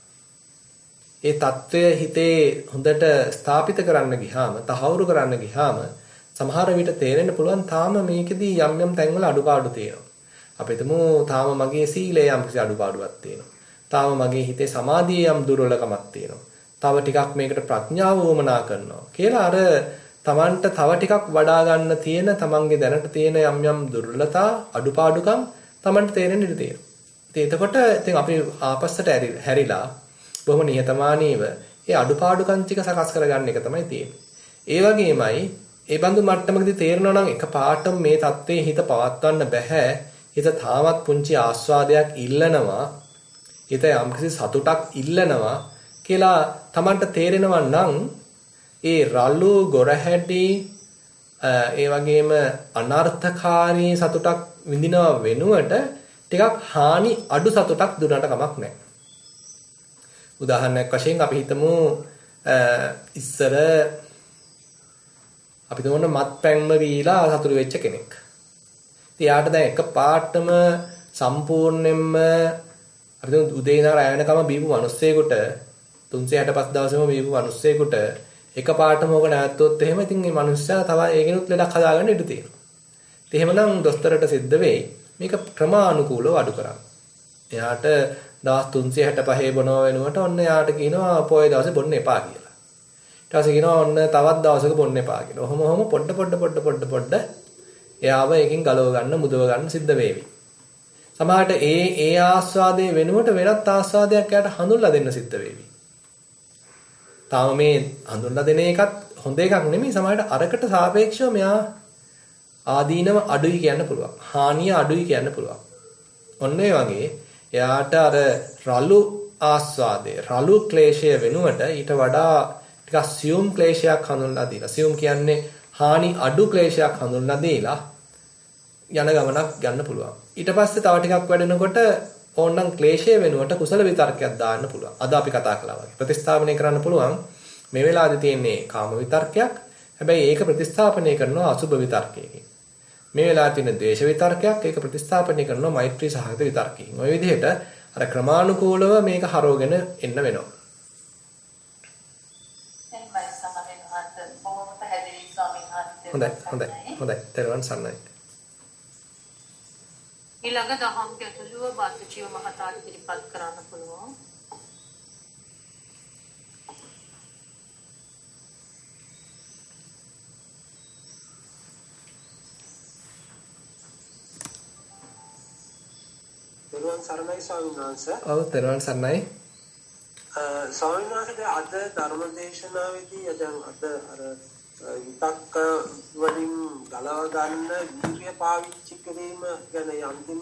ඒ தত্ত্বය හිතේ හොඳට ස්ථාපිත කරන්න ගියාම තහවුරු කරන්න ගියාම සමහර විට තේරෙන්න පුළුවන් තාම මේකෙදී යම් තැන්වල අඩුපාඩු තියෙනවා. අපි හිතමු තාම මගේ සීලේ යම් කිසි අඩුපාඩුවක් තියෙනවා. තාම මගේ හිතේ සමාධියේ යම් දුර්වලකමක් තියෙනවා. තව ටිකක් මේකට ප්‍රඥාව වමනා කරනවා කියලා අර තමන්ට තව ටිකක් වඩා ගන්න තියෙන තමන්ගේ දැනට තියෙන යම් දුර්වලතා අඩුපාඩුකම් තමන්ට තේරෙන්න ඉඩ තියෙනවා. ඉතින් එතකොට ඉතින් අපි ආපස්සට හැරිලා බොහොම නිහතමානීව ඒ අඩුපාඩුකම් ටික සකස් කරගන්න එක තමයි තියෙන්නේ. ඒ වගේමයි ඒ බඳු මට්ටමකදී තේරෙනවා නම් එකපාරටම මේ தත්ත්වයේ හිත පවත්වන්න බෑ. හිත තාමත් පුංචි ආස්වාදයක් ඉල්ලනවා. හිත යම්කිසි සතුටක් ඉල්ලනවා කියලා Tamanට තේරෙනවා නම් ඒ රළු ගොරහැටි ඒ වගේම අනර්ථකාරී සතුටක් විඳිනව වෙනුවට ටිකක් හානි අඩු සතුටක් දුන්නට කමක් නැහැ. උදාහරණයක් වශයෙන් අපි හිතමු ඉස්සර අපි තුමන මත්පැන්ම වීලා සතුටු වෙච්ච කෙනෙක්. ඉතින් යාට දැන් එක පාටම සම්පූර්ණයෙන්ම අපි තුමු උදේ ඉඳන් රැ වෙනකම් බීපු මිනිස්සෙකුට 365 දවසෙම බීපු මිනිස්සෙකුට එක පාටම ඕක නැවතුනොත් එහෙම ඉතින් මේ මිනිස්සයා තව ඒකිනුත් ලඩක් හදාගන්න ඉඩ තියෙනවා. ඉතින් එහෙමනම් දොස්තරට සිද්ධ වෙයි මේක ක්‍රමානුකූලව අඩු කරන්න. එයාට දවස් 365 බොනව වෙනුවට ඔන්න එයාට කියනවා පොයේ දවසේ බොන්න එපා කියලා. ඊට පස්සේ කියනවා ඔන්න තවත් දවසක බොන්න එපා කියලා. ඔහොම පොඩ එයාව එකකින් ගලව ගන්න මුදව ගන්න සිද්ධ වේවි. සමහරට ඒ ආස්වාදයේ වෙනුවට වෙනත් ආස්වාදයක් එයාට හඳුන්ලා දෙන්න සිද්ධ වේවි. තාම මේ හඳුන්ලා දෙන එකත් හොඳ එකක් නෙමෙයි. සමහරට අරකට සාපේක්ෂව මෙයා ආදීනව අඩුයි කියන්න පුළුවන්. හානිය අඩුයි කියන්න පුළුවන්. ඔන්න ඒ වගේ එයාට අර රළු ආස්වාදයේ රළු ක්ලේශය වෙනුවට ඊට වඩා ටිකක් සියුම් ක්ලේශයක් හඳුන්ලා දීලා සියුම් කියන්නේ හානි අඩු ක්ලේශයක් හඳුන්ලා දීලා යන ගමනක් ගන්න පුළුවන්. ඊට පස්සේ තව ටිකක් වැඩෙනකොට ඕනනම් ක්ලේශය වෙනුවට කුසල විතර්කයක් දාන්න පුළුවන්. අද අපි කතා කළා වගේ ප්‍රතිස්ථාපනය කරන්න පුළුවන්. මේ වෙලාවේදී තියෙන්නේ කාම විතර්කයක්. හැබැයි ඒක ප්‍රතිස්ථාපනය කරනවා අසුභ විතර්කයකින්. මේ වෙලාවේ තියෙන ද්වේෂ විතර්කයක් ඒක ප්‍රතිස්ථාපනය කරනවා මෛත්‍රී සහගත විතර්කයෙන්. ওই විදිහට අර ක්‍රමානුකූලව මේක හරවගෙන එන්න වෙනවා. හොඳයි. තෙරුවන් සරණයි. ඊළඟ දහම් ගැටලුව බද්දජීව මහතාට ඉදිරිපත් කරන්න පුළුවන්. තෙරුවන් සරණයි ස්වාමීන් වහන්සේ. ඔව් තෙරුවන් සරණයි. ස්වාමීන් වහන්සේ අද ධර්මදේශනාවේදී දැන් අද අර විතක්ක වලින් ගලව ගන්න වීර්ය පාවිච්චි කිරීම ගැන අන්තිම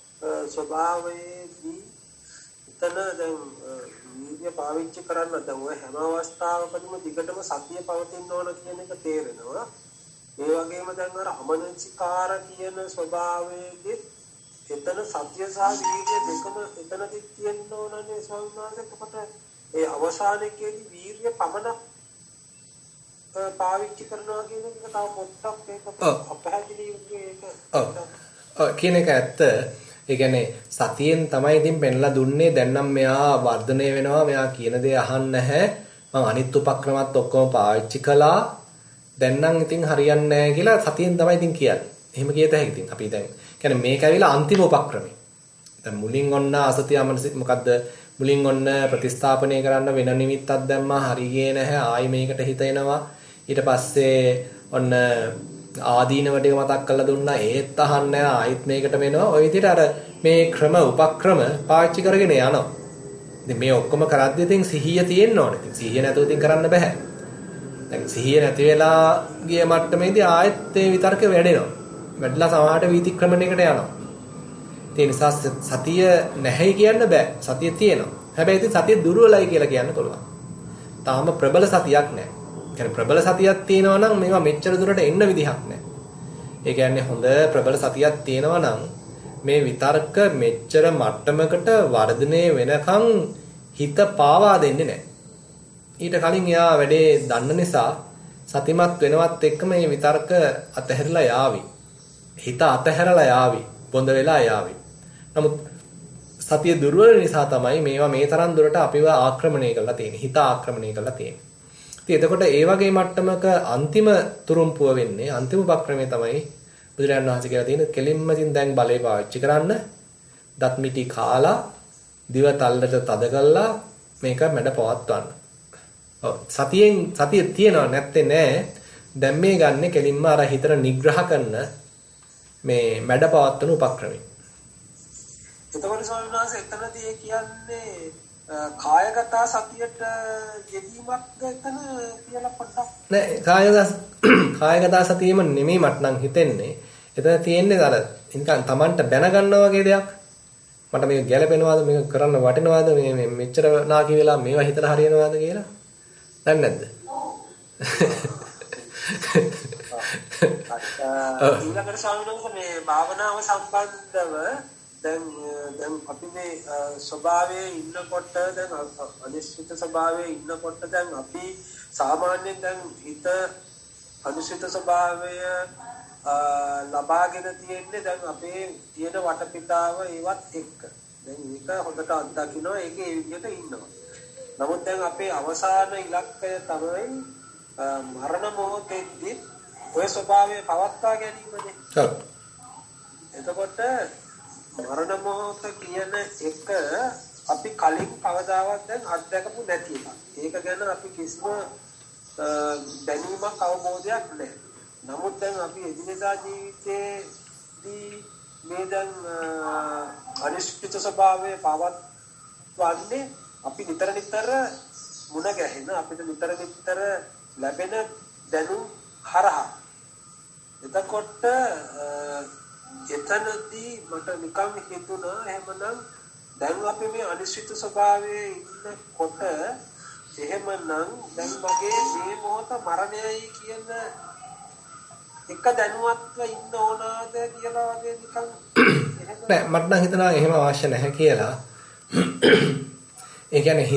ස්වභාවයේදී එතන දැන් වීර්ය පාවිච්චි කරන්න දැන් ඔය හැම අවස්ථාවකදීම දිගටම සතිය පවතින්න ඕන කියන එක තේරෙනවා. ඒ වගේම දැන් අර අමනසිකාර කියන ස්වභාවයේදී එතන සත්‍ය සහ වීර්ය දෙකම එතනදි තියෙන්න ඕනනේ ස්වාමීන් වහන්සේ. එතකොට ඒ අවසානයේදී වීර්ය පමණක් පාවිච්චි කරනවා කියන එක තව පොඩ්ඩක් ඒක අපහැදිලි ඒක. ඔව් කියන එක ඇත්ත. ඒ කියන්නේ සතියෙන් තමයි ඉතින් පෙන්ලා දුන්නේ. දැන් නම් මෙයා වර්ධනය වෙනවා. මෙයා කියන දේ අහන්නේ නැහැ. මම අනිත් උපක්‍රමات ඔක්කොම පාවිච්චි කළා. දැන් නම් ඉතින් හරියන්නේ නැහැ කියලා සතියෙන් තමයි ඉතින් කියන්නේ. එහෙම කියත හැකි ඉතින් අපි දැන් කියන්නේ මේක ඇවිල්ලා අන්තිම උපක්‍රමය. දැන් මුලින් ඔන්න අසතිය අමනසික මොකද්ද? මුලින් ඔන්න ප්‍රතිස්ථාපනය කරන්න වෙන නිමිත්තක් දැම්මා. හරියේ නැහැ. ආයි මේකට හිත එනවා. ඊට පස්සේ ඔන්න ආදීනව ටික මතක් කරලා දුන්නා. ඒත් අහන්නේ නැහැ. ආයිත් මේකට වෙනවා. ওই විදිහට අර මේ ක්‍රම උපක්‍රම පාවිච්චි කරගෙන යනවා. ඉතින් මේ ඔක්කොම කරද්දී ඉතින් සිහිය තියෙන්න ඕනේ. ඉතින් සිහිය නැතුව ඉතින් කරන්න බෑ. දැන් සිහිය නැති වෙලා ගිය මට්ටමේදී ආයෙත් මේ විතර්ක වැඩෙනවා. වැඩිලා සමහරට වීතික්‍රමණයකට යනවා. ඒ නිසා සතිය නැහැයි කියන්න බෑ. සතිය තියෙනවා. හැබැයි ඉතින් සතිය දුර්වලයි කියලා කියන්න පුළුවන්. තාම ප්‍රබල සතියක් නැහැ. කියන්නේ ප්‍රබල සතියක් තියෙනවා නම් මේවා මෙච්චර දුරට එන්න විදිහක් නැහැ. ඒ කියන්නේ හොඳ ප්‍රබල සතියක් තියෙනවා නම් මේ විතර්ක මෙච්චර මට්ටමකට වර්ධනය වෙනකන් හිත පාවා දෙන්නේ නැහැ. ඊට කලින් එයා වැඩේ දන්න නිසා සතිමත් වෙනවත් එක්ක මේ විතර්ක අතහැරලා යාවි. හිත අතහැරලා යාවි. බොඳ වෙලා යාවි. නමුත් සතිය දුර්වල නිසා තමයි මේවා මේ තරම් දුරට අපිව ආක්‍රමණය කරලා තියෙන්නේ. හිත ආක්‍රමණය කරලා තියෙන්නේ. ඉතින් එතකොට ඒ වගේ මට්ටමක අන්තිම තුරුම්පුව වෙන්නේ අන්තිම උපක්‍රමය තමයි බුදුරජාණන් වහන්සේ කියලා තියෙන කෙලින්ම දැන් බලය පාවිච්චි කරන්න. දත් මිටි කාලා දිව තල්ලට තද කරලා මේක මැඩ පවත්වන්න. ඔව් සතිය තියනවා නැත්තේ නෑ. දැන් මේ ගන්න කෙලින්ම අර හිතට නිග්‍රහ කරන මේ මැඩ පවත්වන උපක්‍රමය. එතකොට ස්වාමීන් වහන්සේ එතනදී කියන්නේ කායගත සතියට යෙදීමක් එතන කියලා පොඩ්ඩක් නෑ කායගත සතියෙම නෙමෙයි මට නම් හිතෙන්නේ. එතන තියෙන්නේ අර නිකන් Tamanට දැනගන්නා වගේ දෙයක්. මට මේක ගැළපෙනවද මේක කරන්න වටිනවද මේ මෙච්චර නාකි වෙලා මේවා හිතලා හරියනවද කියලා. දන්නේ නැද්ද? ඊළඟට ස්වාමීන් වහන්සේ මේ භාවනාව සම්බන්ධව දැන් අපි මේ ස්වභාවයේ ඉන්නකොට දැන් අනිශ්චිත ස්වභාවයේ ඉන්නකොට දැන් අපි සාමාන්‍යයෙන් දැන් හිත අනිශ්චිත ස්වභාවය ලබාගෙන තියෙන්නේ දැන් අපේ තියෙන වටපිටාව ඒවත් එක්ක. දැන් මේක හොඳට අත්දකින්න ඒකේ ඒ විදිහට ඉන්නවා. නමුත් දැන් අපේ අවසාන ඉලක්කය තමයි මරණ මොහොතේදී ඔය ස්වභාවය පවත්වා ගැනීමනේ. ඔව්. එතකොට මරණ මොහොත කියන එක අපි කලින් කවදාවත් දැන් අත්දැකපු නැති එකක්. ඒක ගැන අපි කිසිම දැනීමක් අවබෝධයක් නැහැ. නමුත් දැන් අපි එදිනෙදා ජීවිතේදී මේ දැන් අනිශ්චිත ස්වභාවය පවත්වන්නේ අපි නිතර මුණ ගැහෙන අපිට නිතර ලැබෙන දැනුම් හරහා. එතකොට එතනදී මට නිකන් හිතුණා එහෙමනම් දැන් අපි මේ අනිශ්චිත ස්වභාවයේ ඉන්නකොට එහෙමනම් දැන් මගේ මේ මොහොත මරණයයි කියන එක දැනුවත්ව ඉන්න ඕනද කියලා වගේ නිකන් නෑ මට නම් හිතනවා එහෙම අවශ්‍ය නැහැ කියලා. ඒ කියන්නේ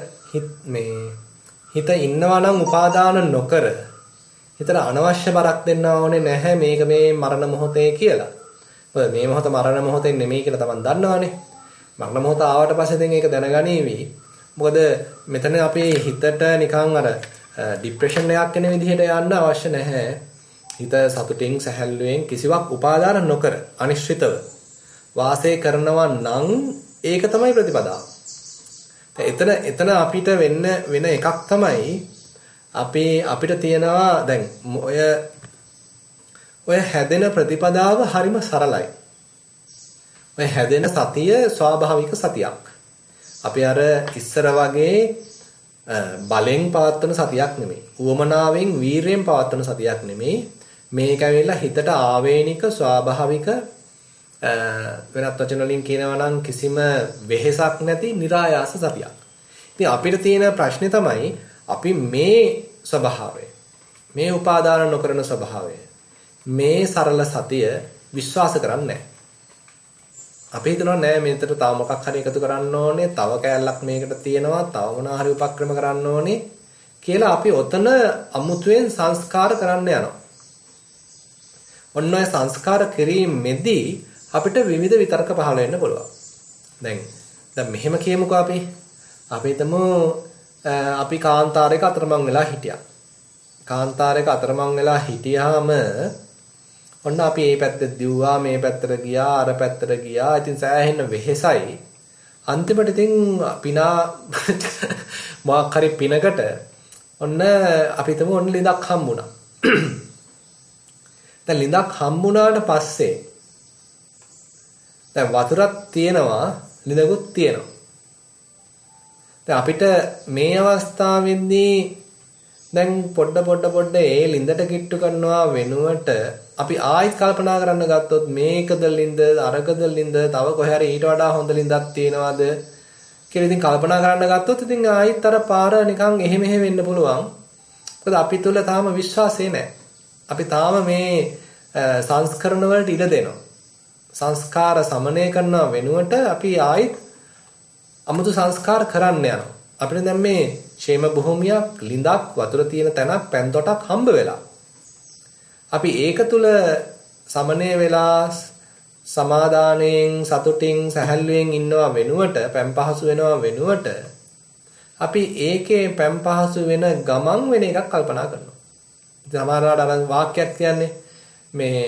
හිත ඉන්නවා නම් උපාදාන නොකර හිතට අනවශ්‍ය බරක් දෙන්න ඕනේ නැහැ මේක මේ මරණ මොහොතේ කියලා. මොකද මේ මොහොත මරණ මොහොතේ නෙමෙයි කියලා තමන් දන්නවනේ. මරණ මොහොත ආවට පස්සේ දැන් ඒක දැනගනීවි. මොකද මෙතන අපේ හිතට නිකන් අර ડિප්‍රෙෂන් එකක් එන විදිහට යන්න අවශ්‍ය නැහැ. හිත සතුටින් සැහැල්ලුවෙන් කිසිවක් උපාදාන නොකර අනිශ්චිතව වාසය කරනවා නම් ඒක තමයි ප්‍රතිපදාව. එතන අපිට වෙන එකක් තමයි අපිට තියනවා දැන් ඔය හැදෙන ප්‍රතිපදාව හරිම සරලයි. ඔය හැදෙන සතිය ස්වාභාවික සතියක්. අපි අර ඉස්සර වගේ බලෙන් පවත්වන සතියක් නෙමෙයි. උවමනාවෙන් වීරයෙන් පවත්වන සතියක් නෙමෙයි. මේක ඇවිල්ලා හිතට ආවේනික ස්වාභාවික වෙනත් වචන වලින් කියනවා නම් කිසිම වෙහෙසක් නැති નિરાයාස සතියක්. ඉතින් අපිට තියෙන ප්‍රශ්නේ තමයි අපි මේ ස්වභාවය මේ උපාදාන නොකරන ස්වභාවය මේ සරල සතිය විශ්වාස කරන්නේ නැහැ. අපි හිතනවා නෑ මේකට තව මොකක් හරි එකතු කරන්න ඕනේ, තව කෑල්ලක් මේකට තියෙනවා, තව මොනවා හරි උපක්‍රම කරන්න ඕනේ කියලා අපි ඔතන අමුතුවෙන් සංස්කාර කරන්න යනවා. ඔන්න ඔය සංස්කාර කිරීමේදී අපිට විවිධ විතර්ක පහළ වෙන්න පුළුවන්. දැන් මෙහෙම කියමුකෝ අපි හිතමු අපි කාන්තාරයක අතරමං වෙලා හිටියා. කාන්තාරයක අතරමං වෙලා හිටියාම ඔන්න අපි මේ පැත්තට දිව්වා, මේ පැත්තට ගියා, අර පැත්තට ගියා. ඉතින් සෑහෙන වෙහෙසයි. අන්තිමට ඉතින් පිනා මොකක් හරි පිනකට ඔන්න අපි හිතමු ඔන්න ලිඳක් හම්බුණා. දැන් ලිඳක් හම්බුණාට පස්සේ දැන් වතුරක් තියෙනවා, ලිඳකුත් තියෙනවා. දැන් අපිට මේ අවස්ථාවේදී දැන් පොඩ ඒ ලිඳට කිට්ටු කරනවා වෙනුවට අපි ආයෙත් කල්පනා කරන්න ගත්තොත් මේකද ලිඳ, අරකද ලිඳ, තව කොහේ හරි ඊට වඩා හොඳ ලිඳක් තියෙනවද කියලා ඉතින් කල්පනා කරන්න ගත්තොත් ඉතින් ආයෙත් අර පාර නිකන් එහෙම වෙන්න පුළුවන්. මොකද අපි තුල තාම විශ්වාසය නැහැ. අපි තාම මේ සංස්කරණ වලට ඉඩ දෙනවා. සංස්කාර සමනය කරනව වෙනුවට අපි ආයෙත් අමුතු සංස්කාර කරන්න යනවා. අපිට දැන් මේ ക്ഷേම භූමියක්, ලිඳක්, වතුර තියෙන තැනක්, පැන් තොටක් හම්බ වෙලා. අපි ඒක තුල සමනය වෙලා සමාදානයෙන්, සතුටින්, සැහැල්ලුවෙන් ඉන්නවා වෙනුවට, පැන් පහසු වෙනවා වෙනුවට අපි ඒකේ පැන් පහසු වෙන ගමන් වෙන එකක් කල්පනා කරනවා. ඉතින් සමහරවිට අර වාක්‍යයක් කියන්නේ මේ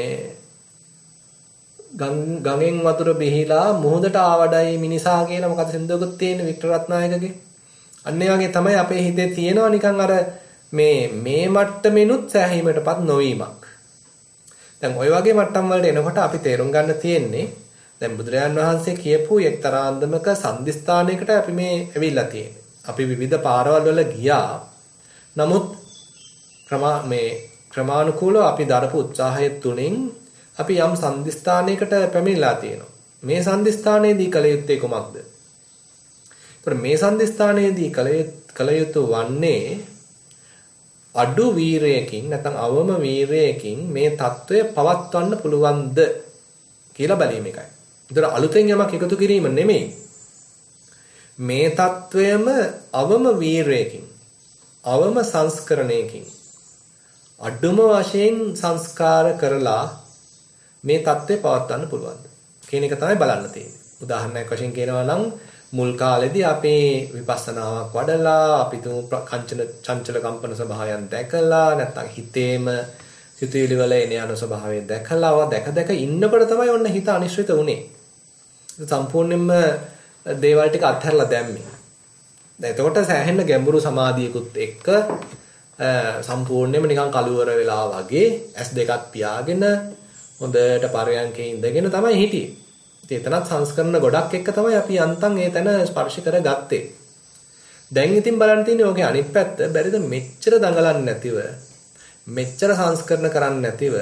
ගඟෙන් වතුර බිහිලා මුහුදට ආවඩයි මිනිසා කියලා මොකද සින්දුවකුත් තියෙන වික්ටර් රත්නායකගේ. අන්න ඒ වගේ තමයි අපේ හිතේ තියෙනවා නිකන් අර මේ මට්ටමිනුත් සෑහීමටපත් නොවීමක්. දැන් ওই වගේ මට්ටම් වලට එනකොට අපි තේරුම් ගන්න තියෙන්නේ දැන් බුදුරජාන් වහන්සේ කියපු එක්තරා අන්දමක සම්දිස්ථානයකට අපි මේ ඇවිල්ලා තියෙන්නේ. අපි විවිධ පාරවල් වල ගියා. නමුත් ක්‍රමානුකූලව අපි දරපු උත්සාහය තුලින් අපි යම් සම්දිස්ථානයකට පැමිණලා තියෙනවා. මේ සම්දිස්ථානයේදී කල යුත්තේ කුමක්ද? ඒතර මේ සම්දිස්ථානයේදී කල යුතු වන්නේ අඩු වීරයකින් නැත්නම් අවම වීරයකින් මේ தত্ত্বය පවත්වන්න පුළුවන්ද කියලා බැලීම එකයි. ඒතර අලුතෙන් යමක් එකතු කිරීම නෙමෙයි. මේ தত্ত্বයම අවම වීරයකින්, අවම සංස්කරණයකින් අඩුම වශයෙන් සංස්කාර කරලා මේ தત્ත්වය පවත්වන්න පුළුවන්ද කියන එක තමයි බලන්න තියෙන්නේ. උදාහරණයක් වශයෙන් කියනවා නම් මුල් කාලෙදී අපේ විපස්සනාවක් වඩලා අපි චංචල කම්පන ස්වභාවයන් දැකලා නැත්නම් හිතේම සිතුවිලි වල එන යන ස්වභාවය දැකලා දැක ඉන්නකොට තමයි ඔන්න හිත අනිශ්චිත වුනේ. සම්පූර්ණයෙන්ම දේවල් ටික අත්හැරලා දැම්මේ. දැන් එතකොට සෑහෙන ගැඹුරු සමාධියකුත් එක්ක සම්පූර්ණයෙන්ම නිකන් කලුවර වෙලා වගේ S2ක් පියාගෙන හොඳට පරයන්කේ ඉඳගෙන තමයි හිටියේ. ඉතින් එතනත් සංස්කරණ ගොඩක් එක්ක තමයි අපි යන්තම් ඒ තැන ස්පර්ශ කරගත්තේ. දැන් ඉතින් බලන්න තියෙන්නේ ඕකේ අනිත් පැත්ත බැරිද මෙච්චර දඟලන්නේ නැතිව, මෙච්චර සංස්කරණ කරන්නේ නැතිව,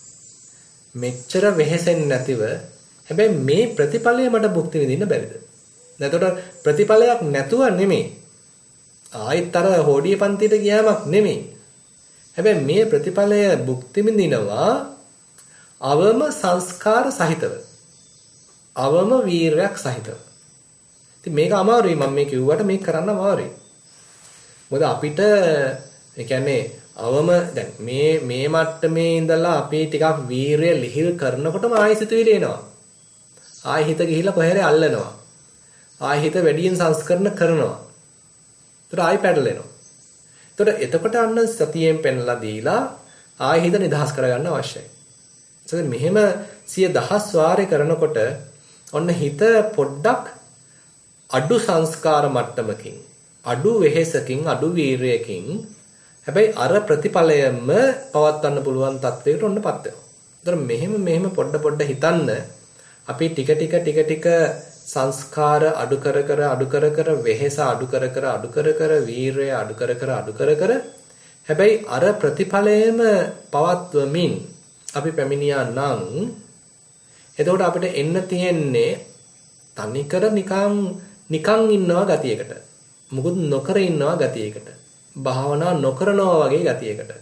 මෙච්චර වෙහෙසෙන්නේ නැතිව හැබැයි මේ ප්‍රතිඵලය මට භුක්ති විඳින්න බැරිද? එතකොට ප්‍රතිඵලයක් නැතුව නෙමෙයි. ආයෙත් අර හොඩිය පන්තියට ගියාමක් නෙමෙයි. හැබැයි මේ ප්‍රතිඵලය භුක්ති විඳිනවා අවම සංස්කාර සහිතව. අවම වීරයක් සහිතව. ඉතින් මේක අමාරුයි මම මේ කිව්වට මේක කරන්න අමාරුයි. මොකද අපිට ඒ කියන්නේ අවම දැන් මේ මට්ටමේ ඉඳලා අපි ටිකක් වීරය ලිහිල් කරනකොටම ආයෙ සිතුවිලි එනවා. ආයෙ හිත ගිහිල්ලා කොහේරි අල්ලනවා. ආයෙ හිත වැඩියෙන් සංස්කරණ කරනවා. ඒතර ආයෙ පැටලෙනවා. එතකොට අන්න සතියෙන් පෙන්ලා දීලා ආයෙ හිත නිදහස් කරගන්න අවශ්‍යයි. ඒකෙන් මෙහෙම 100,000 වාරේ කරනකොට ඔන්න හිත පොඩ්ඩක් අඩු සංස්කාර මට්ටමකින් අඩු වෙහෙසකින් අඩු වීරයකින් හැබැයි අර ප්‍රතිඵලයම පවත්වන්න පුළුවන් තත්වයකට ඔන්නපත් වෙනවා. ඒතර මෙහෙම පොඩ හිතන්න අපි ටික සංස්කාර අඩු කර වෙහෙස අඩු කර වීරය අඩු කර හැබැයි අර ප්‍රතිඵලයම පවත්වමින් අපි පැමිණියා නම් එතකොට අපිට එන්න තියෙන්නේ තනිකර නිකන් ඉන්නවා ගතියකට. මුකුත් නොකර ඉන්නවා ගතියකට. භාවනා නොකරනවා වගේ ගතියකට.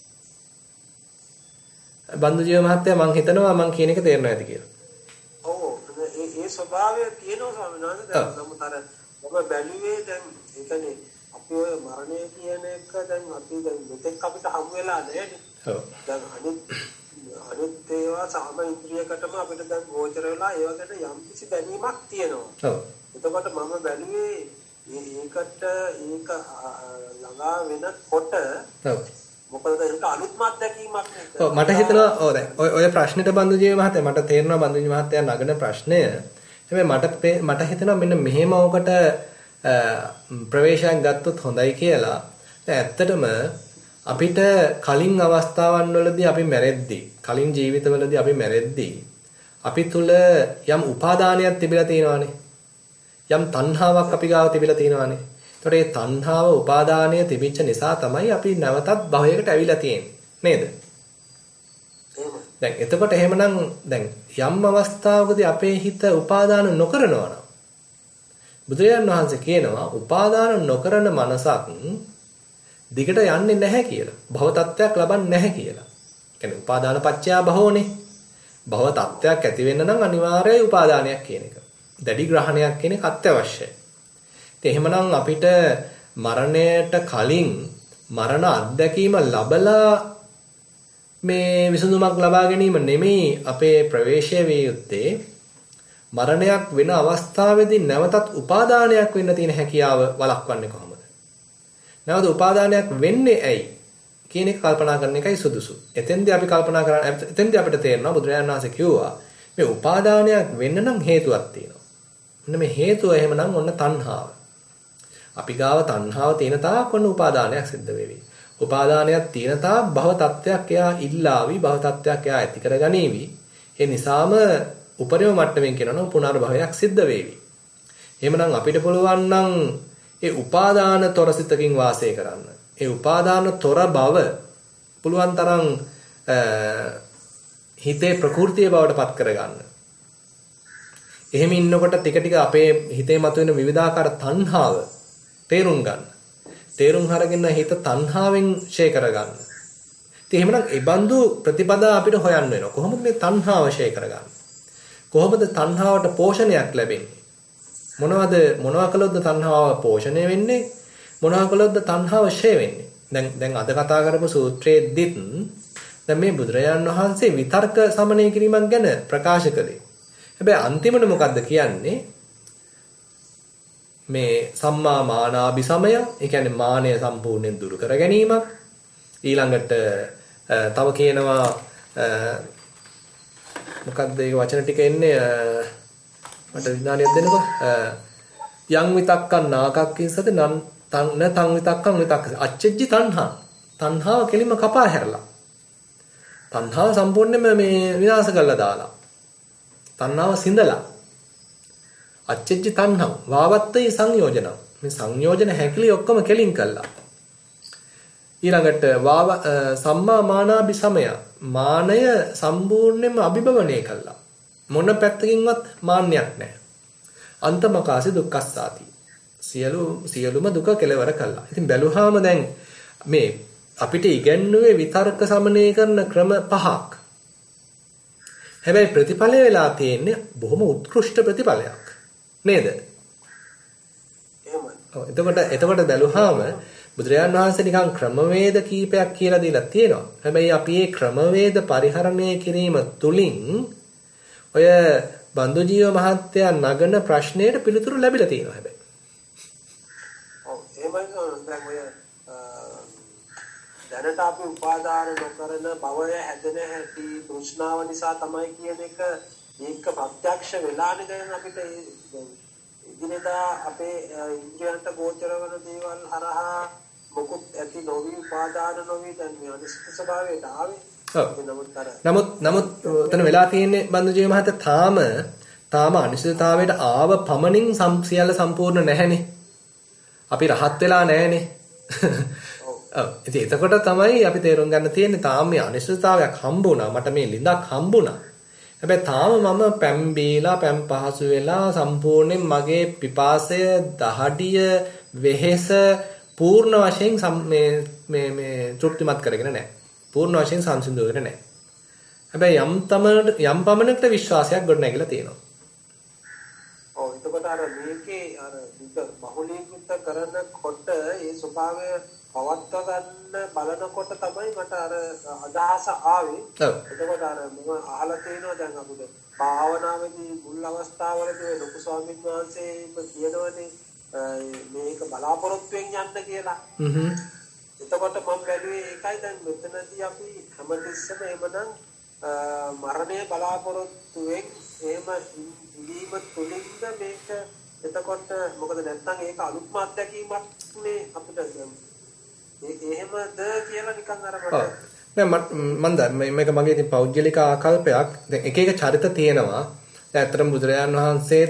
බන්දුජීව මහත්තයා මං හිතනවා මං කියන එක තේරෙනවා ඇති කියලා. ඔව් ඒ ස්වභාවය තියෙනවා ස්වාමීන් වහන්සේ. දැන් නමුත් අර ඔබ බැලුවේ දැන් ඒ කියන්නේ අපි ඔය මරණය කියන එක දැන් අපි දැන් මෙතෙක් අපිට හම් වෙලා නැහැ. ඔව්. දැන් අනිත් ඒවා සාම ඉන්ද්‍රියකටම අපිට දැන් ගෝචර වෙලා ඒව ගැන යම් කිසි දැනීමක් තියෙනවා. ඔව්. එතකොට මම බැලුවේ ඒක ළඟා වෙනකොට ඔව් මොකද ඒක අලුත්ම අත්දැකීමක් නේ. ඔව් මට හිතෙනවා ඔව් දැන් ඔය ප්‍රශ්නෙට බන්දුජීව මහත්තයා මට තේරෙනවා බන්දුජීව මහත්තයා නගන ප්‍රශ්නය. හැබැයි මට හිතෙනවා මෙන්න මෙහෙම ඔකට ප්‍රවේශයක් ගත්තොත් හොඳයි කියලා. දැන් ඇත්තටම අපිට කලින් අවස්ථාවන් වලදී අපි මැරෙද්දී කලින් ජීවිතවලදී අපි මැරෙද්දී අපි තුල යම් උපාදානයක් තිබිලා තියෙනවානේ. යම් තණ්හාවක් අපි ගාව තිබිලා තියෙනවානේ. ඒතකොට මේ තණ්හාව උපාදානය තිබිච්ච නිසා තමයි අපි නැවතත් භවයකට ඇවිල්ලා තියෙන්නේ. නේද? දැන් එතකොට එහෙමනම් දැන් යම් අවස්ථාවකදී අපේ හිත උපාදාන නොකරනවා නම් බුදුරජාණන් වහන්සේ කියනවා උපාදාන නොකරන මනසක් දිගට යන්නේ නැහැ කියලා. භව තත්ත්වයක් ලබන්නේ නැහැ කියලා. කියන්නේ උපාදාන පත්‍යා භවෝනේ. භව තත්ත්වයක් ඇති වෙන්න නම් අනිවාර්යයි උපාදානයක් කියන එක. දැඩි ග්‍රහණයක් කියන එක අත්‍යවශ්‍යයි. ඉතින් එහෙමනම් අපිට මරණයට කලින් මරණ අත්දැකීම ලැබලා මේ විසඳුමක් ලබා ගැනීම නෙමෙයි අපේ ප්‍රවේශය වේ යුත්තේ. මරණයක් වෙන අවස්ථාවේදී නැවතත් උපාදානයක් වෙන්න තියෙන හැකියාව වළක්වන්නේ කොහොමද? නැවත උපාදානයක් වෙන්නේ ඇයි කියන එක කල්පනා කරන එකයි සුදුසු. එතෙන්දී අපි කල්පනා කරා එතෙන්දී අපිට තේරෙනවා බුදුරජාණන් වහන්සේ කිව්වා මේ උපාදානයක් වෙන්න නම් හේතුවක් තියෙනවා. මෙන්න මේ හේතුව එහෙමනම් ඔන්න තණ්හාව. අපි ගාව තණ්හාව තියෙන තාක් ඔන්න උපාදානයක් සිද්ධ වෙවි. උපාදානයක් තියෙන තාක් භව තත්ත්වයක් එයා ඉල්ලාවි, භව තත්ත්වයක් එයා ඇති කරගනීවි. ඒ නිසාම උපරිම මට්ටමින් කියනවා පුනර්භවයක් සිද්ධ වෙවි. එහෙමනම් අපිට පුළුවන් නම් ඒ උපාදාන තොරසිතකින් වාසය කරන්න. ඒ උපාදාන තොර බව පුළුවන් තරම් හිතේ ප්‍රകൃතිය බවට පත් කරගන්න. එහෙම ඉන්නකොට ටික අපේ හිතේ මතුවෙන විවිධාකාර තණ්හාව තේරුම් ගන්න. තේරුම් අරගෙන හිත තණ්හාවෙන් ෂේ කරගන්න. ඉතින් එහෙමනම් ඒ බඳු ප්‍රතිපදා අපිට හොයන්න වෙනවා. කොහොමද මේ තණ්හාව ෂේ කරගන්නේ? කොහොමද තණ්හාවට පෝෂණයක් ලැබෙන්නේ? මොනවා කළොත්ද තණ්හාව පෝෂණය වෙන්නේ? මොනවා කළොත්ද තණ්හාව ෂේ වෙන්නේ? දැන් අද කතා කරපු සූත්‍රයේදීත් දැන් මේ බුදුරජාණන් වහන්සේ විතර්ක සමනය කිරීමක් ගැන ප්‍රකාශ කළේ. හැබැයි අන්තිමට මොකද්ද කියන්නේ? මේ සම්මා මානාභි සමය, ඒ කියන්නේ මානය සම්පූර්ණයෙන් දුරු කර ගැනීමක්. ඊළඟට තව කියනවා මොකක්ද ඒ වචන ටික එන්නේ මට විඥානියක් දෙන්නකෝ. යං විතක්කං නාකක්කින්සති තං විතක්කං විතක්කස. අච්චෙජ්ජි තණ්හා. තණ්හාව කෙලින්ම කපා හැරලා. තණ්හාව සම්පූර්ණයෙන්ම මේ විනාශ කරලා දාලා. තණ්හාව සිඳලා. අච්චෙජ්ජි තණ්හං වාවත්තේ සංයෝජන. මේ සංයෝජන හැකිලි ඔක්කොම කෙලින් කළා. ඊළඟට සම්මා මානාභි සමය. මානය සම්පූර්ණයෙන්ම අභිභවනය කළා. මොන පැත්තකින්වත් මාන්නයක් නැහැ. අන්තමකාසි දුක්ඛස්සාති. සියලුම දුක කෙලවර කළා. ඉතින් බැලුවාම දැන් මේ අපිට ඉගැන්නුවේ විතර්ක සමනය කරන ක්‍රම පහක්. හැබැයි ප්‍රතිඵලය වෙලා තියෙන්නේ බොහොම උත්කෘෂ්ඨ ප්‍රතිඵලයක්. නේද? එතකොට බැලුවාම බුදුරජාණන් වහන්සේ නිකන් ක්‍රමවේද කීපයක් කියලා දීලා තියෙනවා. හැබැයි අපි මේ ක්‍රමවේද පරිහරණය කිරීම තුලින් ඔය බන්දුජීව මහත්තයා නගන ප්‍රශ්නයට පිළිතුරු ලැබිලා තියෙනවා හැබැයි. ඔව් එහෙමයි දැන් ඔය දැනට අපි උපාදාන නොකරන භවය හැදෙන හැටි තෘෂ්ණාව නිසා තමයි කියන එක ඒක ප්‍රත්‍යක්ෂ වෙලානේ දැන් අපිට ඉදිනදා අපේ ඉන්ද්‍රයන්ට ගෝචර වන දේවල් හරහා මොකුත් ඇති නොවි උපාදාන නොවි දැන් මේ අනිශ්චිත ස්වභාවයට ආවේ. නමුත් උතන වෙලා තියෙන්නේ බන්දුජේ මහත්තයා තාම අනිශ්චිතතාවයට ආව පමණින් සියල්ල සම්පූර්ණ නැහැනේ. අපි රහත් වෙලා නැහැනේ. ඔව්. ඉතින් එතකොට තමයි අපි තේරුම් ගන්න තියෙන්නේ තාම මේ අනිශ්චිතතාවයක් හම්බුණා. මට මේ ලිඳක් හම්බුණා. හැබැයි තාම මම පැම් බීලා පැම් පහසු වෙලා සම්පූර්ණයෙන් මගේ පිපාසය දහඩිය වෙහෙස පූර්ණ වශයෙන් මේ තෘප්තිමත් කරගෙන නැහැ. පූර්ණ වශයෙන් සංසිඳුගෙන නැහැ. හැබැයි යම් පමණකට විශ්වාසයක් ගොඩනැගිලා තියෙනවා. ඔව් එතකොට අර මේකේ අර බහුලීකృత කරනකොට ඒ ස්වභාවය පවත්ව ගන්න බලනකොට තමයි මට අර අදහස ආවේ. එතකොට අර මම අහලා තියෙනවා දැන් අපිට භාවනාවේදී මුල් අවස්ථාවවලදී ලොකු ස්වාමීන් වහන්සේ කියනවනේ මේක බලාපොරොත්තුෙන් යන්න කියලා. එතකොට මම බැලුවේ ඒකයි දැන් මෙතනදී අපි හැමතිස්සෙම එමනම් මරණය බලාපොරොත්තුෙන් එහෙම ඉඳීම තුලින්ද මේක එතකොට මොකද නැත්නම් ඒක අලුත්ම අත්දැකීමක් නේ අපිට එහෙමද කියලා නිකන් අර මට නෑ මේක මගේ ඉතින් පෞද්ගලික ආකල්පයක්. දැන් එක එක චරිත තියෙනවා. දැන් ඇත්තටම බුදුරජාන් වහන්සේ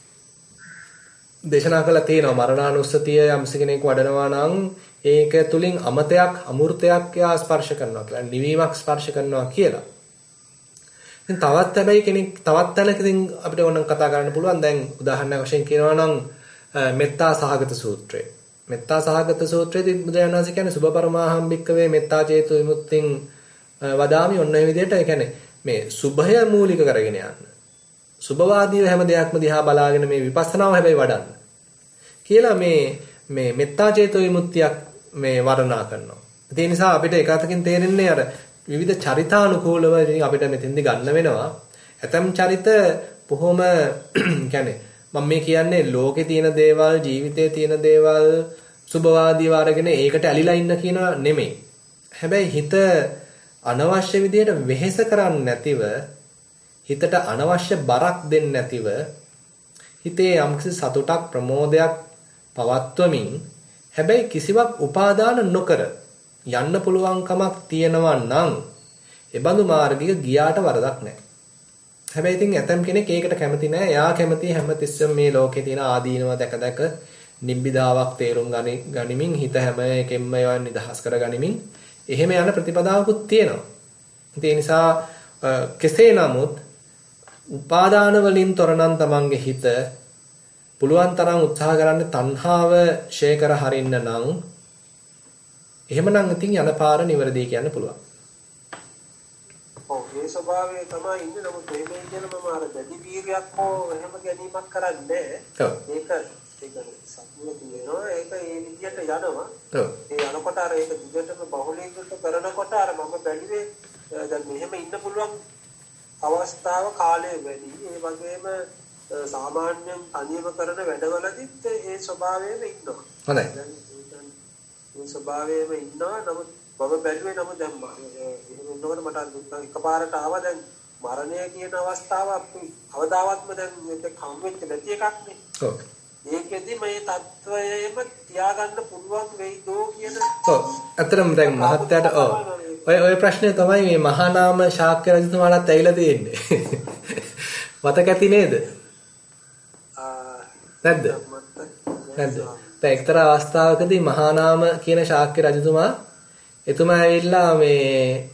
දේශනා කළා තියෙනවා මරණානුස්සතිය යම්ස කෙනෙක් වඩනවා නම් ඒක තුලින් අමතයක් අමෘතයක් යා ස්පර්ශ කරනවා කියලා. නිවීමක් ස්පර්ශ කරනවා කියලා. ඉතින් තවත් හැබැයි කෙනෙක් තවත් තැනකකින් අපිට ඕනනම් කතා කරන්න පුළුවන්. දැන් උදාහරණයක් වශයෙන් කියනවා නම් මෙත්තා සහගත සූත්‍රය. මෙත්තා සහගත සූත්‍රයේදී බුදුරජාණන් වහන්සේ කියන්නේ සුභ පරමාහම් භික්කවේ මෙත්තා චේතු විමුක්තිං වදාමි. ඔන්න ඔය විදිහට ඒ කියන්නේ මේ සුභය මූලික කරගෙන යන්න. සුභවාදීව හැම දෙයක්ම දිහා බලාගෙන මේ විපස්සනාව හැබැයි වඩන්න. කියලා මේ මෙත්තා චේතු විමුක්තියක් මේ වර්ණනා කරනවා. ඒ නිසා අපිට එක අතකින් තේරෙන්නේ අර විවිධ චරිතානුකූලව ඉතින් අපිට මෙතෙන්දි ගන්න වෙනවා. ඇතම් චරිත බොහොම කියන්නේ මම මේ කියන්නේ ලෝකේ තියෙන දේවල් ජීවිතයේ තියෙන දේවල් සුභවාදීව අරගෙන ඒකට ඇලිලා ඉන්න කියන නෙමෙයි. හැබැයි හිත අනවශ්‍ය විදියට වෙහෙස කරන්නේ නැතිව හිතට අනවශ්‍ය බරක් දෙන්නේ නැතිව හිතේ යම්කිසි සතුටක් ප්‍රමෝදයක් පවත්වමින් හැබැයි කිසිවක් උපාදාන නොකර යන්න පුළුවන්කමක් තියෙනවා නම් ඒ බඳු මාර්ගයක ගියාට වරදක් නැහැ. හැබැයි ඉතින් ඇතම් කෙනෙක් ඒකට කැමති නැහැ. එයා කැමති හැමතිස්සෙම මේ ලෝකේ තියෙන ආදීනව දැක නිබ්බිදාවක් තේරුම් ගනිමින් හිත හැම එකෙන්ම ඒවා නිදහස් කර ගනිමින් එහෙම යන ප්‍රතිපදාවකුත් තියෙනවා. ඒ නිසා කෙසේ නමුත් උපාදාන වලින් තොරනම් තමන්ගේ හිත පුළුවන් තරම් උත්සාහ කරන්න තණ්හාව ෂේ කර හරින්න නම් එහෙමනම් ඉතින් යන පාර නිවැරදි කියන්න පුළුවන්. ඔව් මේ ස්වභාවය තමයි ඉන්නේ. නමුත් මේ කියන මම අර දැඩි වීර්යයක් හෝ එහෙම ගැනීමක් කරන්නේ ඒක සතුටු වෙනවා. ඒක ඒ විදිහට යනවා. ඒ යනකොට අර ඒක දිගටම බහුලීකృత කරනකොට අර මම බැලුවේ දැන් මෙහෙම ඉන්න පුළුවන් අවස්ථාව කාලය වැඩි. ඒ වගේම සාමාන්‍යයෙන් තනියම කරන වැඩවලදීත් ඒ ස්වභාවයෙම ඉන්නවා. හොඳයි. මේ ස්වභාවයෙම ඉන්නවා. නමුත් මම බැලුවේ නමුත් දැන් එහෙම ඉන්නකොට මට එකපාරට ආවා දැන් මරණය කියන අවස්ථාව අපි අවදාවත්ම දැන් මේක කම්වෙච්ච නැති එකක් නේ. ඔව්. ඒකෙදි මේ தত্ত্বයේම තියාගන්න පුළුවන් වෙයිදෝ කියන ඔව්. අතරම දැන් මහත්යට ඔය ප්‍රශ්නේ තමයි මේ මහා නාම ශාක්‍ය රජතුමාලත් ඇවිල්ලා තියෙන්නේ. මතක ඇති නේද? නැද්ද? නැද්ද? දැන් එක්තරා අවස්ථාවකදී මහා නාම කියන ශාක්‍ය රජතුමා එතුමා ඇවිල්ලා මේ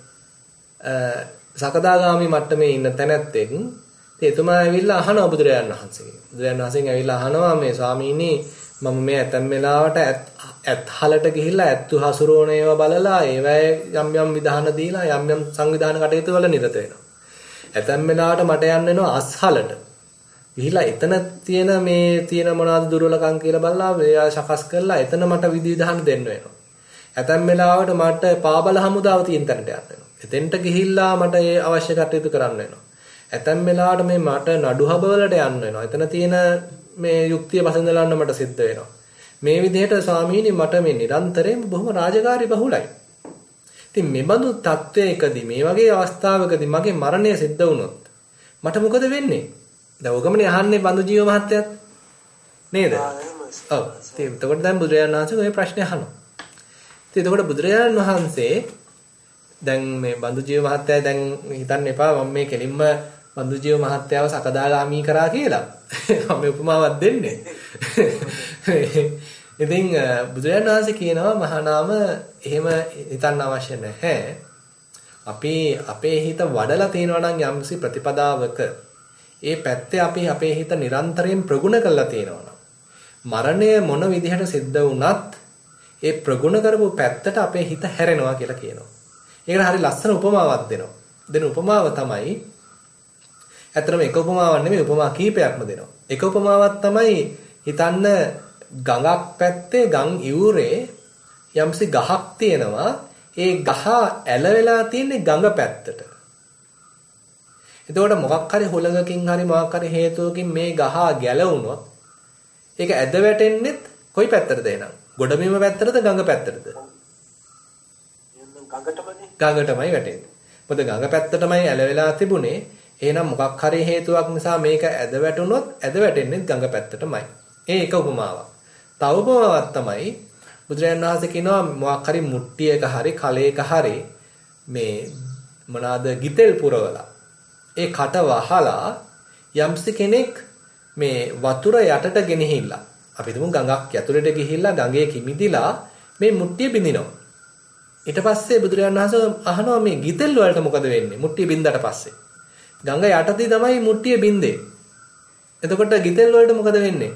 සකදාගාමි මට්ටමේ ඉන්න තැනැත්තෙක්. ඉතින් එතුමා ඇවිල්ලා අහනවා බුදුරජාණන් වහන්සේගෙන්. බුදුරජාණන් වහන්සේගෙන් ඇවිල්ලා අහනවා මේ ස්වාමීනි මම මේ ඇතැම් වෙලාවට ඇත්හලට ගිහිල්ලා ඇත්තු හසුරුවන ඒවා බලලා ඒවැය යම් යම් විධාන දීලා යම් යම් සංවිධාන කටයුතු වල නිරත වෙනවා. ඇතැම් වෙලාවට මට යන්න වෙනවා අස්හලට. ගිහිල්ලා එතන තියෙන මොනවාද දුර්වලකම් කියලා බලලා ඒවා සකස් කරලා එතන මට විධාන දෙන්න වෙනවා. ඇතැම් වෙලාවට මට පාබල හමුදාව තියෙන තැනට යන්න වෙනවා. එතෙන්ට ගිහිල්ලා මට ඒ අවශ්‍ය කටයුතු කරන්න වෙනවා. ඇතැම් වෙලාවට මේ මට නඩුහබ වලට යන්න වෙනවා. එතන තියෙන මේ යුක්තිය පසඳලන්න මට සිද්ධ වෙනවා. මේ විදිහට ස්වාමීනි මට මේ නිරන්තරයෙන් බොහොම රාජකාරී බහුලයි. ඉතින් මේ බඳු තත්වයකදී මේ වගේ අවස්ථාවකදී මගේ මරණය සිද්ධ වුණොත් මට මොකද වෙන්නේ? දැන් ඔකමනේ අහන්නේ බඳු ජීව මහත්තයත් නේද? ඔව්. ඉතින් එතකොට දැන් බුදුරජාණන් වහන්සේ ඔය ප්‍රශ්නේ අහනවා. ඉතින් එතකොට බුදුරජාණන් වහන්සේ දැන් මේ බඳු ජීව මහත්තයා දැන් හිතන්න එපා මම මේ කෙලින්ම බඳු ජීව මහත්තයාව සකදාගාමී කරා කියලා. මම උපමාවක් දෙන්නේ. ඉතින් බුදුරජාණන් වහන්සේ කියනවා මහානාම එහෙම හිතන්න අවශ්‍ය නැහැ. අපි අපේ හිත වඩලා තියෙනවා නම් යම්කිසි ප්‍රතිපදාවක ඒ පැත්තේ අපි අපේ හිත නිරන්තරයෙන් ප්‍රගුණ කරලා තියෙනවා නම් මරණය මොන විදිහට සිද්ධ වුණත් ඒ ප්‍රගුණ කරපු පැත්තට අපේ හිත හැරෙනවා කියලා කියනවා. ඒකට හරි ලස්සන උපමාවක් දෙනවා. දෙන උපමාව තමයි ඇත්තටම එක උපමාවක් නෙමෙයි උපමා කීපයක්ම දෙනවා. එක උපමාවක් තමයි හිතන්න ගඟක් පැත්තේ ගම් ඉවුරේ යම්සි ගහක් තියෙනවා. ඒ ගහ ඇලවෙලා තියෙන්නේ ගඟ පැත්තට. එතකොට මොකක් හරි හුලඟකින් හරි මොකක් හරි හේතුවකින් මේ ගහ ගැලවුණොත් ඒක ඇද වැටෙන්නෙත් කොයි පැත්තටද එහෙනම්? ගොඩබිම පැත්තටද ගඟ පැත්තටද? ගඟටමයි වැටෙන්නේ. මොකද ගඟ පැත්තටමයි ඇලවෙලා තිබුණේ. එහෙනම් මොකක් හරි හේතුවක් නිසා මේක ඇද වැටුණොත් ඇද වැටෙන්නේ ගඟ පැත්තටමයි. ඒ එක උපමාවක්. තව උපමාවක් තමයි බුදුරජාණන් වහන්සේ කියනවා මොකක් හරි මුට්ටියක හරි කලයක හරි මේ මොනවාද ගිතෙල් පුරවලා ඒ කට වහලා යම්සි කෙනෙක් මේ වතුර යටට ගෙනහිල්ලා අපි හිතමු ගඟක් ඇතුළට ගිහිල්ලා ගඟේ කිමිදිලා මේ මුට්ටිය බින්දිනවා. ඊට පස්සේ බුදුරජාණන් වහන්සේ අහනවා මේ ගිතෙල් වලට මොකද වෙන්නේ? මුට්ටිය බින්දට පස්සේ. ගඟ යටදී තමයි මුට්ටිය බින්දේ. එතකොට ගිතෙල් වලට මොකද වෙන්නේ?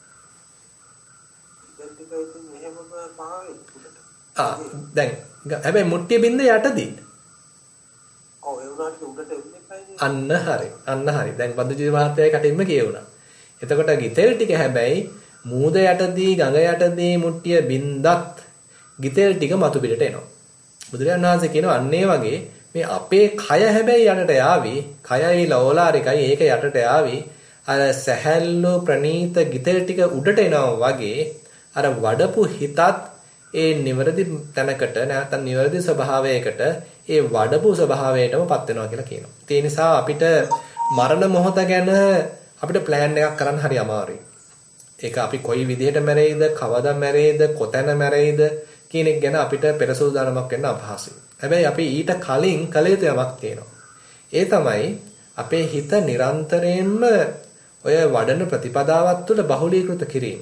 දැන් හැබැයි මුට්ටිය බින්ද යටදී. ඔව් ඒ උනාට උඩට එන්නේ අන්න හරි. දැන් බද්දජී මහත්තයාගේ කටින්ම කියවුණා. එතකොට ගිතෙල් ටික හැබැයි මූද යටදී ගඟ යටදී මුට්ටිය බින්දත් ගිතෙල් ටික මතු පිටට එනවා. බුදුරජාණන් වහන්සේ කියනවා අන්න ඒ වගේ මේ අපේ කය හැබැයි යටට යාවි. කයයි ලෝලාරිකයි ඒක යටට යාවි. අර සැහැල්ලු ප්‍රනීත ගිතෙල් ටික උඩට එනවා වගේ අර වඩපු හිතත් ඒ නිවැරදි තැනකට නැත්නම් නිවැරදි ස්වභාවයකට ඒ වඩපු ස්වභාවයටම පත් වෙනවා කියලා කියනවා. ඒ නිසා අපිට මරණ මොහොත ගැන අපිට ප්ලෑන් එකක් කරන්න හරි අමාරුයි. ඒක අපි කොයි විදිහට මැරෙයිද, කවදා මැරෙයිද, කොතැන මැරෙයිද කියන එක ගැන අපිට පෙරසූදානමක් වෙන්න අපහසුයි. හැබැයි අපි ඊට කලින් කළ යුතු යමක් තියෙනවා. ඒ තමයි අපේ හිත නිරන්තරයෙන්ම ඔය වඩන ප්‍රතිපදාවත් තුළ බහුලීකృత කිරීම.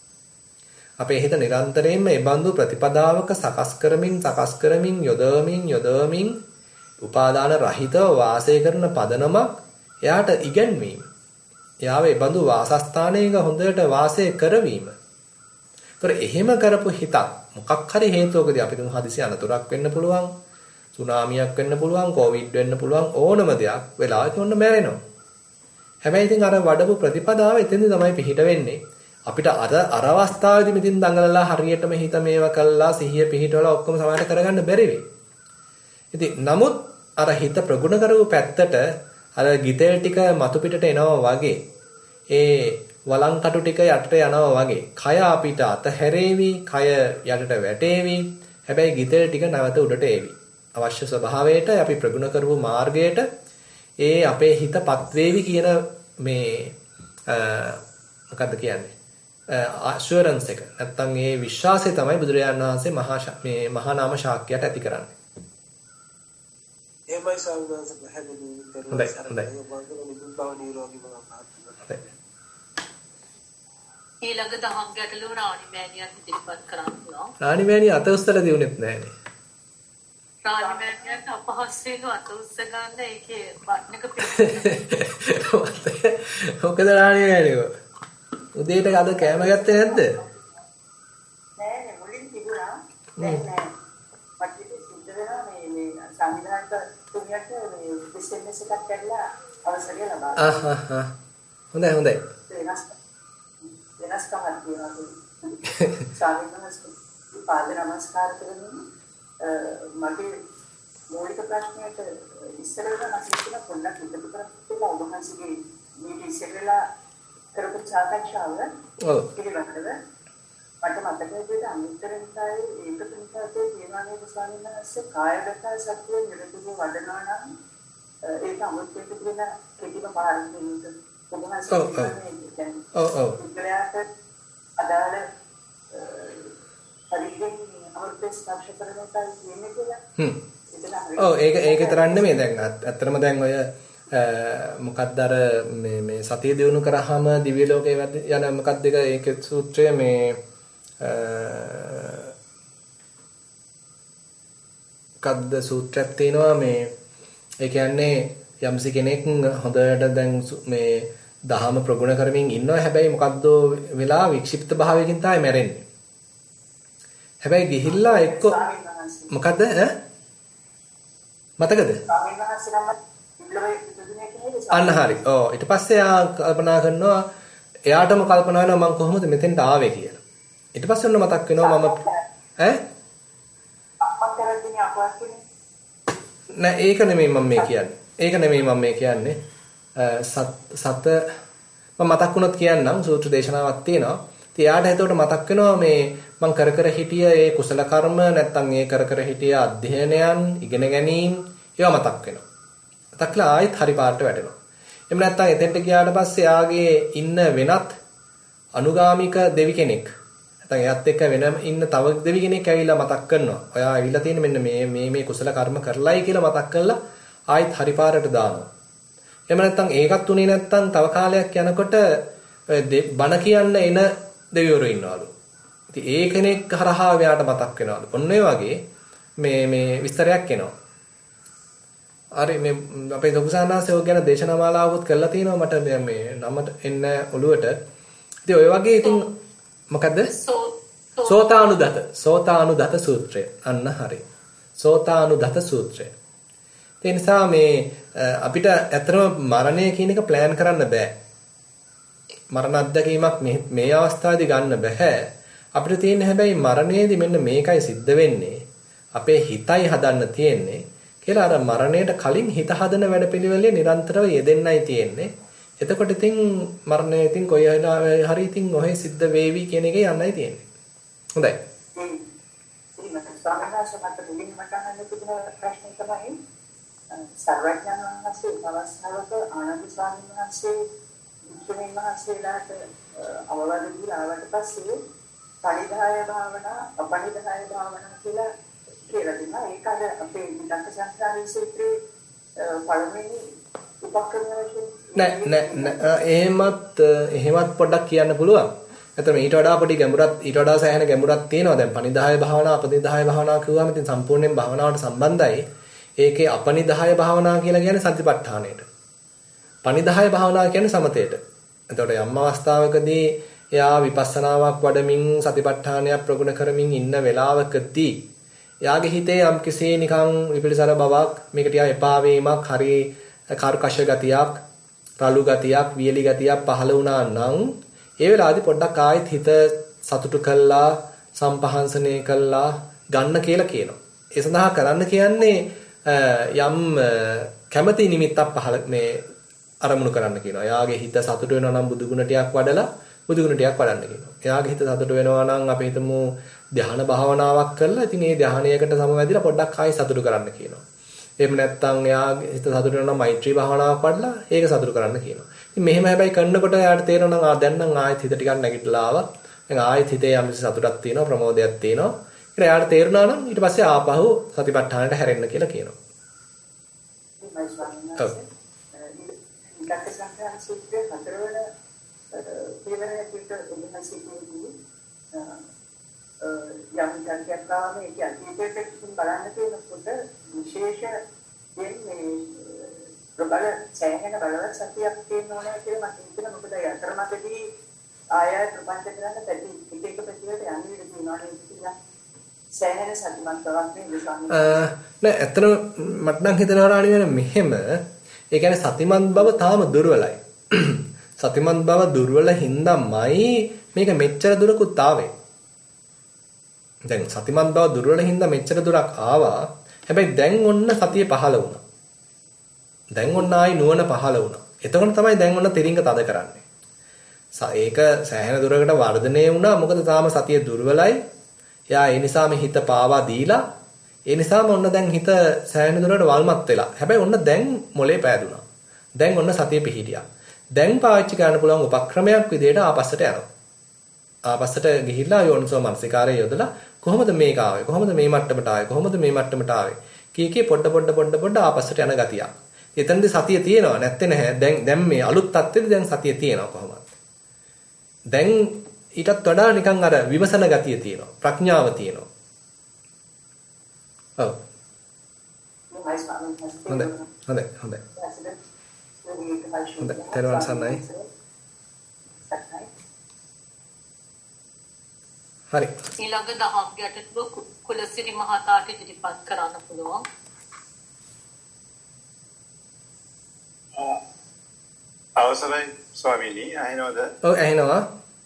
අපේ හිත නිරන්තරයෙන්ම ඒ බඳු ප්‍රතිපදාවක සකස් කරමින් යොදවමින් උපාදාන රහිතව වාසය කරන පදනමක් එයාට ඉගැන්වීම. එයාව ඒ බඳු වාසස්ථානයක හොඳට වාසය කරවීම. ඒතර එහෙම කරපු හිතක් මොකක් හරි හේතුවකදී අපිට හදිසි අනතුරක් වෙන්න පුළුවන්, සුනාමියක් වෙන්න පුළුවන්, කොවිඩ් වෙන්න පුළුවන් ඕනම දෙයක් වෙලාවක ඔන්න මැරෙනවා. හැබැයි ඉතින් අර වඩපු ප්‍රතිපදාව එතෙන්දී තමයි පිහිට වෙන්නේ. අපිට අර අවස්ථාවේදී මෙතින් දඟලලා හරියටම හිත මේව කළා සිහිය පිහිටවලා ඔක්කොම සමානට කරගන්න බැරි වෙයි. ඉතින් නමුත් අර හිත ප්‍රගුණ කරපු පැත්තට අර ගිතෙල් ටික මතු පිටට එනවා වගේ ඒ වලංකටු ටික යටට යනවා වගේ කය අපිට අතහැරේවි, කය යටට වැටේවි. හැබැයි ගිතෙල් ටික නැවත උඩට ඒවි. අවශ්‍ය ස්වභාවයට අපි ප්‍රගුණ කරපු මාර්ගයට ඒ අපේ හිතපත් වේවි කියන මේ මොකද්ද කියන්නේ? assurance එක. නැත්තම් ඒ විශ්වාසය තමයි බුදුරජාණන් වහන්සේ මහා නාම ශාක්‍යයට ඇති කරන්නේ. එහෙමයි සාමාන්‍යයෙන් පැහැදිලි කරලා ඊළඟ දහම් ගැටලුව රාණිමෑණියන් ඉදිරිපත් කරන්න පුළුවන්. රාණිමෑණිය අත උස්සලා දිනුනෙත් නැහනේ. රාණිමෑණියන් අපහසුයෙන් අත උස්ස ගන්න ඒකේ බටන් එක මොකද රාණිමෑණියෝ? උදේට අද කෑම ගත්තේ නැද්ද? නෑ මුලින් තිබුණා. දැන් නෑ. මට සිද්ධ වෙනවා මේ සංවිධානක තුමියට මේ SMS එකක් කරලා අවසරය ලබා. හොඳයි. වෙනස්කමක් තියෙනවා. සාමිනස් පාද නමස්කාර කරනවා. මගේ මූලික ප්‍රශ්නයට ඉස්සරහට නැතිව පොඩ්ඩක් හිතපු කරලා ඔබ වහන්සේගේ මේ ඉස්සරලා කරපු සාකච්ඡාව පිළිබඳව මට මතක විදිහට අනිත්‍යතාවයේ ඒක පිටාතේ කියනවා නේද ස්වාමීන් වහන්සේ කායගත සත්‍ය නිරතුරුව වඩනවා නම් ඒක අමුත්‍යෙට කියන කෙටිම මාර්ගයක ඔව් ඉන්ද්‍රයාට අදාළ පරිදි අමෘත ස්පර්ශ කරනකල් කියන්නේ කියලා ඔව් ඒක තරම් නෙමෙයි දැන් ඇත්තටම දැන් ඔය මොකක්ද අර මේ සතිය දිනු කරාම දිව්‍ය ලෝකේ යන මොකක්ද ඒක සූත්‍රය මේ කද්ද සූත්‍රයක් තියෙනවා මේ ඒ කියන්නේ යම්සි කෙනෙක් හොඳට දැන් මේ දහම ප්‍රගුණ කරමින් ඉන්නවා හැබැයි මොකද්ද වෙලා වික්ෂිප්ත භාවයකින් තමයි මැරෙන්නේ හැබැයි ගිහිල්ලා එක්ක මොකද්ද මතකද අන්න හරි ඔව් ඊට පස්සේ ආ කල්පනා කරනවා එයාටම කල්පනා වෙනවා මම කොහොමද මෙතෙන්ට ආවේ කියලා ඊට පස්සේ ඔන්න මතක් වෙනවා මම නෑ ඒක නෙමෙයි මම මේ කියන්නේ. ඒක නෙමෙයි මම මේ කියන්නේ. සත මම මතක් වුණොත් කියන්නම් සූත්‍ර දේශනාවක් තියෙනවා. ඉතින් යාට එතකොට මතක් වෙනවා මේ මම කර හිටිය ඒ කුසල කර්ම නැත්තම් ඒ කර හිටිය අධ්‍යයනයන් ඉගෙන ගැනීම ඒවා මතක් වෙනවා. මතක්ලා ආයෙත් හරි පාරට වැටෙනවා. එහෙම නැත්තම් එතෙන්ට ගියාට පස්සේ යාගේ ඉන්න වෙනත් අනුගාමික දෙවි කෙනෙක් නැත්නම් එයාත් එක්ක වෙනම ඉන්න තව දෙවි කෙනෙක් ඇවිල්ලා මතක් කරනවා. ඔයා ඇවිල්ලා තියෙන මෙන්න මේ කුසල කර්ම කරලයි කියලා මතක් කරලා ආයෙත් හරි පාරට දානවා. එහෙම නැත්නම් ඒකත් උනේ නැත්නම් තව කාලයක් යනකොට බණ කියන්න එන දෙවිවරු ඉන්නවලු. ඉතින් ඒ කෙනෙක් හරහා එයාට මතක් වෙනවලු. ඔන්න ඒ වගේ මේ විස්තරයක් එනවා. හරි මේ අපේ දොකුසානාසේ ඔය ගැන දේශනා මාලාවකුත් කරලා තිනවා මට මේ නමට එන්න ඔළුවට. ඉතින් ඔය වගේ ඉතින් මොකද්ද? සෝතානුදත සූත්‍රය. අන්න හරි. සෝතානුදත සූත්‍රය. ඒ නිසා මේ අපිට ඇත්තටම මරණය කියන එක ප්ලෑන් කරන්න බෑ. මරණ අත්දැකීමක් මේ අවස්ථාවේදී ගන්න බෑ. අපිට තියෙන්නේ හැබැයි මරණයේදී මෙන්න මේකයි සිද්ධ වෙන්නේ. අපේ හිතයි හදන්න තියෙන්නේ කියලා අර මරණයට කලින් හිත හදන වැඩපිළිවෙලේ නිරන්තරව යෙදෙන්නයි තියෙන්නේ. එතකොට ඉතින් මරණය ඉතින් කොයි හරි ඉතින් ඔහෙ සිද්ධ වේවි කියන එකේ යන්නයි තියෙන්නේ. හොඳයි. සර්වඥාන් වහන්සේ අවස්ථාවක ආනන්ද ස්වාමීන් වහන්සේ ඉක්මනින් මහසීලාට අවවාද දීලා ආවට පස්සේ පරිධාය භාවනා අපරිධාය භාවනා කියලා දුන්නා. ඒක අර අපේ විදක් සංස්කාරයේ සූත්‍රයේ පළවෙනි එහෙමත් පොඩ්ඩක් කියන්න පුළුවන්. නැත්නම් ඊට වඩා පොඩි ගැඹුරක් ඊට වඩා සෑහෙන ගැඹුරක් තියෙනවා. දැන් පනිදාය භාවනා අපනිදාය භාවනා කිව්වම ඉතින් සම්පූර්ණයෙන් භාවනාවට සම්බන්ධයි. ඒකේ අපනිදාය භාවනා කියලා කියන්නේ සතිපට්ඨානයට. පනිදාය භාවනා කියන්නේ සමතේට. එතකොට යම් අවස්ථාවකදී එයා විපස්සනාවක් වඩමින් සතිපට්ඨානයක් ප්‍රගුණ කරමින් ඉන්න වෙලාවකදී එයාගේ හිතේ යම් කිසි නිකන් විපිලිසර බවක් මේක ටිකක් එපා වීමක් හරි කර්කශ ගතියක් රළු ගතියක් වියලි ගතියක් පහළ වුණා නම් ඒ වෙලාවේදී පොඩ්ඩක් ආයෙත් හිත සතුටු කළා සම්පහන්සනය කළා ගන්න කියලා කියනවා. ඒ සඳහා කරන්න කියන්නේ යම් කැමැති නිමිත්තක් පහළ මේ අරමුණු කරන්න කියනවා. එයාගේ හිත සතුටු වෙනවා නම් බුදුගුණ ටිකක් වඩලා බුදුගුණ ටිකක් වඩන්න කියනවා. එයාගේ හිත සතුටු වෙනවා නම් අපි හිතමු ධ්‍යාන භාවනාවක් කරලා ඉතින් ඒ ධ්‍යානයකට සමවැදිලා පොඩ්ඩක් ආයෙ සතුටු කරන්න කියනවා. එහෙම නැත්නම් එයාගේ හිත සතුටු වෙනවා නම් මෛත්‍රී භාවනාවක් වඩලා ඒක සතුටු කරන්න කියනවා. ඉතින් මෙහෙම හැබැයි කරනකොට එයාට තේරෙනවා නම් දැන් නම් ආයෙත් හිත ටිකක් නැගිටලා ආවා. දැන් ආයෙත් හිතේ යම් සතුටක් තියෙනවා ප්‍රමෝදයක් තියෙනවා. ඊට එයාට තේරුණා නම් ඊට පස්සේ ආපහු සතිපට්ඨානයට හැරෙන්න කියලා කියනවා. ඔව්. යම් සංකල්පයක් ගාම ඒක අතීතයට බලන්න තියෙනකොට විශේෂ දෙන්නේ ප්‍රබල සෑහෙන බලවත් සතියක් තියෙනවා කියලා මම හිතනවා. මොකද යතරමකදී ආයය ප්‍රපංච කරන්න පැටි එක පැතිවලට යන්නේ තියෙනවා නේද? සෑහෙන සතිමත් බවක් නෑ ඇත්තටම මට නම් හිතෙනවා රාණි මෙහෙම ඒ කියන්නේ සතිමත් බව තාම දුර්වලයි. සතිමත් බව දුර්වල හින්දාමයි මේක මෙච්චර දුරකුත් ආවේ. දැන් සතිමත් බව දුර්වල හින්දා මෙච්චර දුරක් ආවා. හැබැයි දැන් ඔන්න සතිය පහළ වුණා. දැන් ඔන්න ආයි නුවණ පහළ වුණා. එතකොට තමයි දැන් ඔන්න තිරින්ග තද කරන්නේ. ඒක සෑහෙන දුරකට වර්ධනය වුණා. මොකද තාම සතිය දුර්වලයි. එයා ඒ නිසාම හිත පාවා දීලා ඒ නිසාම ඔන්න දැන් හිත සෑහෙන දුරකට වල්මත් වෙලා. හැබැයි ඔන්න දැන් මොලේ පෑදුනා. දැන් ඔන්න සතිය පිහිටියා. දැන් පාවිච්චි කරන්න පුළුවන් උපක්‍රමයක් විදිහට ආපස්සට යනවා. ආපස්සට ගිහිල්ලා යෝනිසෝ මනසිකාරය යොදලා කොහොමද මේක ආවේ? කොහොමද මේ මට්ටමට ආවේ? කොහොමද මේ මට්ටමට ආවේ? කීකේ පොඩ ආපස්සට යන ගතියක්. එතනදී සතිය තියෙනවා නැත්තේ නැහැ. දැන් මේ අලුත් තත්ත්වෙදී දැන් සතිය තියෙනවා කොහොමද? දැන් ඊටත් වඩා නිකන් අර විමසන ගතිය තියෙනවා. ප්‍රඥාව තියෙනවා. ඔව්. හොඳයි. තෙරුවන් සරණයි. හරි. ඊළඟ දහම් ගැටලුව කුලසිරි මහතාට ඉදිරිපත් කරන්න පුළුවන්. අවසරයි ස්වාමීනි, අහනවද? ඔව් ඇහෙනවා.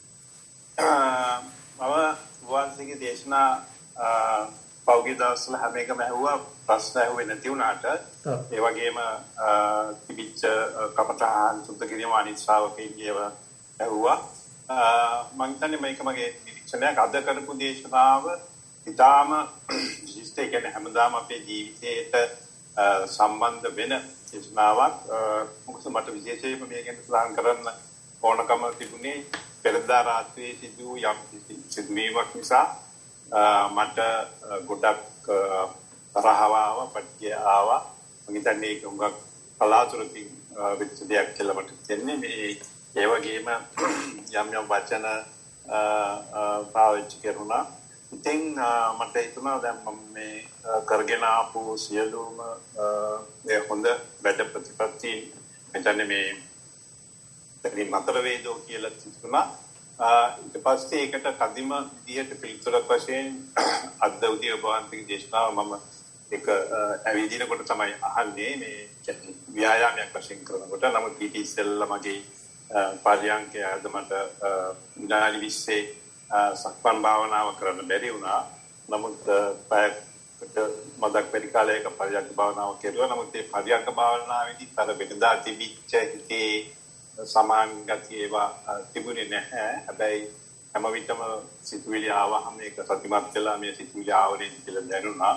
මම වහන්සේගේ දේශනා පෞද්ගලික දවස්වල හැම එකම ඇහුවා, ප්‍රශ්න ඇහුවේ නැති වුණාට ඒ වගේම තිබිච්ච කපටහන් සුද්ධ කිරීම අනිත් ශ්‍රාවකයන්ගේව ඇහුවා. මම හිතන්නේ මේක මගේ නිරීක්ෂණයක්. අද කරපු දේශනාව ඉතාම විශිෂ්ට, ඒ කියන්නේ හැමදාම අපේ ජීවිතයට සම්බන්ධ වෙන දේශනාවක්. මොකද මට විශේෂයෙන්ම මේ ගැන සඳහන් කරන්න ඕනකම තිබුණේ පෙරදා රාත්‍රියේ සිදු යම් සිදුවීමක් නිසා මට ගොඩක් තරහව පටිය ආවා. මම හිතන්නේ ඒක උඟක් කලාතුරකින් වෙච්ච දෙයක් කියලා මට තේන්නේ. මේ ඒ වගේම යම් වචන පාවිච්චි කරුණා. ඉතින් මට හිතුණා දැන් මම මේ කරගෙන ආපු සියලුම මේ හොඳ වැඩ ප්‍රතිපත්ති මෙතන මේ තේරි මතර වේදෝ කියලා තිබුණා. ඊට පස්සේ ඒකට කදිම විදිහට පිළිතුරක් වශයෙන් අද උදේ වහන්සේගේ දේශනාව මම ඒක ඇවිදිනකොට තමයි අහන්නේ. මේ ව්‍යායාමයක් වශයෙන් කරනකොට නමුත් ඊට ඉස්සෙල්ලා මගේ පරියන්කය අද මට විනාඩි 20 සක්මන් භාවනාව කරන්න බැරි වුණා. නමුත් පැයකට මදක් පරි කාලයක පරියන්ක භාවනාව කෙරුවා. නමුත් ඒ පරියන්ක භාවනාවේදී තර වෙනදා තිබිච්ච හිතේ සමාන ගතිය ඒවා තිබුණේ නැහැ. හැබැයි හැම විටම සිතුවිලි ආවහම ඒක සතිමත් වෙලා මේ සිතුවිලි ආවනේ කියලා දැනුණා.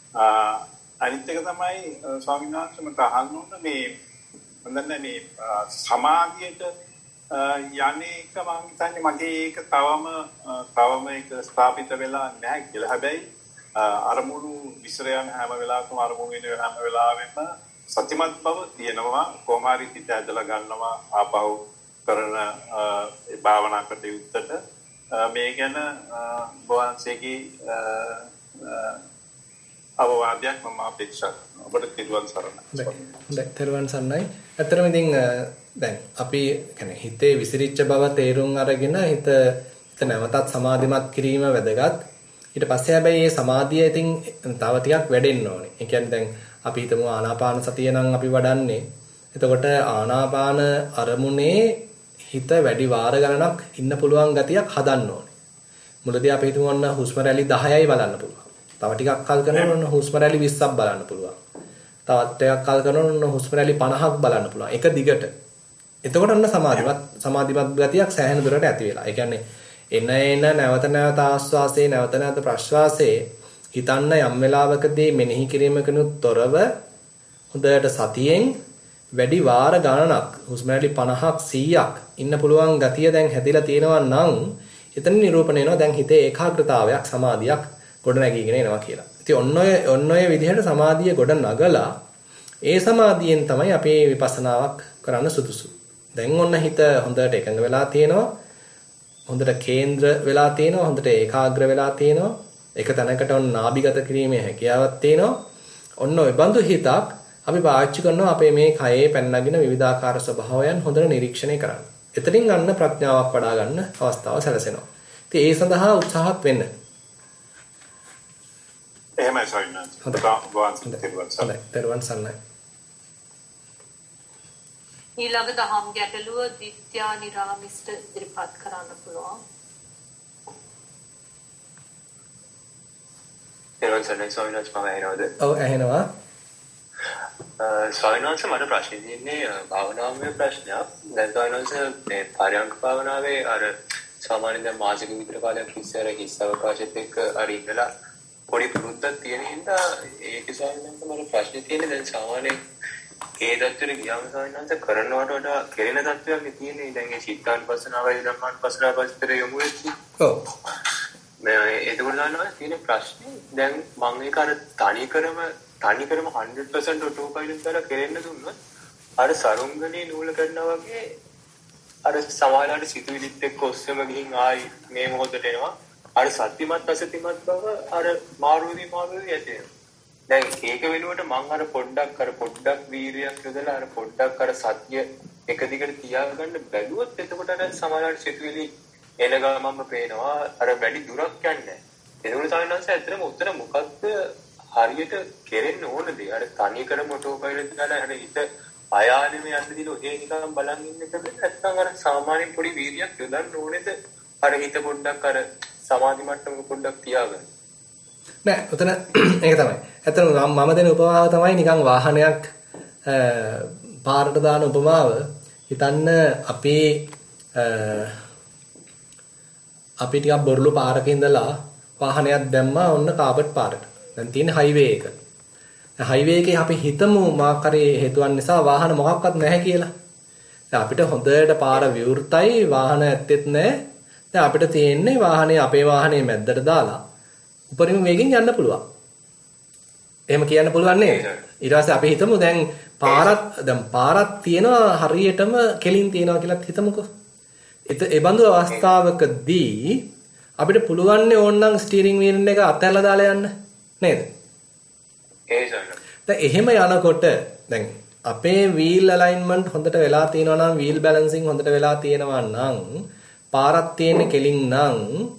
අනිත් එක තමයි ස්වාමීන් වහන්සේ මට අහන්න ඕන මේ හොඳන්නේ මේ සමාධියට යන්නේ එක මම හිතන්නේ මගේ ඒක තවම ඒක ස්ථාපිත වෙලා නැහැ කියලා. හැබැයි අරමුණු විසිර යන හැම වෙලාවකම අරමුණු වෙන හැම වෙලාවෙම සත්‍යමත් බව තියෙනවා. කොහොම හරි හිත ඇදලා ගන්නවා ආපහු කරන ඒ භාවනා කටයුත්තට. මේ ගැන වහන්සේගේ අවවාදයක් මම අපේක්ෂා කරනවා. ඔබට තිරුවන් සරණයි. හොඳයි. තිරුවන් සරණයි. ඇත්තටම ඉතින් දැන් අපි කියන්නේ හිතේ විසිරිච්ච බව තේරුම් අරගෙන හිත නැවතත් සමාධිමත් කිරීම වැදගත්. ඊට පස්සේ හැබැයි මේ සමාධිය ඉතින් තව ටිකක් වැඩෙන්න ඕනේ. ඒ කියන්නේ දැන් අපි හිතමු ආනාපාන සතිය නම් අපි වඩන්නේ. එතකොට ආනාපාන අරමුණේ හිත වැඩි වාර ගණනක් ඉන්න පුළුවන් ගතියක් හදන්න ඕනේ. මුලදී අපි හිතමු ඔන්න හුස්ම රැලි 10යි බලන්න පුළුවන්. තව ටිකක් කල් කරනකොට ඔන්න හුස්ම රැලි 20ක් බලන්න පුළුවන්. තවත් ටිකක් කල් කරනකොට ඔන්න හුස්ම රැලි 50ක් බලන්න පුළුවන්. එක දිගට. එතකොට ඔන්න සමාධිමත් ගතියක් සෑහෙන දුරට ඇති වෙලා. ඒ කියන්නේ එන නැවත ආස්වාසේ නැවත ප්‍රශ්වාසයේ හිතන්න යම් වෙලාවකදී මෙනෙහි කිරීමකනුත් තොරව හොඳට සතියෙන් වැඩි වාර ගණනක් හුස්ම රැලි 50ක් 100ක් ඉන්න පුළුවන් ගතිය දැන් හැදිලා තියෙනවා නම් එතන නිරූපණය වෙනවා දැන් හිතේ ඒකාග්‍රතාවයක් සමාධියක් ගොඩ නැගීගෙන එනවා කියලා. ඉතින් ඔන්න ඔය විදිහට සමාධිය ගොඩ නගලා ඒ සමාධියෙන් තමයි අපි විපස්සනාවක් කරන්න සුදුසු. දැන් ඔන්න හිත හොඳට එකඟ වෙලා තියෙනවා. හොඳට කේන්ද්‍ර වෙලා තියෙනවා. හොඳට ඒකාග්‍ර වෙලා තියෙනවා. එක තැනකට ඔන්න නාභිගත කිරීමේ හැකියාවක් තියෙනවා. ඔන්න ඔය බඳු හිතක් අපි පාවිච්චි කරනවා අපේ මේ කයේ පැන නගින විවිධාකාර ස්වභාවයන් හොඳට නිරීක්ෂණය කරන්න. එතනින් ගන්න ප්‍රඥාවක් වඩා ගන්න අවස්ථාව සැලසෙනවා. ඉතින් ඒ සඳහා උත්සාහත් වෙන්න. එහෙමයි සයින්ස්. හොඳයි. තෙරුවන් සරණයි. ඊළඟ දහම් ගැටලුව දිත්‍යා නිරාමිෂ්ඨ ඉදිරිපත් කරන්න පුළුවන්. තෙරුවන් සරණයි ස්වාමීන් වහන්සේ. මම ඇහෙනවද? ඔව් ඇහෙනවා. ස්වාමීන් වහන්සේ මට ප්‍රශ්නේ තියෙන්නේ භාවනාවේ ප්‍රශ්නයක්. දැන් ස්වාමීන් වහන්සේ මේ පරයන්ක භාවනාවේ අර සාමාන්‍යයෙන් දැන් මාසික විතර කාලයක් ඉස්සර හිස් අවකාශෙත් එක්ක අර ඉඳලා පොඩි පුරුද්දක් තියෙන හින්දා ඒකේ ස්වාමීන් වහන්සේ මට ප්‍රශ්නේ තියෙන්නේ දැන් සාමාන්‍යයෙන් ඒ දත්තර ගියාම ස්වාමීන් වහන්සේ කරනවට වඩා කෙරෙන තත්ත්වයක් තියෙන්නේ. දැන් ඒ චිත්තානුපස්සනාවයි ධම්මානුපස්සනාව පස්තර යොමු වෙච්චි. ඔව්. මම ඒක උදාහරණයක් තියෙන ප්‍රශ්නේ දැන් මම ඒක අර තනිකරම 100% ඔටෝ පයිලට් කරලා කෙරෙන්න දුන්නොත් අර සරුංගනේ නූල කරනවා වගේ අර සමාජාට සිතුවිලිත් එක්ක ඔස්සම ගිහින් ආයි මේ මොහොතට එනවා. අර සත්‍යමත් අසත්‍යමත් බව අර මාරුවි ඇති වෙනවා. දැන් ඒක වෙනුවට මම අර පොඩ්ඩක් වීරියක් යොදලා අර පොඩ්ඩක් අර සත්‍ය එක දිගට තියාගන්න බැලුවොත් එතකොට අර සමාජාට සිතුවිලි එන ගමන්ම පේනවා අර වැඩි දුරක් යන්නේ. එතකොට සාමාන්‍යයෙන් ඇත්තටම උත්තර මොකක්ද හරියට කෙරෙන්න ඕනද? අර තනිකරම ඔටෝ පයිලට් දාලා අර හිත අයාලෙම යන්න දින ඔහේ නිකන් බලන් ඉන්න එකද නැත්නම් අර සාමාන්‍ය පොඩි වීර්යයක් යොදන්න ඕනේද? අර හිත පොඩ්ඩක් අර සමාධි මට්ටමක පොඩ්ඩක් තියාගන්න. නෑ උතන ඒක තමයි. ඇත්තටම මම දෙන උපමාව තමයි නිකන් වාහනයක් පාරට දාන උපමාව. හිතන්න අපි ටිකක් බොරළු පාරක ඉඳලා වාහනයක් දැම්මා ඔන්න කාබට් පාරට. දැන් තියෙන හයිවේ එක. හයිවේ එකේ අපි හිතමු මාකරේ හේතුවක් නිසා වාහන මොකක්වත් නැහැ කියලා. දැන් අපිට හොඳට පාර විවෘතයි වාහන ඇත්තෙත් නැහැ. දැන් අපිට තියෙන්නේ අපේ වාහනේ මැද්දට දාලා උපරිම වේගෙන් යන්න පුළුවන්. එහෙම කියන්න පුළුවන් නේද? ඊට පස්සේ අපි හිතමු දැන් පාරක් තියෙනවා හරියටම කෙලින් තියෙනවා කියලා හිතමුකෝ. ඒ බඳු අවස්ථාවකදී අපිට පුළුවන් නේ ඕනනම් ස්ටියරින් වීල් එක අතහැරලා දාලා යන්න. නේද? දැන් එහෙම යනකොට දැන් අපේ වීල් අලයින්මන්ට් හොඳට වෙලා තියෙනවා නම් වීල් බැලන්සින් හොඳට වෙලා තියෙනවා නම් පාරක් තියෙන කෙලින් නම්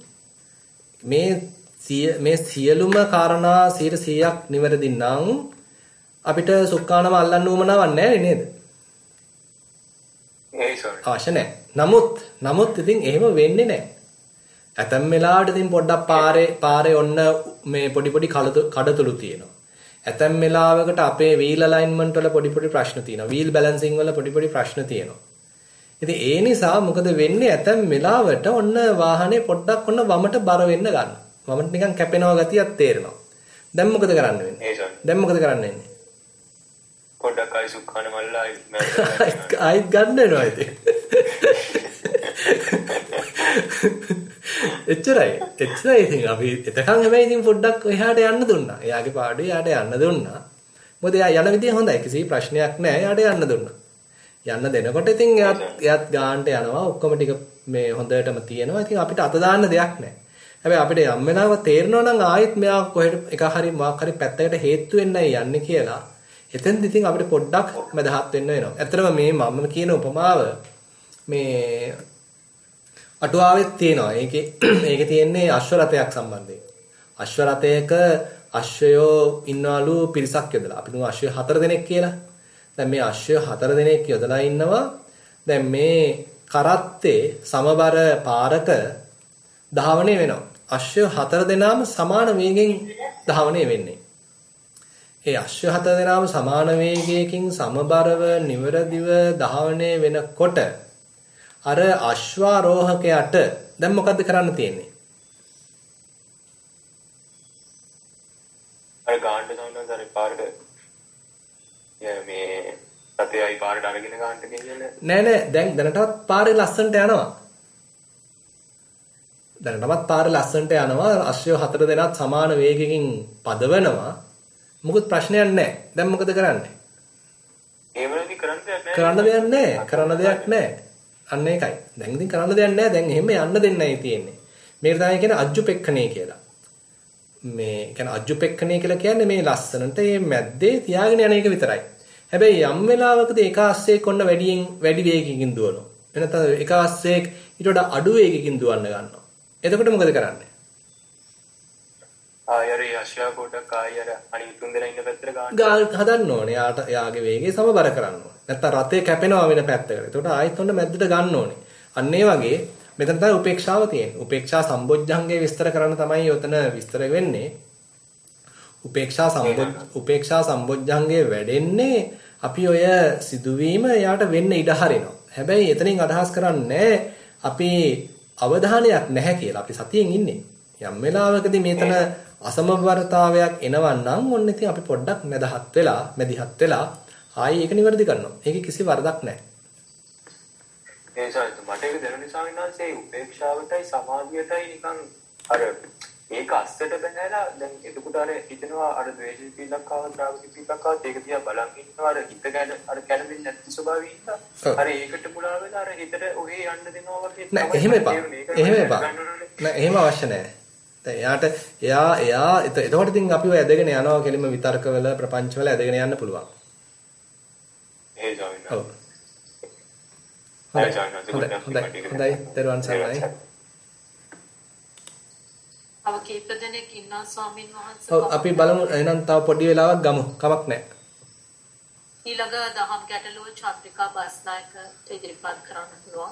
මේ සියලුම කාරණා 100%ක් නිවැරදි නම් අපිට සුක්කානම අල්ලන්න උවමනාවක් නැහැ නේද? අවශ්‍ය නැහැ. නමුත් ඉතින් එහෙම වෙන්නේ නැහැ. ඇතැම් වෙලාවට ඉතින් පොඩ්ඩක් පාරේ ඔන්න මේ පොඩි කඩතුළු තියෙනවා. ඇතැම් වෙලාවකට අපේ වීල් අලයින්මන්ට් වල පොඩි ප්‍රශ්න තියෙනවා. වීල් බැලන්සින් වල පොඩි ප්‍රශ්න තියෙනවා. ඉතින් ඒ නිසා මොකද වෙන්නේ ඇතැම් වෙලාවට ඔන්න වාහනේ පොඩ්ඩක් ඔන්න වමට බර වෙන්න ගන්නවා. වමට නිකන් කැපෙනවා ගතියක් තේරෙනවා. දැන් මොකද කරන්න වෙන්නේ? පොඩ්ඩක් ආයි සුක්කාන මල්ලා ආයිත් ගන්න වෙනවා ඉතින්. එච්චරයි ඉතින් අපි එතකන් හැබැයි ඉතින් පොඩ්ඩක් එහාට යන්න දුන්නා. එයාගේ පාඩුවේ එයාට යන්න දුන්නා. මොකද එයා යන විදිය හොඳයි. කිසි ප්‍රශ්නයක් නැහැ. එයාට යන්න දුන්නා. යන්න දෙනකොට ඉතින් එයාත් ගානට යනවා. ඔක්කොම ටික මේ හොඳටම තියෙනවා. ඉතින් අපිට අත දාන්න දෙයක් නැහැ. හැබැයි අපිට යම් වෙලාවක තේරෙනවා නම් ආයෙත් මෙයා කොහෙට එක හරි මොකක් හරි පැත්තකට හේතු වෙන්නයි යන්නේ කියලා. එතෙන්ද ඉතින් අපිට පොඩ්ඩක් මදහත් වෙන්න වෙනවා. ඇත්තටම මේ මම කියන උපමාව මේ අටුවාවෙත් තියෙනවා. ඒකේ තියෙන්නේ අශ්ව රථයක් සම්බන්ධයෙන්. අශ්ව රථයක අශ්වයෝ ඉන්නවලු පිරිසක් යොදලා. අපි තුමු අශ්වය 4 දෙනෙක් කියලා. දැන් මේ අශ්වය 4 දෙනෙක් යොදලා ඉන්නවා. දැන් මේ කරත්තේ සමබර පාරක ධාවනය වෙනවා. අශ්වය 4 දෙනාම සමාන වේගෙන් ධාවනය වෙන්නේ. ඒ අශ්ව 4 දෙනාම සමාන වේගයකින් සමබරව නිවරදිව ධාවනය වෙනකොට අර අශ්වාරෝහකයාට දැන් මොකද්ද කරන්න තියෙන්නේ? අර ගාන්න ගන්න පාරට මේ සතේයි පාරට අරගෙන ගන්නට කියන්නේ නෑ දැන් දැනටවත් පාරේ ලස්සනට යනවා. අශ්වය 4 දෙනාත් සමාන වේගකින් පදවනවා. මොකුත් ප්‍රශ්නයක් නැහැ. දැන් මොකද කරන්නේ? එහෙමනේ කරන්න දෙයක් නැහැ. අන්න ඒකයි. දැන් ඉතින් කරන්න දෙයක් නැහැ. දැන් එහෙම යන්න දෙන්නයි තියෙන්නේ. මේකට තමයි කියන්නේ අජ්ජුපෙක්ඛනේ කියලා. මේ කියන්නේ අජ්ජුපෙක්ඛනේ කියලා කියන්නේ මේ ලස්සනට මේ මැද්දේ තියාගෙන යන එක විතරයි. හැබැයි යම් වෙලාවකදී එක ආස්සේක ඔන්න වැඩි වේගකින් දුවනවා. එනතන එක ආස්සේක ඊට වඩා අඩු වේගකින් දුවන්න ගන්නවා. එතකොට මොකද කරන්නේ? ආයරේ අශ්වයා කොටක් ආයර අනිත් තුන් දෙනා ඉන්න පැත්තට ගන්න හදන්න ඕනේ. යාගේ වේගය සමබර කරන්න ඕනේ. නැත්නම් රථය කැපෙනවා වෙන පැත්තකට. එතකොට ආයෙත් ඔන්න මැද්දට ගන්න ඕනේ. අන්න ඒ වගේ මෙතන තමයි උපේක්ෂාව තියෙන්නේ. උපේක්ෂා සම්බොජ්ජංගේ විස්තර කරන්න තමයි ඔතන විස්තර වෙන්නේ. උපේක්ෂා සම්බොජ්ජංගේ වැඩෙන්නේ අපි ඔය සිදුවීම යාට වෙන්න ඉඩ හරිනවා. හැබැයි එතනින් අදහස් කරන්නේ අපි අවධානයක් නැහැ කියලා. අපි සතියෙන් ඉන්නේ. යම් වෙලාවකදී මේතන අසමබරතාවයක් එනවා නම් ඔන්න ඉතින් අපි පොඩ්ඩක් මැදිහත් වෙලා ආයි ඒක නිවැරදි කරනවා. ඒකේ කිසි වරදක් නැහැ. ඒ සායත මට ඒක දැනුනේ ස්වාමීන් වහන්සේ උපේක්ෂාවටයි සමාධියටයි නිකන් අර ඒක අස්සට බහැලා දැන් එතකොට අර හිතනවා අර ද්වේෂ පිටක් ආව ද්‍රාව පිටක් ආව ඒක දිහා බලන් ඉන්නවා අර හිත ගැන අර කැළඹෙන්නේ නැති ස්වභාවය ඉන්නවා. අර ඒකට මුලා වෙලා අර හිතට ඔහේ යන්න දෙනවා වගේ නෑ එහෙම එපා. නෑ එහෙම අවශ්‍ය නෑ. දැන් එයා එතකොට ඉතින් අපි ඔය ඇදගෙන යනවා කෙලින්ම විතර්කවල ප්‍රපංචවල ඇදගෙන යන්න පුළුවන්. ඒ ස්වාමීන් වහන්සේ. හොඳයි. දරුවන් සරණයි. තව කීප දෙනෙක් ඉන්නවා ස්වාමින් වහන්සේ. ඔව් අපි බලමු එහෙනම් තව පොඩි වෙලාවක් ගමු. කමක් නැහැ. ඊළඟ දහම් ගැටලුව චන්ද්‍රිකා බස්නායක ඉදිරිපත් කරන්න පුළුවන්.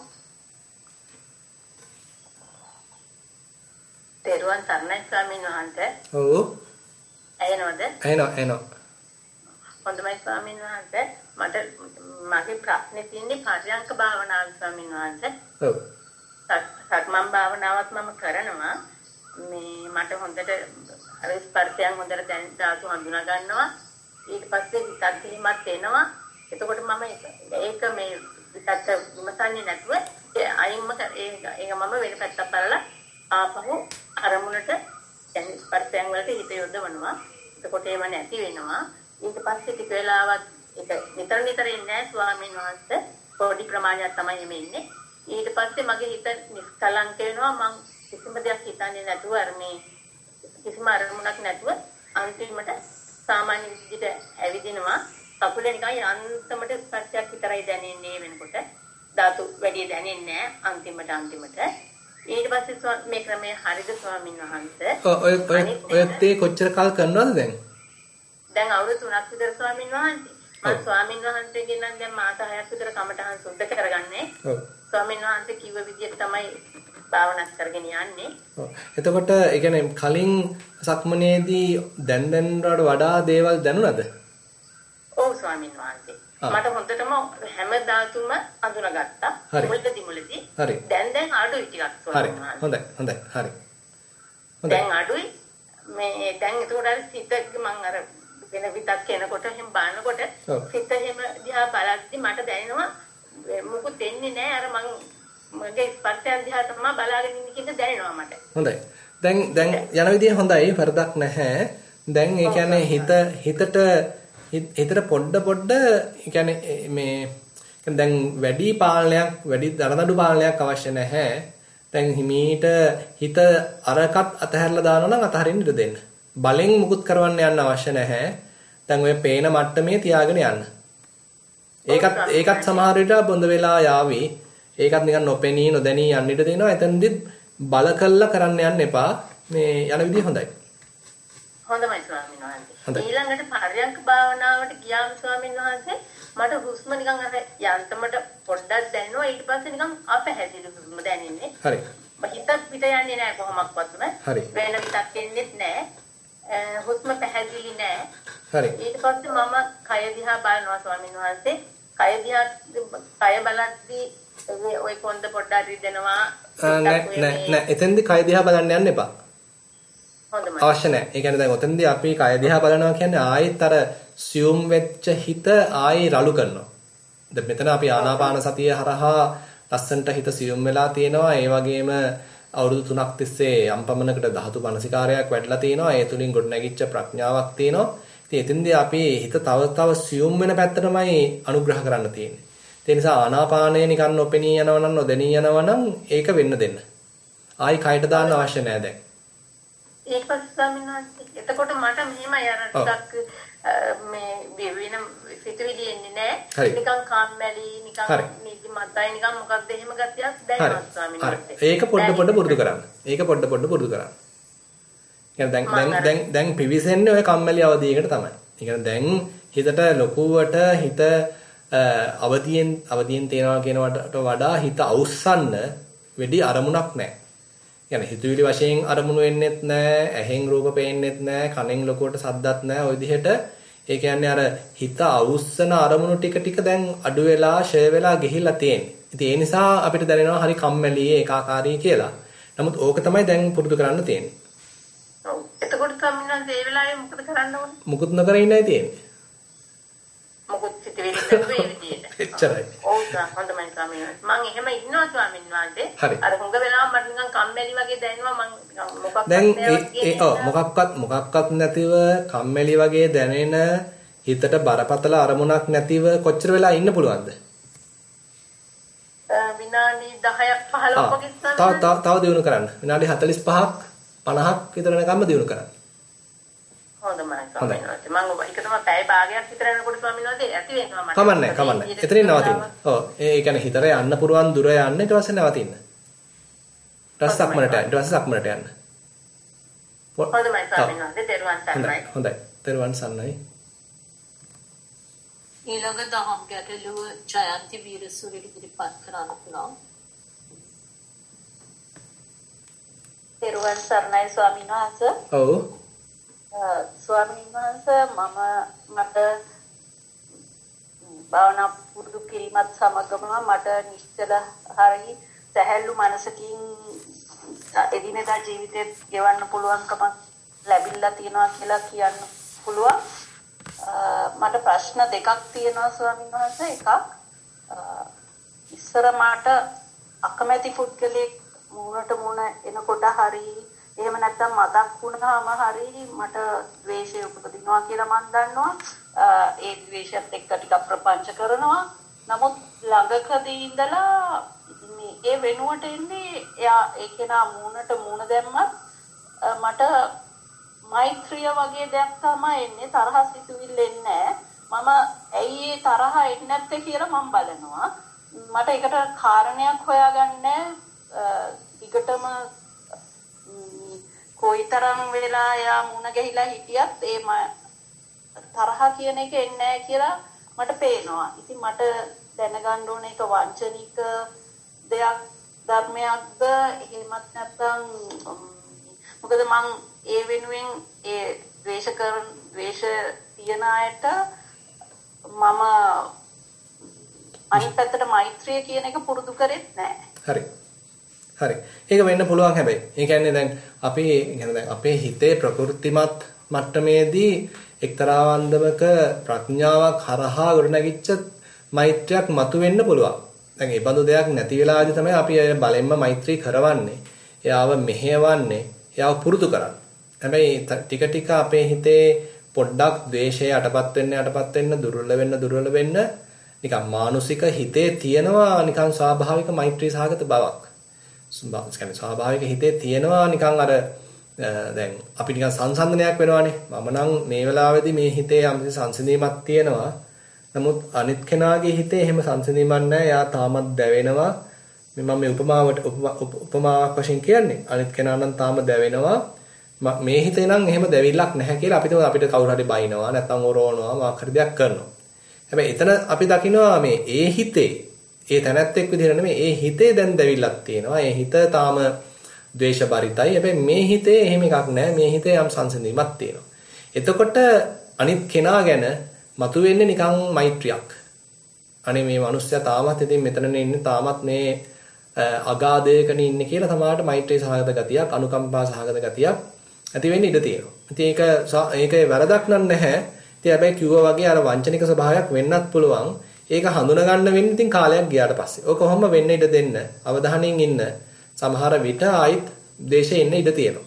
තෙරුවන් සරණයි ස්වාමීන් වහන්සේ. ඔව්. ඇහෙනවද? ඇහෙනවා. හොඳයි ස්වාමීන් වහන්සේ. මගේ ප්‍රශ්නේ තියෙන්නේ පර්යංක භාවනාව ස්වාමීන් වහන්සේ. ඔව්. සක්මන් භාවනාවක් මම කරනවා. මේ මට හොඳට අර ස්පර්ශයන් හොඳට දැන් ධාතු හඳුනා ගන්නවා. ඊට පස්සේ විතක්කීමත් එනවා. එතකොට මම ඒක මේ විතක්ක විමසන්නේ නැතුව අයින්ම ඒක මම වෙන පැත්තක් බලලා ආපහු අරමුණට දැන් ස්පර්ශයන් වලට හිත යොදවනවා. එතකොට ඒව නැති වෙනවා. ඊට පස්සේ ටික වෙලාවක් ඒක නිතර ඉන්නේ ස්වාමීන් වහන්සේ පොඩි ප්‍රමාණයක් තමයි එමෙ ඉන්නේ. ඊට පස්සේ මගේ හිත නිස්කලංක වෙනවා. මං කිසිම දෙයක් හිතන්නේ නැතුව අර මේ කිසිම අරමුණක් නැතුව අන්තිමට සාමාන්‍ය විදිහට ඇවිදිනවා. කකුලේ නිකන් යන්තමට ස්පර්ශයක් විතරයි දැනෙන්නේ වෙනකොට. ධාතු වැඩි දැනෙන්නේ නැහැ අන්තිමට. ඊට පස්සේ මේ ක්‍රමය හරිද ස්වාමීන් වහන්සේ? ඔයත් ඒ කොච්චර කාල කරනවද දැන්? දැන් අවුරුදු 3ක් විතර ස්වාමීන් වහන්සේ. මම ස්වාමීන් වහන්සේගෙන් නම් දැන් මාස 6ක් විතර කමටහන් සුද්ධ කරගන්නේ. ඔව්. ස්වාමීන් වහන්සේ කිව්ව විදිහට තමයි භාවනා කරගෙන යන්නේ. ඔව්. එතකොට ඒ කියන්නේ කලින් සක්මනේදී දැන් වඩා දේවල් දැනුණාද? ඔව් ස්වාමීන් වහන්සේ. මට හොඳටම හැම ධාතුම අඳුනගත්තා. මුලදී. හරි. දැන් අඩුයි ටිකක් ස්වාමීන් වහන්සේ. හොඳයි. හරි. දැන් අඩුයි. මේ දැන් ඒකට අර සිත මම අර වෙන විතක් එනකොට එහෙම බලනකොට සිත එහෙම දිහා බලද්දි මට දැනෙනවා මොකුත් දෙන්නේ නැහැ. අර මගේ ස්පර්ශයන් දිහා තමයි බලාගෙන ඉන්නේ කියන දැනෙනවා මට. හොඳයි. දැන් යන විදිය හොඳයි. වරදක් නැහැ. දැන් ඒ කියන්නේ හිතට පොඩ ඒ කියන්නේ මේ දැන් වැඩි පාලනයක් වැඩි දරදඬු පාලනයක් අවශ්‍ය නැහැ. දැන් හිමීට හිත අරකට අතහැරලා දානවා නම් අතහරින්න ඉඩ දෙන්න. බලෙන් මුකුත් කරවන්න යන්න අවශ්‍ය නැහැ. දැන් ඔය පේන මට්ටමේ තියාගෙන යන්න. ඒකත් සමහර විට බොඳ වෙලා යාවි. ඒකත් නිකන් නොපෙනී නොදැනී යන්න ඉඩ දෙනවා. එතනදිත් බල කළා කරන්න යන්න එපා. මේ යන විදිය හොඳයි. හොඳයි ස්වාමීන් වහන්සේ. ඊළඟට පරයන්ක භාවනාවට ගියාම ස්වාමීන් වහන්සේ මට හුස්ම නිකන් අර යන්තමට පොඩ්ඩක් දැනෙනවා. ඊට පස්සේ නිකන් අපහැදිලි හුස්ම දැනෙන්නේ. හරි. හිතත් පිට යන්නේ නැහැ කොහොමත්වත්ම. වෙන විතක් එන්නේත් නැහැ. හුස්ම පැහැදිලි නැහැ. හරි. ඊට පස්සේ මම කය දිහා බලනවා ස්වාමීන් වහන්සේ. කය බලද්දී ඔය කොන්ද පොඩ්ඩක් රිදෙනවා. නෑ. එතෙන්දී කය දිහා බලන්න යන්න එපා. හොඳයි. අවශ්‍ය නැහැ. ඒ කියන්නේ දැන් ඔතෙන්දී අපි කය දිහා බලනවා කියන්නේ ආයෙත් අර සියුම් වෙච්ච හිත ආයෙ රළු කරනවා. දැන් මෙතන අපි ආනාපාන සතිය හරහා ලස්සන්ට හිත සියුම් වෙලා තියෙනවා. ඒ වගේම අවුරුදු 3ක් තිස්සේ යම් පමණකට ධාතු මනසිකාරයක් වැඩිලා තියෙනවා. ඒ තුලින් ගොඩනැගිච්ච ප්‍රඥාවක් තියෙනවා. ඉතින් එතෙන්දී අපි හිත තව සියුම් වෙන පැත්තටමයි අනුග්‍රහ කරන්න තියෙන්නේ. ඒ නිසා ආනාපානය නිකන් නොපෙනී යනවා නම් නොදැනී යනවා නම් ඒක වෙන්න දෙන්න. ආයි කයට දාන්න අවශ්‍ය නැහැ දැන්. ඒක පස්සේ ස්වාමීන් වහන්සේ එතකොට මට මෙහෙමයි අර ටිකක් මේ වෙන සිතුවිලි එන්නේ නැහැ. නිකන් කාම්මැලි නිකන් නිදිමතයි නිකන් මොකක්ද එහෙම ගතියක් දැනෙනවා ස්වාමීන් වහන්සේ. ඒක පොඩ පුරුදු කරන්න. දැන් පිවිසෙන්නේ ඔය කම්මැලි අවධියකට තමයි. ඒ කියන්නේ දැන් හිතට ලොකුවට හිත අවදියෙන් තියනවා කියනවට වඩා හිත අවුස්සන්න වෙඩි අරමුණක් නැහැ. කියන්නේ හිතුවිලි වශයෙන් අරමුණු වෙන්නෙත් නැහැ, ඇහෙන් රූප පේන්නෙත් නැහැ, කනෙන් ලොකුවට සද්දත් නැහැ. ওই විදිහට ඒ කියන්නේ අර හිත අවුස්සන අරමුණු ටික දැන් අඩු වෙලා, ෂය වෙලා ගිහිල්ලා තියෙන්නේ. ඉතින් ඒ නිසා අපිට දැනෙනවා හරි කම්මැලි, ඒකාකාරී කියලා. නමුත් ඕක තමයි දැන් පුරුදු කරන්න තියෙන්නේ. ඔව්. එතකොට ස්වාමීන් ඒ වෙලාවේ මොකද කරන්න ඕනේ? මුකුත් නොකර ඉන්නයි තියෙන්නේ. මොකද සිතෙන්නේ නැතුව ඒ විදිහට. එච්චරයි. ඔව් හොඳයි ස්වාමීන් වහන්සේ. මම එහෙම ඉන්නවා ස්වාමීන් වහන්සේ. අර හුඟ වෙලාව මට නිකන් කම්මැලි වගේ දැනෙනවා මම මොකක්වත් දැන් මොකක්වත් නැතිව කම්මැලි වගේ දැනෙන හිතට බරපතල අරමුණක් නැතිව කොච්චර වෙලා ඉන්න පුළුවන්ද? විනාඩි 10ක් 15ක් වගේ තව දිනු කරන්න. විනාඩි 45ක් 50ක් විතර යනකම්ම දිනු කරන්න. හොඳයි ස්වාමීන් වහන්සේ. මම ඒක තමයි පැය භාගයක් විතර යනකොට ස්වාමීන් වහන්සේ ඇති වෙනවා මට. කමන්නේ. එතනින් නවතින්න. ඔව්. ඒ කියන්නේ හිතට යන්න පුරුවන් දුර යන්න ඊට පස්සේ නවතින්න. ඊට පස්සේ සක්මනට යන්න. හොඳයි ස්වාමීන් වහන්සේ. තෙරුවන් සරණයි. හොඳයි. තෙරුවන් සරණයි. ඊළඟ දහම් ගැටලුව ජයන්ති වීරසූරිය ඉදිරිපත් කරන්න පුළුවන්. තෙරුවන් සරණයි ස්වාමීන් වහන්සේ. ඔව්. ස්වාමීන් වහන්සේ මට භාවනා පුරුදු කිරීමත් සමගම මට නිශ්චල හරි සැහැල්ලු මනසකින් එදිනෙදා ජීවිතේ ගෙවන්න පුළුවන්කම ලැබිලා තියෙනවා කියලා කියන්න පුළුවන්. මට ප්‍රශ්න දෙකක් තියෙනවා ස්වාමීන් වහන්සේ. එකක් ඉස්සර මට අකමැති පුද්ගලෙක් මූණට මූණ එනකොට හරි එහෙම නැත්නම් මතක් වුණාම හරි මට ද්වේෂය උපදිනවා කියලා මම දන්නවා. ඒ ද්වේෂයත් එක්ක ටිකක් ප්‍රපංච කරනවා. නමුත් ළඟකදී ඉඳලා ඒ වෙනුවට එන්නේ එයා ඒ කෙනා මූණට මූණ දැම්මත් මට මෛත්‍රිය වගේ දෙයක් තමයි එන්නේ. තරහ සිතුවිල්ල එන්නේ නැහැ. මම ඇයි ඒ තරහ එන්නේ නැත්තේ කියලා මම බලනවා. මට ඒකට කාරණයක් හොයාගන්න ටිකටම කොයිතරම් වෙලා යා මුණ ගැහිලා හිටියත් ඒ තරහ කියන එක එන්නේ නැහැ කියලා මට පේනවා. ඉතින් මට දැනගන්න ඕනේ ඒක වංචනික දෙයක් ධර්මයක්ද එහෙමත් නැත්නම් මොකද මං ඒ වෙනුවෙන් ඒ ද්වේෂ තියන අයට මම අනිත් පැත්තට මෛත්‍රිය කියන එක පුරුදු කරෙත් නැහැ. හරි. ඒක වෙන්න පුළුවන් හැබැයි. ඒ කියන්නේ දැන් අපේ හිතේ ප්‍රകൃතිමත් මට්ටමේදී එක්තරා වන්දමක ප්‍රඥාවක් හරහා ගොඩනැගිච්ච මෛත්‍රියක් මතුවෙන්න පුළුවන්. දැන් ඒ බඳු දෙයක් නැති වෙලාදී තමයි අපි බලෙන්ම මෛත්‍රී කරවන්නේ. එයාව මෙහෙවන්නේ, එයාව පුරුදු කරන්නේ. හැබැයි ටික ටික අපේ හිතේ පොඩ්ඩක් ද්වේෂය යටපත් වෙන්න දුර්වල වෙන්න නිකන් මානසික හිතේ තියෙනවා නිකන් ස්වාභාවික මෛත්‍රී සහගත බවක්. ස්වාභාවික හිතේ තියෙනවා නිකන් අර දැන් අපි නිකන් සංසන්දනයක් වෙනවානේ. මම නම් මේ වෙලාවේදී මේ හිතේ යම්කිසි සංසිඳීමක් තියෙනවා. නමුත් අනිත් කෙනාගේ හිතේ එහෙම සංසිඳීමක් නැහැ. එයා තාමත් දැවෙනවා. මම මේ උපමාවක් වශයෙන් කියන්නේ. අනිත් කෙනා නම් තාම දැවෙනවා. මේ හිතේ නම් එහෙම දැවිල්ලක් නැහැ කියලා අපිට කවුරු හරි බයිනවා නැත්නම් ඔරවනවා මොකක් හරි දෙයක් කරනවා. හැබැයි එතන අපි දකිනවා මේ ඒ හිතේ ඒ තැනැත්තෙක් විදිහට නෙමෙයි ඒ හිතේ දැන් දැවිල්ලක් තියෙනවා. ඒ හිත තාම ද්වේෂ බරිතයි. හැබැයි මේ හිතේ එහෙම එකක් නැහැ. මේ හිතේ යම් සංසිඳීමක් තියෙනවා. එතකොට අනිත් කෙනා ගැන මතුවෙන්නේ නිකන් මෛත්‍රියක්. අනේ මේ මිනිස්සයා තාමත් ඉතින් මෙතනනේ ඉන්නේ තාමත් මේ අගාධයකනේ ඉන්නේ කියලා තමාට මෛත්‍රී සහගත ගතියක්, අනුකම්පා සහගත ගතියක් ඇති වෙන්න ඉඩ තියෙනවා. ඉතින් ඒකේ වැරදක් නැහැ. ඉතින් හැබැයි කිව්වා වගේ අර වංචනික ස්වභාවයක් වෙන්නත් පුළුවන්. ඒක හඳුනා ගන්න වෙන්නේ ඉතින් කාලයක් ගියාට පස්සේ. ඔක කොහොම වෙන්න ඉඩ දෙන්න. අවධානයෙන් ඉන්න. සමහර විට ආයිත් දේශේ ඉන්න ඉඩ තියෙනවා.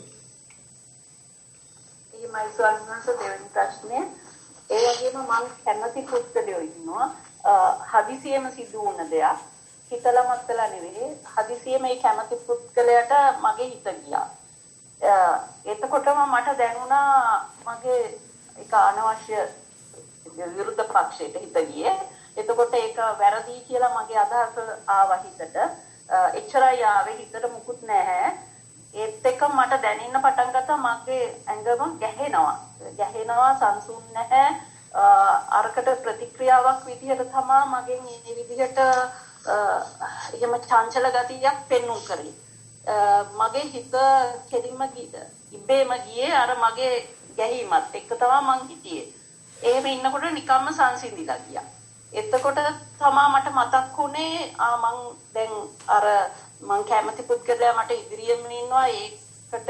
ඊමයි ස්වාමීන් වහන්සේ දෙවෙනි ප්‍රශ්නේ. ඒ වගේම මම කැමති පුස්තකයෝ ඉන්නවා. හදිසියෙම සිදු වුණ දෙයක්. හිතලා මතලා නෙවෙයි. හදිසියෙම මේ කැමති පුස්තකලයට මගේ හිත ගියා. එතකොටම මට දැනුණා මගේ ඒක අනවශ්‍ය විරුද්ධ පක්ෂයට හිත ගියේ. එතකොට ඒක වැරදි කියලා මගේ අදහස ආවා හිතට. එච්චරයි ආවේ හිතට මුකුත් නැහැ. ඒත් එක මට දැනෙන්න පටන් ගත්තා මගේ ඇඟම ගැහෙනවා සංසුන් නැහැ. අරකට ප්‍රතික්‍රියාවක් විදිහට තමයි මගෙන් මේ විදිහට එහෙම චංචල ගතියක් පෙන්වුම් කරේ. මගේ හිත කෙලින්ම ඉබේම ගියේ අර මගේ ගැහිමත් එක්ක තමයි මං හිටියේ. එහෙම ඉන්නකොට නිකම්ම සංසිඳිලා ගියා. එතකොට තමයි මට මතක් වුණේ මං දැන් අර මං කැමති පුද්ගලයා මට ඉදිරියෙම ඉන්නවා ඒකට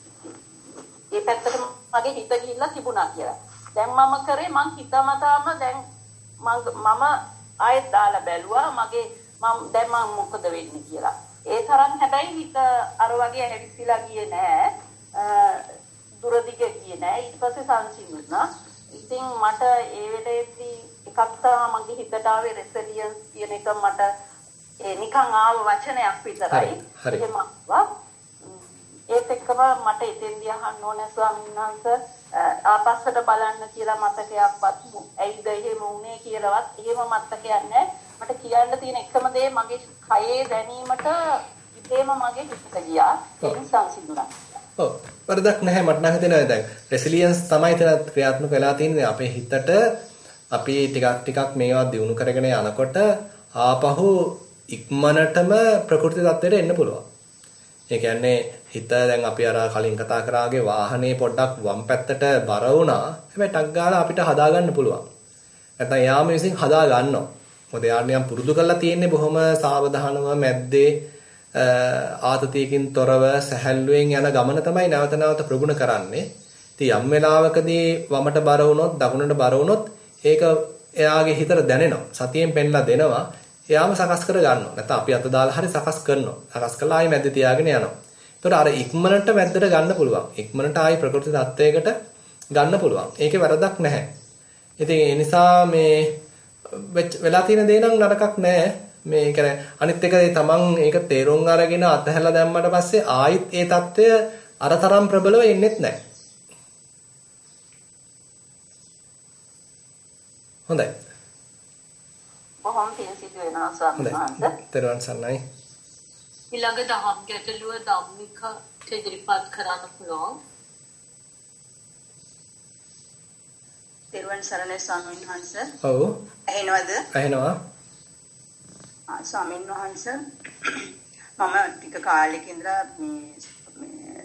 ඒ පැත්තට මගේ හිත ගිහිල්ලා තිබුණා කියලා. දැන් මම කරේ මං හිතමතාම දැන් මම ආයෙත් දාලා බැලුවා මගේ දැන් මම මොකද වෙන්නේ කියලා. ඒ තරම් හැබැයි හිත අර වගේ ඇවිස්සලා ගියේ නෑ. දුරදිග ගියේ නෑ. ඊට පස්සේ සංසිඳුණා. ඉතින් මට ඒ වෙලේදී එකක් තමයි මගේ හිතට ආවේ රෙසිලියන්ස් කියන එක මට නිකන් ආව වචනයක් විතරයි. එහෙම ඒත් එක්කම මට එතෙන්දී අහන්න ඕනේ ස්වාමීන් වහන්සේ ආපස්සට බලන්න කියලා මතකයක්වත් ඇයිද එහෙම වුනේ කියලාවත් එහෙම මතකයක් නැහැ. මට කියන්න තියෙන එකම දේ මගේ කයේ දැනීමට ඉතේම මගේ හිතට ගියා. ඒක සංසිඳුණා. ඔව් වරදක් නැහැ මට නම් හිතෙනවා දැන් රෙසිලියන්ස් තමයි එතන ක්‍රියාත්මක වෙලා තියෙන්නේ අපේ හිතට අපි ටිකක් මේවා දියුණු කරගෙන යනකොට ආපහු ඉක්මනටම ප්‍රകൃති තත්ත්වයට එන්න පුළුවන්. ඒ කියන්නේ හිත දැන් අපි අර කලින් කතා කරාගේ වාහනේ පොඩ්ඩක් වම් පැත්තට බර වුණා. හැබැයි ටක් ගාලා අපිට හදා ගන්න පුළුවන්. නැත්නම් යාම විසින් හදා ගන්නවා. මොකද යාන් නිකන් පුරුදු කරලා තියෙන්නේ බොහොම සාවධානව මැද්දේ ආතතියකින් තොරව සැහැල්ලුවෙන් යන ගමන තමයි නැවත නැවත ප්‍රගුණ කරන්නේ. ඉතින් යම් වෙලාවකදී වමට බර වුණොත් දකුණට බර වුණොත් ඒක එයාගේ හිතට දැනෙනවා. සතියෙන් පෙන්ලා දෙනවා. එයාම සකස් කර ගන්නවා. නැත්නම් අපි අත දාලා හරි සකස් කරනවා. සකස් කළා ආයි මැද්ද තියාගෙන යනවා. ඒතකොට අර ඉක්මනට මැද්දට ගන්න පුළුවන්. ඉක්මනට ආයි ප්‍රകൃති තත්ත්වයකට ගන්න පුළුවන්. ඒකේ වැරදක් නැහැ. ඉතින් ඒ නිසා මේ වෙලා තියෙන දේ නම් නරකක් නැහැ. මේ කියන්නේ අනිත් එක තමන් ඒක තේරුම් අරගෙන අතහැලා දැම්මට පස්සේ ආයිත් ඒ தত্ত্বය අරතරම් ප්‍රබලව එන්නේත් නැහැ. හොඳයි. බොහොම පින් සිදු වෙනවා ස්වාමීන් වහන්සේ. තෙරුවන් සරණයි. ඊළඟ දහම් ගැටලුව ධම්මික ඉදිරිපත් කරන්න පුළුවන්. තෙරුවන් සරණයි ස්වාමීන් වහන්සේ. ඔව්. ඇහෙනවද? ඇහෙනවා. ස්වාමීන් වහන්සේ මම ටික කාලෙක ඉඳලා මේ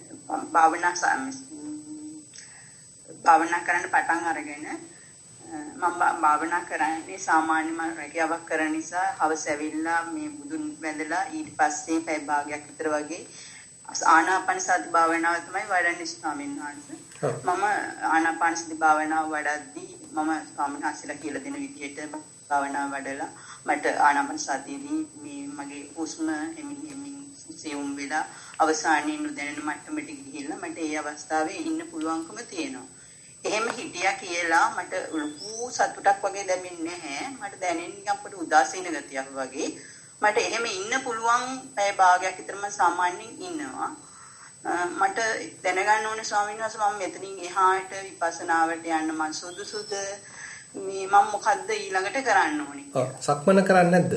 භාවනා කරන්න පටන් අරගෙන මම භාවනා කරන්නේ සාමාන්‍යම රැකියාවක් කරන නිසා හවස ඇවිල්ලා මේ බුදුන් වැඳලා ඊට පස්සේ පැය භාගයක් විතර වගේ ආනාපාන සති භාවනාව තමයි වඩන්නේ ස්වාමීන් වහන්සේ. මම ආනාපාන සති භාවනාව වඩද්දී මම ස්වාමීන් වහන්සේලා කියලා දෙන විදිහට භාවනාව වඩලා මට ආනාපාන සතියේදී මේ මගේ හුස්ම එමින් සියුම් වෙලා අවසානයේ නොදැනෙන මට්ටමට ගිහිල්ලා මට ඒ අවස්ථාවේ ඉන්න පුළුවන්කම තියෙනවා. එහෙම හිටියා කියලා මට ලොකු සතුටක් වගේ දැනෙන්නේ නැහැ. මට දැනෙන්නේ නිකන් පොඩි උදාසීන ගතියක් වගේ. මට එහෙම ඉන්න පුළුවන් පැය භාගයක් විතර මම සාමාන්‍යයෙන් ඉන්නවා. මට දැනගන්න ඕනේ ස්වාමීන් වහන්සේ මම මෙතනින් එහාට විපස්සනාවට යන්න මම සුදුසුද? මේ මම මොකද්ද ඊළඟට කරන්න ඕනේ කියලා. සක්මන කරන්නේ නැද්ද?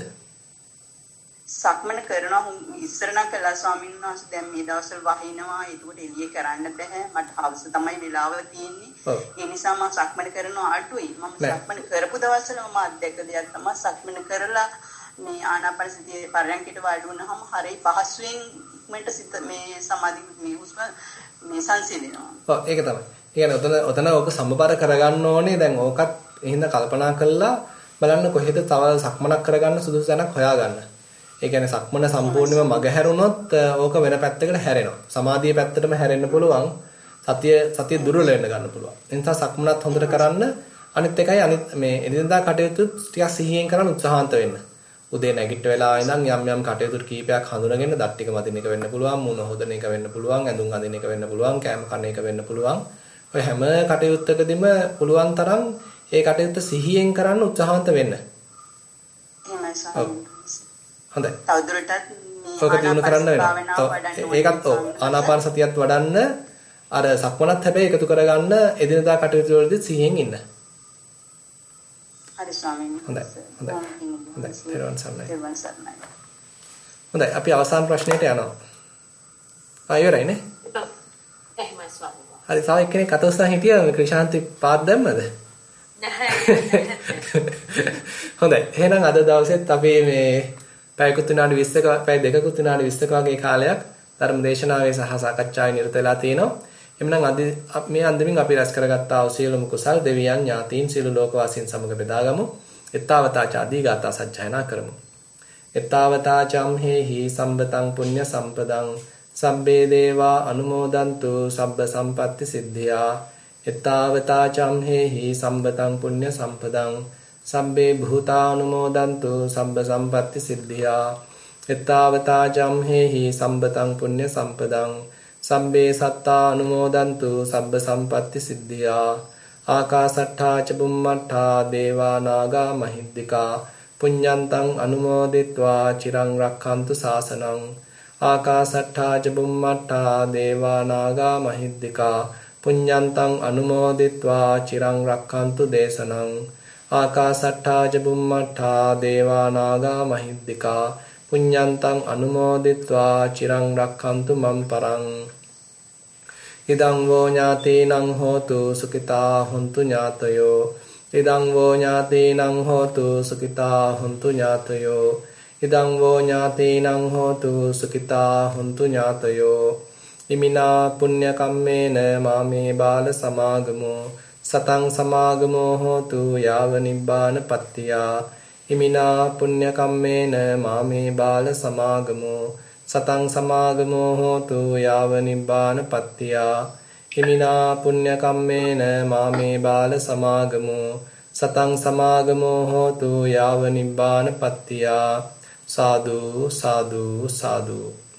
සක්මන කරනවා ඉස්සරණ කළා ස්වාමීන් වහන්සේ දැන් මේ දවස්වල වහිනවා ඒකට එළිය කරන්න බෑ මට හවස තමයි වෙලාව තියෙන්නේ ඒ නිසා මම සක්මන කරනවා අඩුයි මම සක්මන කරපු දවස්වල මම අධ්‍යක්ෂ දෙයක් තමයි සක්මන කරලා මේ ආනාපාන සතිය පරයන්කට වාඩි වුණාම හරිය පහසුවෙන් ඉක්මනට සිත මේ සමාධි මේ හුස්ම මේ සංසිඳෙනවා ඔව් ඒක තමයි කියන්නේ ඔතන ඕක සම්බර කරගන්න ඕනේ දැන් ඕකත් එහෙනම් කල්පනා කළා බලන්න කොහෙද තව සක්මනක් කරගන්න සුදුසු තැනක් හොයාගන්න ඒ කියන්නේ සක්මන සම්පූර්ණයෙන්ම මග හැරුණොත් ඕක වෙන පැත්තකට හැරෙනවා. සමාධියේ පැත්තටම හැරෙන්න පුළුවන්. සතිය දුර්වල වෙන්න ගන්න පුළුවන්. ඒ නිසා සක්මනත් හොඳට කරන්න අනිත් එකයි අනිත් මේ එදිනදා කටයුතු ටිකක් සිහියෙන් කරන්න උත්සාහන්ත වෙන්න. උදේ නැගිට වෙලා ඉඳන් යම් කටයුතු කීපයක් හඳුනගෙන දත් ටික මදින එක වෙන්න පුළුවන්, මුණ හොදන එක වෙන්න පුළුවන්, ඇඳුම් අඳින එක වෙන්න පුළුවන්, කෑම කන එක වෙන්න පුළුවන්. ඔය හැම කටයුත්තකදීම පුළුවන් තරම් ඒ කටයුත්ත සිහියෙන් කරන්න උත්සාහන්ත වෙන්න. එහෙමයි සාරා. හොඳයි. තවදුරටත් ඔක දිනු කරන්න වෙනවා. ඒකත් ඔව්. ආනාපාන සතියත් වඩන්න අර සක්මනත් හැබැයි එකතු කරගන්න එදිනදා කටයුතු වලදී සිහියෙන් ඉන්න. හරි ස්වාමීනි. හොඳයි. තෙරුවන් සරණයි. හොඳයි. අපි අවසාන ප්‍රශ්නෙට යනවා. ඉවරයිනේ. එහෙමයි ස්වාමීනි. හරි තව එක්කෙනෙක් අත උස්සන් හිටියා ක්‍රිෂාන්ති පාත් දැම්මද? නැහැ. හොඳයි. එහෙනම් අද දවසෙත් අපි මේ පැයකුත් විනාඩි 20ක පැය දෙකකුත් විනාඩි 20ක වගේ කාලයක් ධර්ම දේශනාවේ සහ සාකච්ඡාවේ නිරත වෙලා තියෙනවා. එhmenan මේ අන්දමින් අපි රැස් කරගත්තා වූ සියලුම කුසල් දෙවියන් ඥාතීන් සියලු ලෝකවාසීන් සමග බෙදාගමු. එත්තාවතාච අධිගාථා සජ්ජායනා කරමු. එත්තාවතාචම් හේහි සම්බතං පුඤ්ඤ සම්පදං සබ්බේ දේවා අනුමෝදන්තු සබ්බ සම්පatti සිද්ධියා. එත්තාවතාචම් හේහි සම්බතං පුඤ්ඤ සම්පදං සබ්බේ භූතානුමෝදන්තු සබ්බ සම්පatti සිද්ධියා. එත්තාවතාචම් හේහි සම්බතං පුඤ්ඤ සම්පදං සබ්බේ සත්තා අනුමෝදන්තු සබ්බ සම්පatti සිද්ධියා. ආකාසට්ඨා ච බුම්මට්ඨා දේවා නාග මහිද්దికා පුඤ්ඤන්තං අනුමෝදිත්වා චිරං රක්ඛන්තු ශාසනං. ආකාසට්ඨා ච බුම්මට්ඨා දේවා නාග මහිද්దికා පුඤ්ඤන්තං අනුමෝදිත්වා චිරං රක්ඛන්තු දේශනං. ආකාසට්ඨා ච බුම්මට්ඨා දේවා නාග මහිද්దికා පුඤ්ඤන්තං අනුමෝදිත්වා චිරං රක්ඛන්තු මම් පරං. ඉදං වෝ ඥාතීනං හෝතු සුඛිතා හොන්තු ඥාතයෝ. ඉදං වෝ ඥාතීනං හෝතු සුඛිතා හොන්තු ඥාතයෝ. ඉදං වෝ ඥාතීනං හෝතු සුඛිතා හොන්තු ඥාතයෝ. ඉමිනා පුඤ්ඤ කම්මේන මාමේ බාල සමාගමෝ සතං සමාගමෝ හෝතු යාව නිබ්බාන පත්තියා. ඉමිනා පුඤ්ඤ කම්මේන මාමේ බාල සමාගමෝ සතං සමාගමෝ හෝතු යාව නිබ්බාන පත්තියා. ඉමිනා පුඤ්ඤ කම්මේන මාමේ බාල සමාගමෝ සතං සමාගමෝ හෝතු යාව නිබ්බාන පත්තියා. සාදු සාදු සාදු.